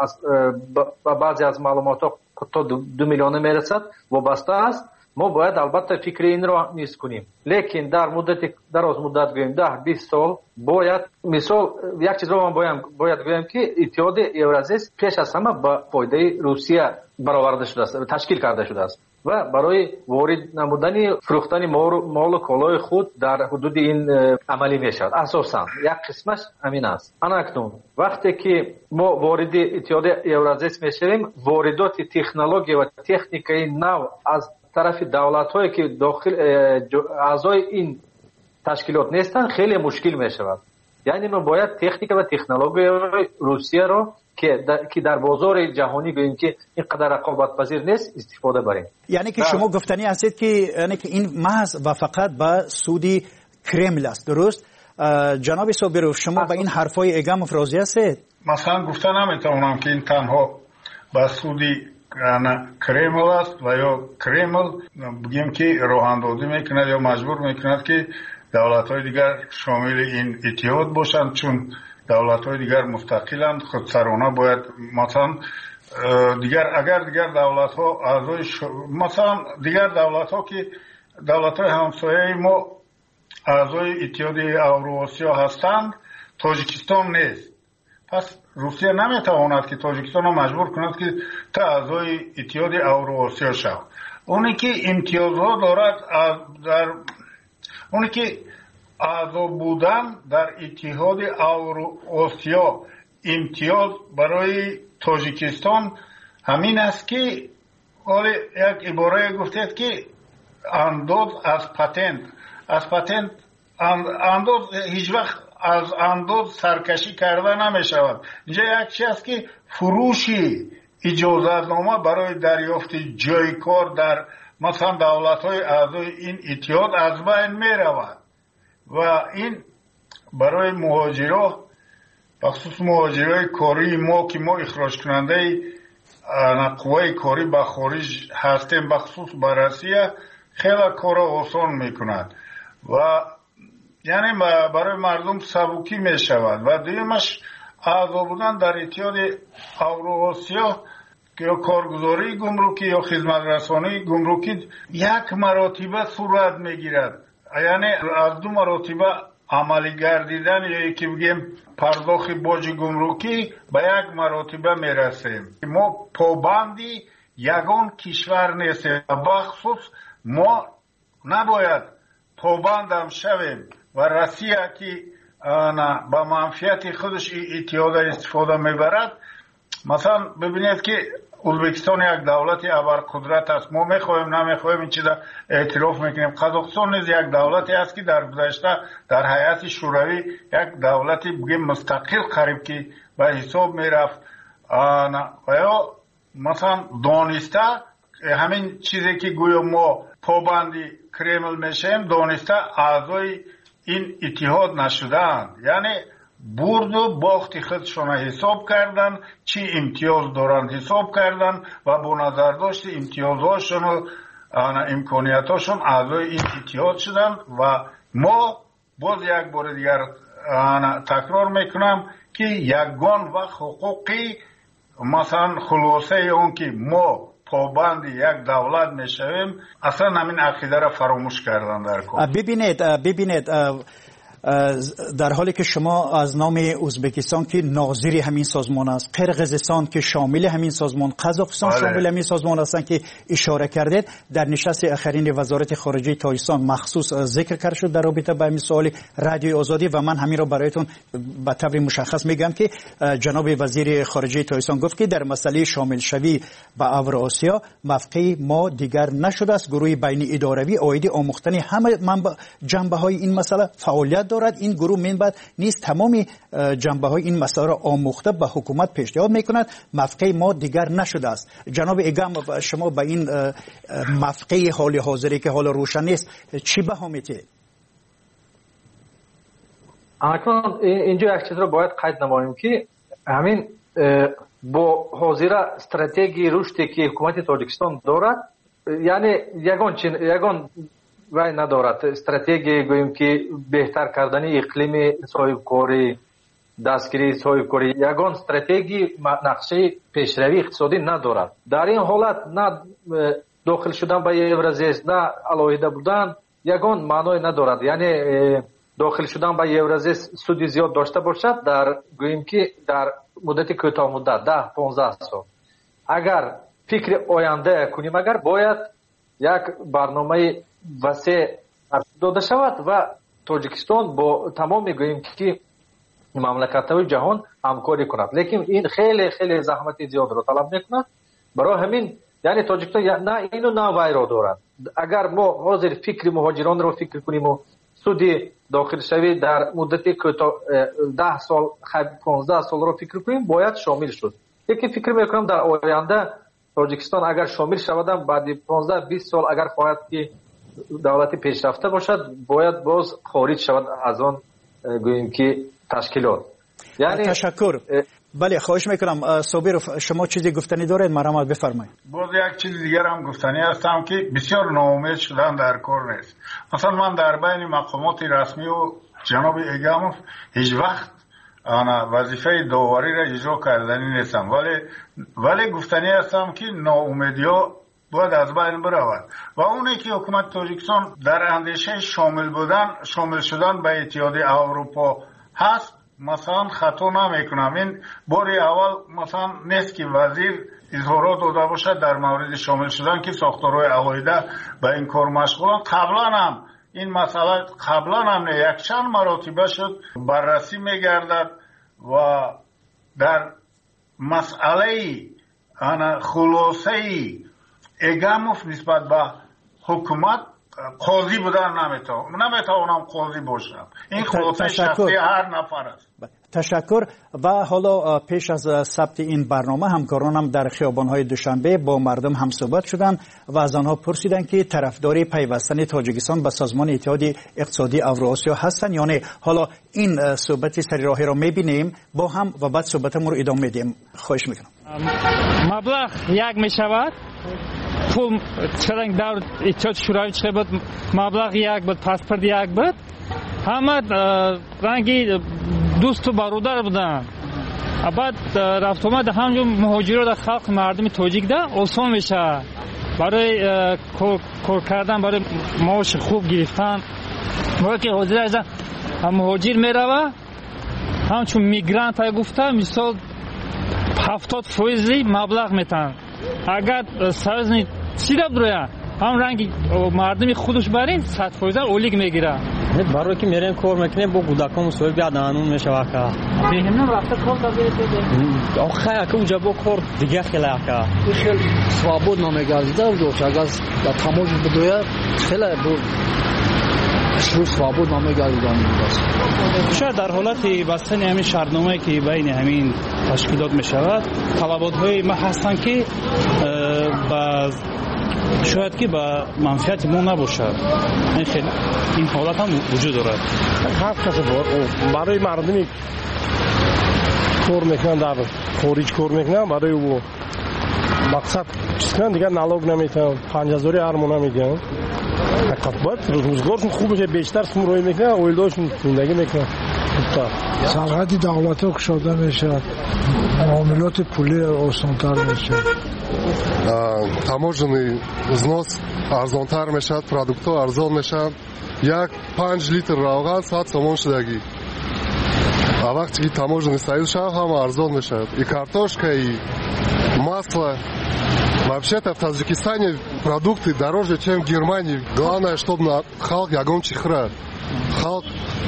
با بعضی از معلومات تا 2 میلیون میرسد وابسته است. ما باید البته فکر این را نیست کنیم، لیکن در مدت دراز مدت گویم 10-20 سال باید مثال یک چیز را من باید گویم که اتحاد یورازیس پیش از همه با فایده روسیه برآورده شده است، تشکیل کرده شده است و برای وارد نمودن فروختن مال و کالای خود در حدود این عملی میشود. اساسا یک قسمش همین است. اکنون وقتی که ما وارد اتحاد یورازیس میشویم، واردات تکنولوژی و تکنیکی نو از طرف دولت‌هایی که داخل اعضای این تشکیلات نیستن خیلی مشکل میشود. یعنی ما باید تکنیک و تکنولوژی روسیه رو که در بازار جهانی گوییم که اینقدر رقابت پذیر نیست استفاده بریم. یعنی که شما گفتنی هستید که یعنی که این محض و فقط به سودی کرمل است، درست؟ جناب صابروف، شما به این حرفای اگاموف راضی هستید؟ مثلا گفتن نمیتونم که این تنها به سودی کرمل است و یا کرمل بگیم که راه اندازی میکند یا مجبور میکند که دولت‌های دیگر شامل این اتحاد باشند، چون دولت‌های دیگر مستقلند، خودسرانه باید مثلا اگر دیگر دولت‌ها اعضای مثلا دیگر دولت‌ها که دولت‌های همسایه ما اعضای اتحاد اوراسیا هستند، تاجیکستان نیست. پس روسیه نمیتواند که تاجیکستان را مجبور کند که تا اعضای اتحاد اوراسیا شود. اونی که امتیازها دارد اونی که اعضا بودن در اتحاد اوراسیا امتیاز برای تاجیکستان همین است که یک عباره گفتید که انداز از پتنت انداز هیچ وقت از انداز سرکشی کرده نمی شود. اینجا یک چیز است که فروشی اجازتنامه برای دریافت جای کار در مثلا دولت‌های اعضای این اتحاد از بین می رود و این برای مهاجران بخصوص مهاجرای کاری ما که ما اخراج کننده قوای کاری به خارج هستیم بخصوص به روسیه خیلی کار آسان میکند و یعنی برای مردم سبکی می شود و دویمش اعضا بودن در اتحاد اوراسیا که یا کارگزاری گمرکی یا خدمت رسانی گمرکی یک مراتبه صورت میگیرد، یعنی از دو مراتبه عملی گردیدن یا یکی بگیم پرداخت باج گمرکی به یک مراتبه میرسیم. ما پابندی یگان کشور نیستیم، بخصوص ما نباید پابندم شویم و روسیه که با منفعت خودش اتحاد استفاده میبرد. مثلا ببینید که ازبکستان یک دولت ابرقدرت است، ما میخوایم نمیخوایم این چیزا اعتراف میکنیم. قزاقستان نیز یک دولتی است که در گذشته در هیئت شوروی یک دولتی بگیم مستقل قریب که به حساب میرفت و یا مثلا دانسته همین چیزی که گویا ما پابندی کرمل میشیم دانسته اعضای این اتحاد نشدند، یعنی برد و باخت خودشون حساب کردن، چی امتیاز دارند حساب کردن و با نظر داشت امتیازهاشون و امکانیتاشون اعضای این اتحاد شدن و ما باز یک بار دیگر تکرار میکنم که یگان و حقوقی مثلا خلاصه اون که ما پابند یک دولت میشویم اصلا همین عقیده را فراموش کردن در کار. ببینید در حالی که شما از نام ازبکستان که ناظر همین سازمان است، قرقیزستان که شامل همین سازمان، قزاقستان شامل همین سازمان هستند که اشاره کردید، در نشست اخرین وزارت خارجه تاجیکستان مخصوص ذکر کرد شد در رابطه با همین سوال رادیوی آزادی و من همین را برایتون به طور مشخص میگم که جناب وزیر خارجه تاجیکستان گفت که در مسئله شامل شوی به اوراسیا موقع ما دیگر نشده است. گروه بین اداروی عاید آموختن همه جنبه های این مسئله فعالیت دارد. این گروه منبعد نیست تمامی جنبه های این مسئله را آموخته به حکومت پیشنهاد میکند. موقع ما دیگر نشده است. جناب ایگم شما به این موقع حال حاضری که حال روشن نیست چی بها میتید؟ اینجا یک چیز را باید قید نماییم که همین با حاضر استراتژی رشدی که حکومت تاجیکستان دارد، یعنی یگان وای ندارد استراتژی گوییم که بهتر کردن اقلیم صاحبکاری، دستگیری صاحبکاری، یگان استراتژی نقشه پیشروی اقتصادی ندارد. در این حالت نه داخل شدن به یورازیس نه علاوه بودن یگان معنی ندارد. یعنی داخل شدن به یورازیس سودی زیاد داشته باشد در گوییم که در مدت کوتاه مدت 10-15 سال اگر فکر آینده کنیم، اگر باید یک برنامه وسیع داده شود و تاجیکستان با تمام میگوییم که مملکت‌های جهان همکاری کند، لیکن این خیلی خیلی زحمت زیاد را طلب میکند. برای همین یعنی تاجیکستان نه اینو نه وای را دارد. اگر ما حاضر فکر مهاجران را فکر کنیم و سودی داخل شوی در مدت کوتاه 10 سال 15 سال را فکر کنیم باید شامل شد. لیکن فکر میکنم در آینده تاجیکستان اگر شامل شود بعد 15-20 سال اگر خواهد که دولت پیشرفته باشد باید باز خارج شود از آن گوییم که تشکیلات. یعنی تشکر. بله خواهش میکنم صابر شما چیزی گفتنی دارید مرحمت بفرمایید. باز یک چیز دیگر هم گفتنی هستم که بسیار ناامید شدن در کار نیست. مثلا من در بین مقامات رسمی و جناب ایگاموف هیچ وقت وظیفه داوری را اجرا کردنی نیستم، ولی گفتنی هستم که ناامیدی ها باید از بین برود و اونی که حکومت تاجیکستان در اندیشه شامل شدن به اتحاد اروپا هست مثلا خطا نمیکنم. این باری اول مثلا نیست که وزیر اظهارات داده باشد در مورد شامل شدن که ساختارهای عقایده به این کار مشغولن. قبلا هم این مسئله یک چند مراتبه شد بررسی میگردد و در مسئله خلاصه اگاموف نسبت به حکومت قاضی بودن نمیتوانم قاضی باشم. این خلاصه شخصی هر نفر است. تشکر. و حالا پیش از ثبت این برنامه همکارانم در خیابان‌های دوشنبه با مردم هم صحبت شدند و از آنها پرسیدند که طرفدار پیوستن تاجیکستان به سازمان اتحاد اقتصادی اوراسیا هستند یا نه. حالا این صحبت سریراهی را می‌بینیم با هم و بعد صحبتمون رو ادامه میدیم. خواهش می‌کنم. مبلغ یک میشود. پول چرنگ دور اتحاد شوروی چه بود؟ مبلغ یک بود، پاسپورت یک بود. همه رنگی دوست و برادر بودن. بعد رفت آمد همجور مهاجرا در خلق مردم تاجیک ده آسان میشه برای کار کردن، برای معاش خوب گرفتن. موقعی که حاضر از مهاجر میروه همچون میگرانت های گفته مثال 70% مبلغ میتن. اگر سازنی چی را برویه هم رنگی مردمی خودش برین 100% اولیگ میگیره. برای که میریم کار میکنیم با گودکان مسئول بیاد نانون میشوه که بهمون رفته کار داده آخه که اونجا با کار دیگه خیلی که خیلی свобод نمیگذده و دوست اگر در تماج بدویه خیلی شروع свобод نمیگذده. شاید در حالت بستن همین شرطنامه که بین همین تشکیلات میشود طلبات های ما هستند که شاید که با منفعت ما نباشد. این حالت هم وجود دارد. هر کسی برای مردمی کار میکنن در خارج کار میکنن برای او مقصد چیز کنن دیگر نالوگ نمیتن 5000 ارمون نمیدن. باید روزگارشون خوب بشه بیشتر سمروی میکنن اویلداشون زندگی میکنن. سرحد دولت ها کشاده میشه، معاملات پولی آسانتر میشه، таможенный взнос арзонтар мешавад, продуктҳо арзон мешаванд. як 5 литр равған 100 сомон шудагӣ. А вақте ки таможенный союз шавад, ҳама арзон мешавад. И картошка, и масло. Вообще-то в Таджикистане продукты дороже, чем в Германии. Главное, чтобы халк ягон чихра. Халк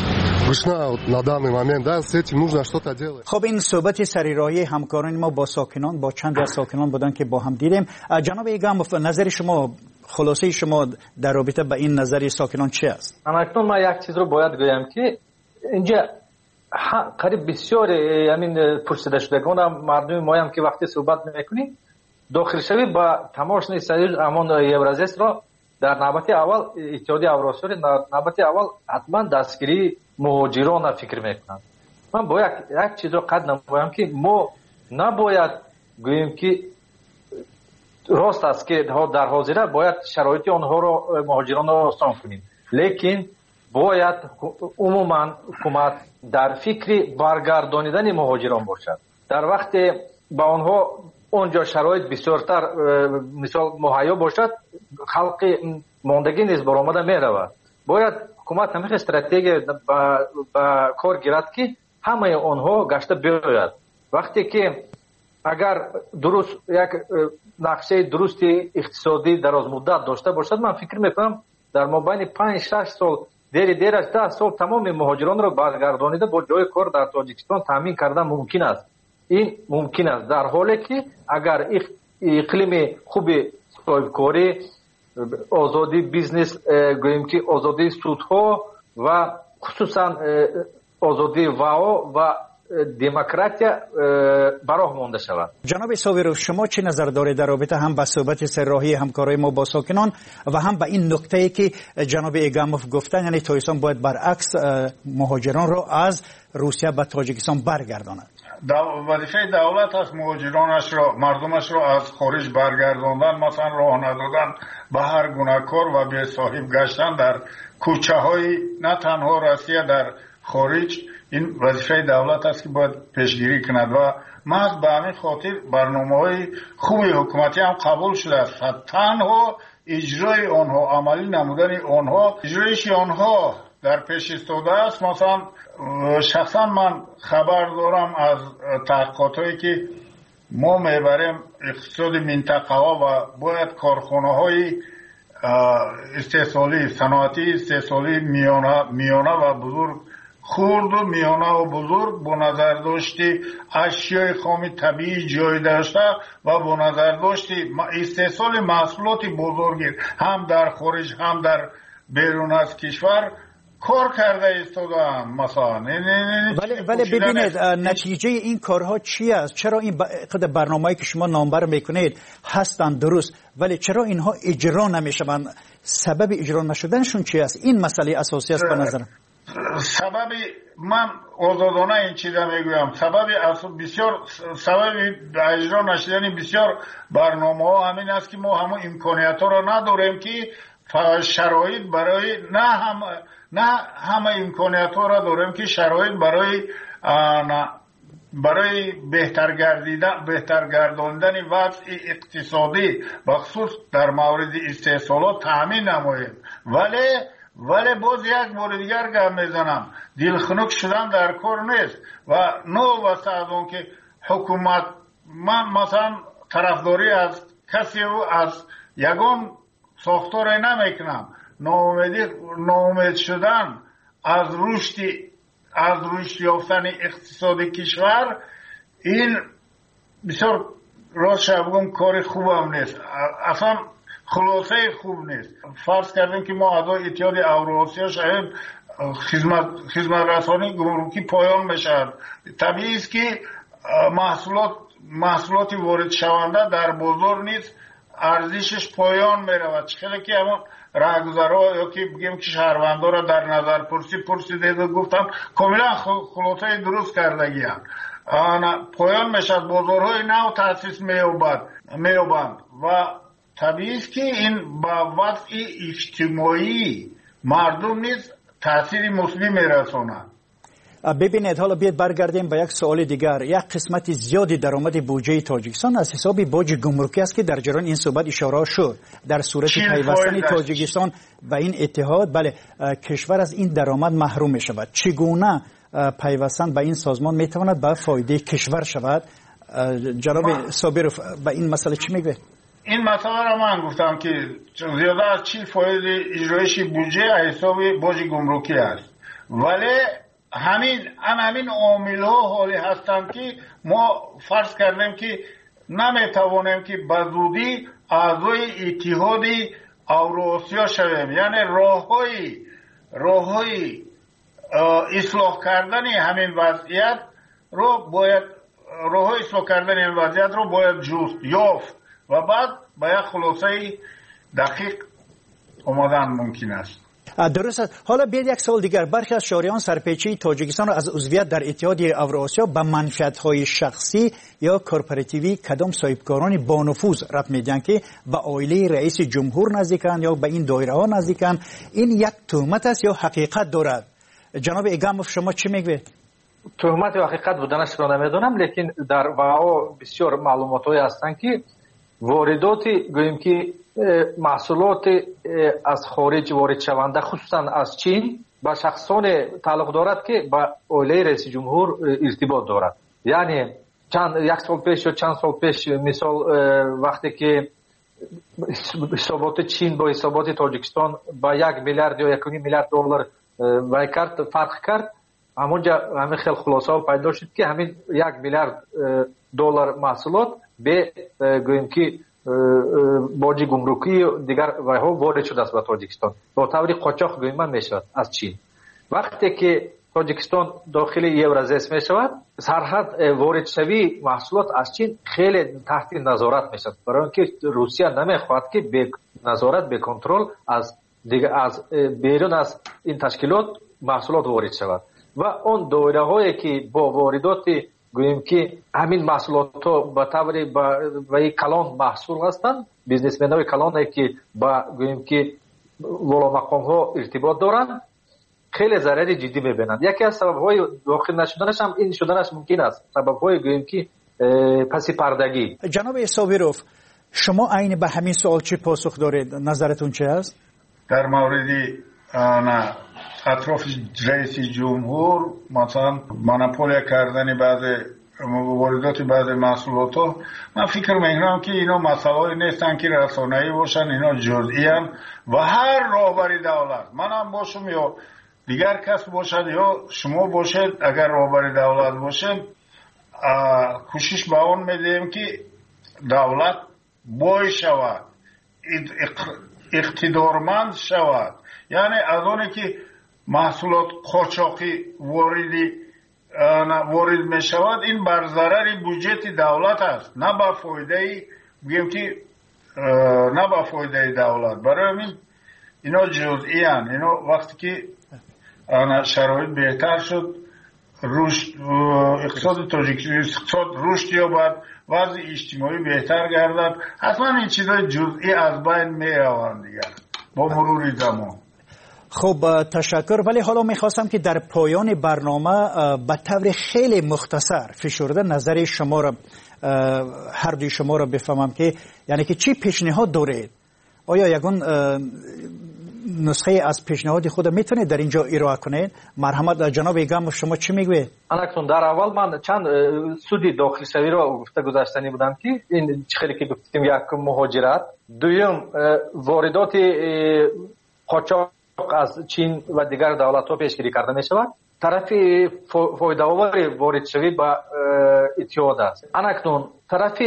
на данный момент, да, с этим нужно что-то делать. خب این صحبت سریراهی همکاران ما با ساکنان، با چند از ساکنان بودن که با هم دیدیم. جناب ایگاموف، نظر شما، خلاصه شما در رابطه با این نظر ساکنان چی است؟ اکنون ما یک چیز رو باید گویم که اینجا قریب بسیار همین پرسیده شدگان مردم ما هم که وقتی صحبت میکنیم داخل شوی با تماشای سریع امان یورازیس را در نوبت اول اتحادیه اوراسیا در نوبت اول حتما دستگیری مهاجران فکر میکنند. من باید یک چیز رو قد نمایم که ما نباید گوییم که راست است که در حاضره باید شرایط آنها رو مهاجران رو آسان کنیم، لیکن باید عموما حکومت در فکر برگردانیدن مهاجران باشد. در وقت با آنها اونجا شرایط بسیارتر مثال مهیا باشد، خلق ماندگی نیز برآمده میرود. باید حکومت همیشه استراتژی با کار گیرد که همه آنها گشته بیاید. وقتی که اگر درست یک نقشه درست اقتصادی دراز مدت داشته باشد، من فکر میکنم در مابین 5-6 سال دیر از 10 سال تمام مهاجران را برگردانیده با جای کار در تاجیکستان تامین کردن ممکن است. این ممکن است در حالی که اگر اقلیم خوب صاحبکاری، آزادی بیزنس، گوییم که آزادی سودها و خصوصا آزادی واو و دموکراتیا براه مانده شود. جناب صابروف، شما چه نظر دارید در رابطه هم با صحبت سرراهی همکارای ما با ساکنان و هم با این نکته‌ای که جناب ایگاموف گفتن، یعنی تاجیکستان باید برعکس مهاجران را از روسیه به تاجیکستان برگرداند؟ وظیفه دولت است مهاجرانش را، مردمش را از خارج برگرداندن، مثلا راه ندادن به هر گونه کار و بی صاحب گشتن در کوچه های نه تنها روسیه در خارج. این وظیفه دولت است که باید پیشگیری کند و محض به همین خاطر برنامه‌های خوبی حکومتی هم قبول شده است. تنها اجرای آنها، عملی نمودن آنها، اجرایش آنها در پیش ایستاده است. مثلا شخصا من خبر دارم از تحقیقاتی که ما میبریم اقتصاد منطقه ها و باید کارخانه های استحصالی صنعتی استحصالی میانه و بزرگ خرد و میانه و بزرگ با نظر داشتی اشیای خام طبیعی جای داشته و با نظر داشتی استحصال محصولات بزرگی هم در خارج هم در بیرون از کشور کار کرده ایستادن مثلا. ولی ببینید نتیجه این کارها چی است؟ چرا این برنامه‌ای که شما نامبر میکنید هستند درست ولی چرا اینها اجرا نمیشوند؟ سبب اجرا نشدنشون چی است؟ این مسئله اساسی است به نظرم. سبب من آزادانه این چیزا میگویم سبب اجرا نشدن بسیار برنامه‌ها همین است که ما همون امکانیت‌ها را نداریم که شرایط برای نه همه امکانیت‌ها را داریم که شرایط برای بهتر گرداندن وضع اقتصادی بخصوص در مورد استحصالات تامین نماییم. ولی باز یک بار دیگر گپ میزنم دلخنک شدن در کار نیست و نو واسه از اون که حکومت من مثلا طرفداری از کسی و از یگان ساختار نمیکنم. ناامید شدن از رشد یافتن اقتصاد کشور این بسیار راست بگم کار خوب هم نیست، اصلا خلاصه خوب نیست. فرض کردیم که ما اعضای اتحاد اوراسیا شاید خدمت رسانی گمرکی پایان بشد. طبیعی است که محصولات وارد شونده در بازار نیست ارزشش پایان میرود. خیلی که همون راهگذرها یا که بگیم که شهروندان را در نظر پرسیدید و گفتم کاملا خلاصه درست کردگی هم پایان میشد، بازارهای نو تأسیس میوبند و طبیعی است که این با وضع اجتماعی مردم نیز تأثیر مثبت میرساند. ببینید حالا بیاید برگردیم به یک سوال دیگر. یک قسمت زیادی درآمد بودجه تاجیکستان از حساب باج گمرکی است که در جریان این صحبت اشاره شد. در صورت پیوستن تاجیکستان و این اتحاد بله کشور از این درآمد محروم می شود. چگونه پیوستن به این سازمان می تواند به فایده کشور شود؟ جناب صابرов به این مسئله چی میگه؟ این مسئله را من گفتم که زیاده از 40% اجرایش بودجه از حساب باج گمرکی است، ولی همین عامل ها حالی هستند که ما فرض کردیم که نمیتوانیم که بزودی اعضای اتحاد اوراسیا شویم. یعنی راههای اصلاح کردن همین وضعیت رو باید جست یافت و بعد به یک خلاصه دقیق آمدن ممکن است. درست است. حالا بیاید یک سوال دیگر. برخی از شهریان سرپیچی تاجیکستان را از عضویت در اتحاد اوراسیا به منفعت‌های شخصی یا کورپوراتیوی کدام صاحبکاران با نفوذ ربط میدن که به عائله رئیس جمهور نزدیکند یا به این دایره ها نزدیکند. این یک تهمت است یا حقیقت دارد؟ جناب ایگاموف شما چی میگوید؟ تهمت و حقیقت بودنش را نمیدونم، لیکن در واقع بسیار معلوماتی هستند که وارداتی گوییم که محصولات از خارج وارد شونده خصوصا از چین با شخصان تعلق دارد که با عائله رئیس جمهور ارتباط دارد. یعنی یک سال پیش یا چند سال پیش مثال وقتی که حسابات چین با حسابات تاجیکستان با 1 میلیارد یا 1.5 میلیارد دلار فرق کرد، همونجا همین خیلی خلاصه پیدا شد که همین 1 میلیارد دلار محصولات به گوییم که باج گمرکی دیگر وایها وارد شده است به تاجیکستان با طور قاچاق گوییم میشود از چین. وقتی که تاجیکستان داخل یورازیس میشود سرحد وارد شوی محصولات از چین خیلی تحت نظارت میشود، برای اینکه روسیه نمیخواهد که به نظارت به کنترل از بیرون از این تشکیلات محصولات وارد شود و اون دایره هایی که با واردات گوییم که همین محصولات ها به طور با کلان محصول هستند، بیزنسمن های کلان که با گوییم که والا مقام ها ارتباط دارند، خیلی ضرر جدی میبینند. یکی از سبب های داخل نشدنش هم این شدنش ممکن است، سبب های گوییم که پس پردگی. جناب صابرов شما عین به همین سوال چی پاسخ دارید؟ نظرتون چه است؟ در مورد اطراف رئیس جمهور مثلا مونوپولیا کردن بعض واردات بعض محصولات ها، من فکر میکنم که اینا مسائلی نیستن که رسانه‌ای باشن، اینا جزئی ان و هر راهبر دولت، منم باشم یا دیگر کس باشد یا شما باشید، اگر راهبر دولت باشید کوشش به اون میدیم که دولت بای شود، اقتدارمند شود. یعنی از اونی که محصولات قاچاقی وارد می شود، این بر ضرر بودجه دولت است، نه به فایده بگیم که نه به فایده دولت. برای اینا جزئی ان. اینا وقتی که شرایط بهتر شد، اقتصاد تاجیکستان رشد یابد، وضع اجتماعی بهتر گردد، حتما این چیزای جزئی از بین می روند دیگر با مرور زمان. خب تشکر. ولی حالا میخواستم که در پایان برنامه به طور خیلی مختصر فشرده نظر شما را، هر دوی شما را بفهمم که یعنی که چی پیشنهاد دارید؟ آیا یگان نسخه از پیشنهاد خود میتونید در اینجا ارائه کنید؟ مرحمت جناب ایگم، شما چی میگوید؟ انکتون در اول من چند سودی داخل شوی را گفته گذاشتنی بودم که این خیلی که گفتیم، یک مهاجرت، دوم واردات قاچاق از چین و دیگر دولت‌ها پیشگیری کرده می شود. طرف فایده آور وارد شوی با اتحاد است. انکتون طرف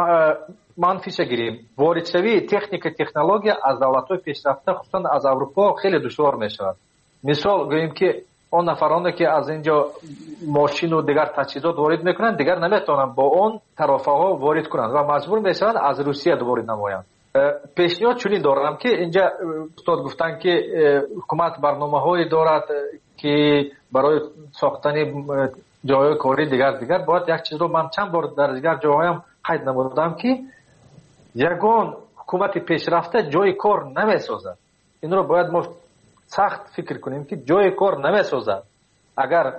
منفیش گیریم، وارد شوی تکنولوژی از دولت‌های پیشرفته خصوصا از اروپا خیلی دشوار می شود. مثال گوییم که اون نفرانی که از اینجا ماشین و دیگر تجهیزات وارد میکنند دیگر نمیتونن با اون طرفها وارد کنند و مجبور میشوند از روسیه وارد نمایند. پیشنهاد چنین دارم که اینجا استاد گفتن که حکومت برنامه‌هایی دارد که برای ساختن جای کاری دیگر باید یک چیز رو من چند بار در دیگر جاهایم قید نمودم که یگان حکومت پیشرفته جای کار نمیسازد. این رو باید ما سخت فکر کنیم که جای کار نمیسازد. اگر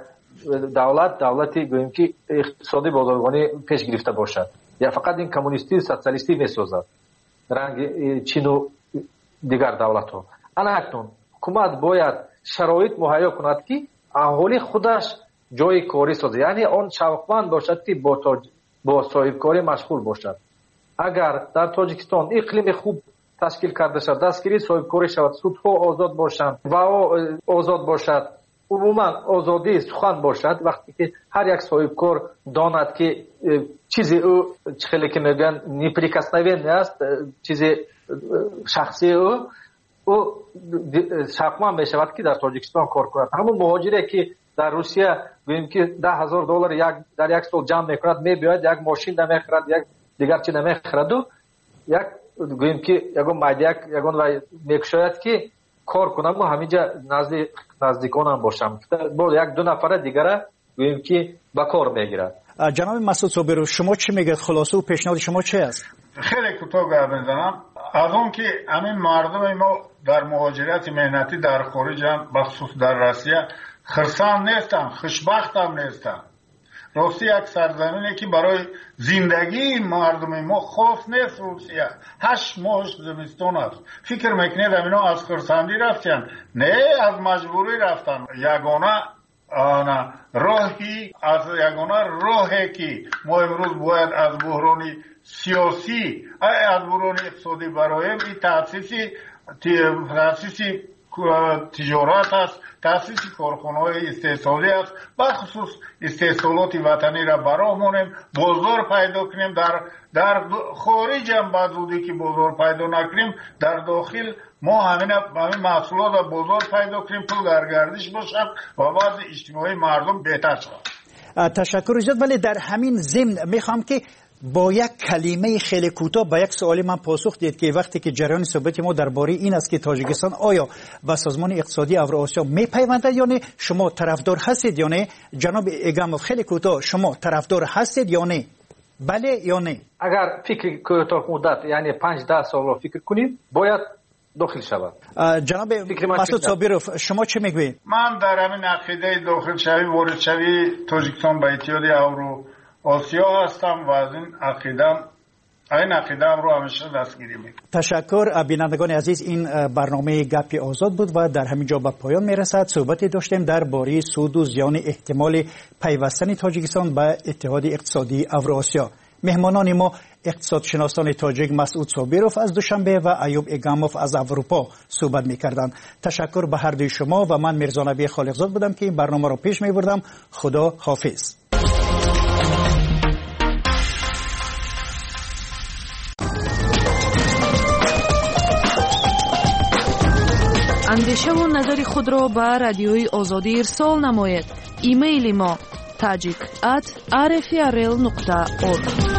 دولتی گوییم که اقتصادی بازرگانی پیش گرفته باشد یا فقط این کمونیستی سوسیالیستی میسازد رنگ چین و دیگر دولت ها. اکنون حکومت باید شرایط مهیا کند که اهالی خودش جای کاری سازد، یعنی آن شوقمند باشد که با صاحب کاری مشغول باشد. اگر در تاجیکستان اقلیم خوب تشکیل کرده شد، دستگیری صاحب کاری شود، سودها آزاد باشند و آزاد باشد، عموما آزادی سخن باشد، وقتی که هر یک صاحب کار داند که چیزی او خیلی که میگن نیپریکسنوین است، چیزی شخصی او شوقمند می شود که در تاجیکستان کار کند. همون مهاجری که در روسیه گوییم که $10,000 در یک سال جمع میکند، میباید یک ماشین نمیخرد، یک دیگر چی نمیخرد و یک گوییم که یگان مایدیک یگان و میکشاید که کار کنم و همینجا نزدیکانم باشم با یک دو نفر دیگر گوییم که با کار میگیرد. جناب مسعود صابری، شما چی میگید؟ خلاصه و پیشنهاد شما چه است؟ خیلی کوتاه گپ میزنم. از اون که همین مردم ما در مهاجرت مهنتی در خارج بخصوص در روسیه خرسند نیستن، خوشبخت هم نیستن. راستی یک سرزمینی که برای زندگی مردم ما خوف نیست. روسیه 8 ماه زمستان است. فکر میکنید اینا از خرسندی رفتن؟ نه، از مجبوری رفتن. یگانه راهی که ما امروز باید از بحران سیاسی از بحران اقتصادی برایم این تأسیس تجارت است، تأسیس کارخانه‌های استحصالی است، بخصوص استحصالات وطنی را برامونیم، بازار پیدا کنیم. در خارج هم بعد بودی که بازار پیدا نکنیم، در داخل ما همین محصولات را بازار پیدا کنیم، پول در گردش باشد و وضع اجتماعی مردم بهتر شود. تشکر زیاد. ولی در همین ضمن میخوام که با یک کلمه خیلی کوتاه به یک سوالی من پاسخ دید که وقتی که جریان صحبت ما درباره این است که تاجیکستان آیا به سازمان اقتصادی اوراسیا میپیوندد یا نه، شما طرفدار هستید یا نه؟ جناب ایگاموف خیلی کوتاه، شما طرفدار هستید یا نه؟ بله یا نه؟ اگر فکر کوتاه مدت یعنی 5-10 سال رو فکر کنیم باید داخل شود. جناب مسعود صابری شما چه میگویید؟ من در همین عقیده داخل شوی وارد شوی تاجیکستان به اتحاد آسیا هستم و از این عقیدم این عقیده رو همیشه دستگیری میکنه. تشکر بینندگان عزیز، این برنامه گپی آزاد بود و در همین جا به پایان میرسد. صحبتی داشتیم درباره سود و زیان احتمال پیوستن تاجیکستان به اتحاد اقتصادی اوراسیا. مهمانان ما اقتصادشناسان تاجیک مسعود صابروف از دوشنبه و ایوب اگاموف از اروپا صحبت می‌کردند. تشکر به هر دوی شما و من میرزا نبی خالقزاد بودم که این برنامه را پیش می‌بردم. خدا حافظ. اندیشه و نظر خود را به رادیوی آزادی ارسال نمایید. ایمیل ما tajik@rfrl.org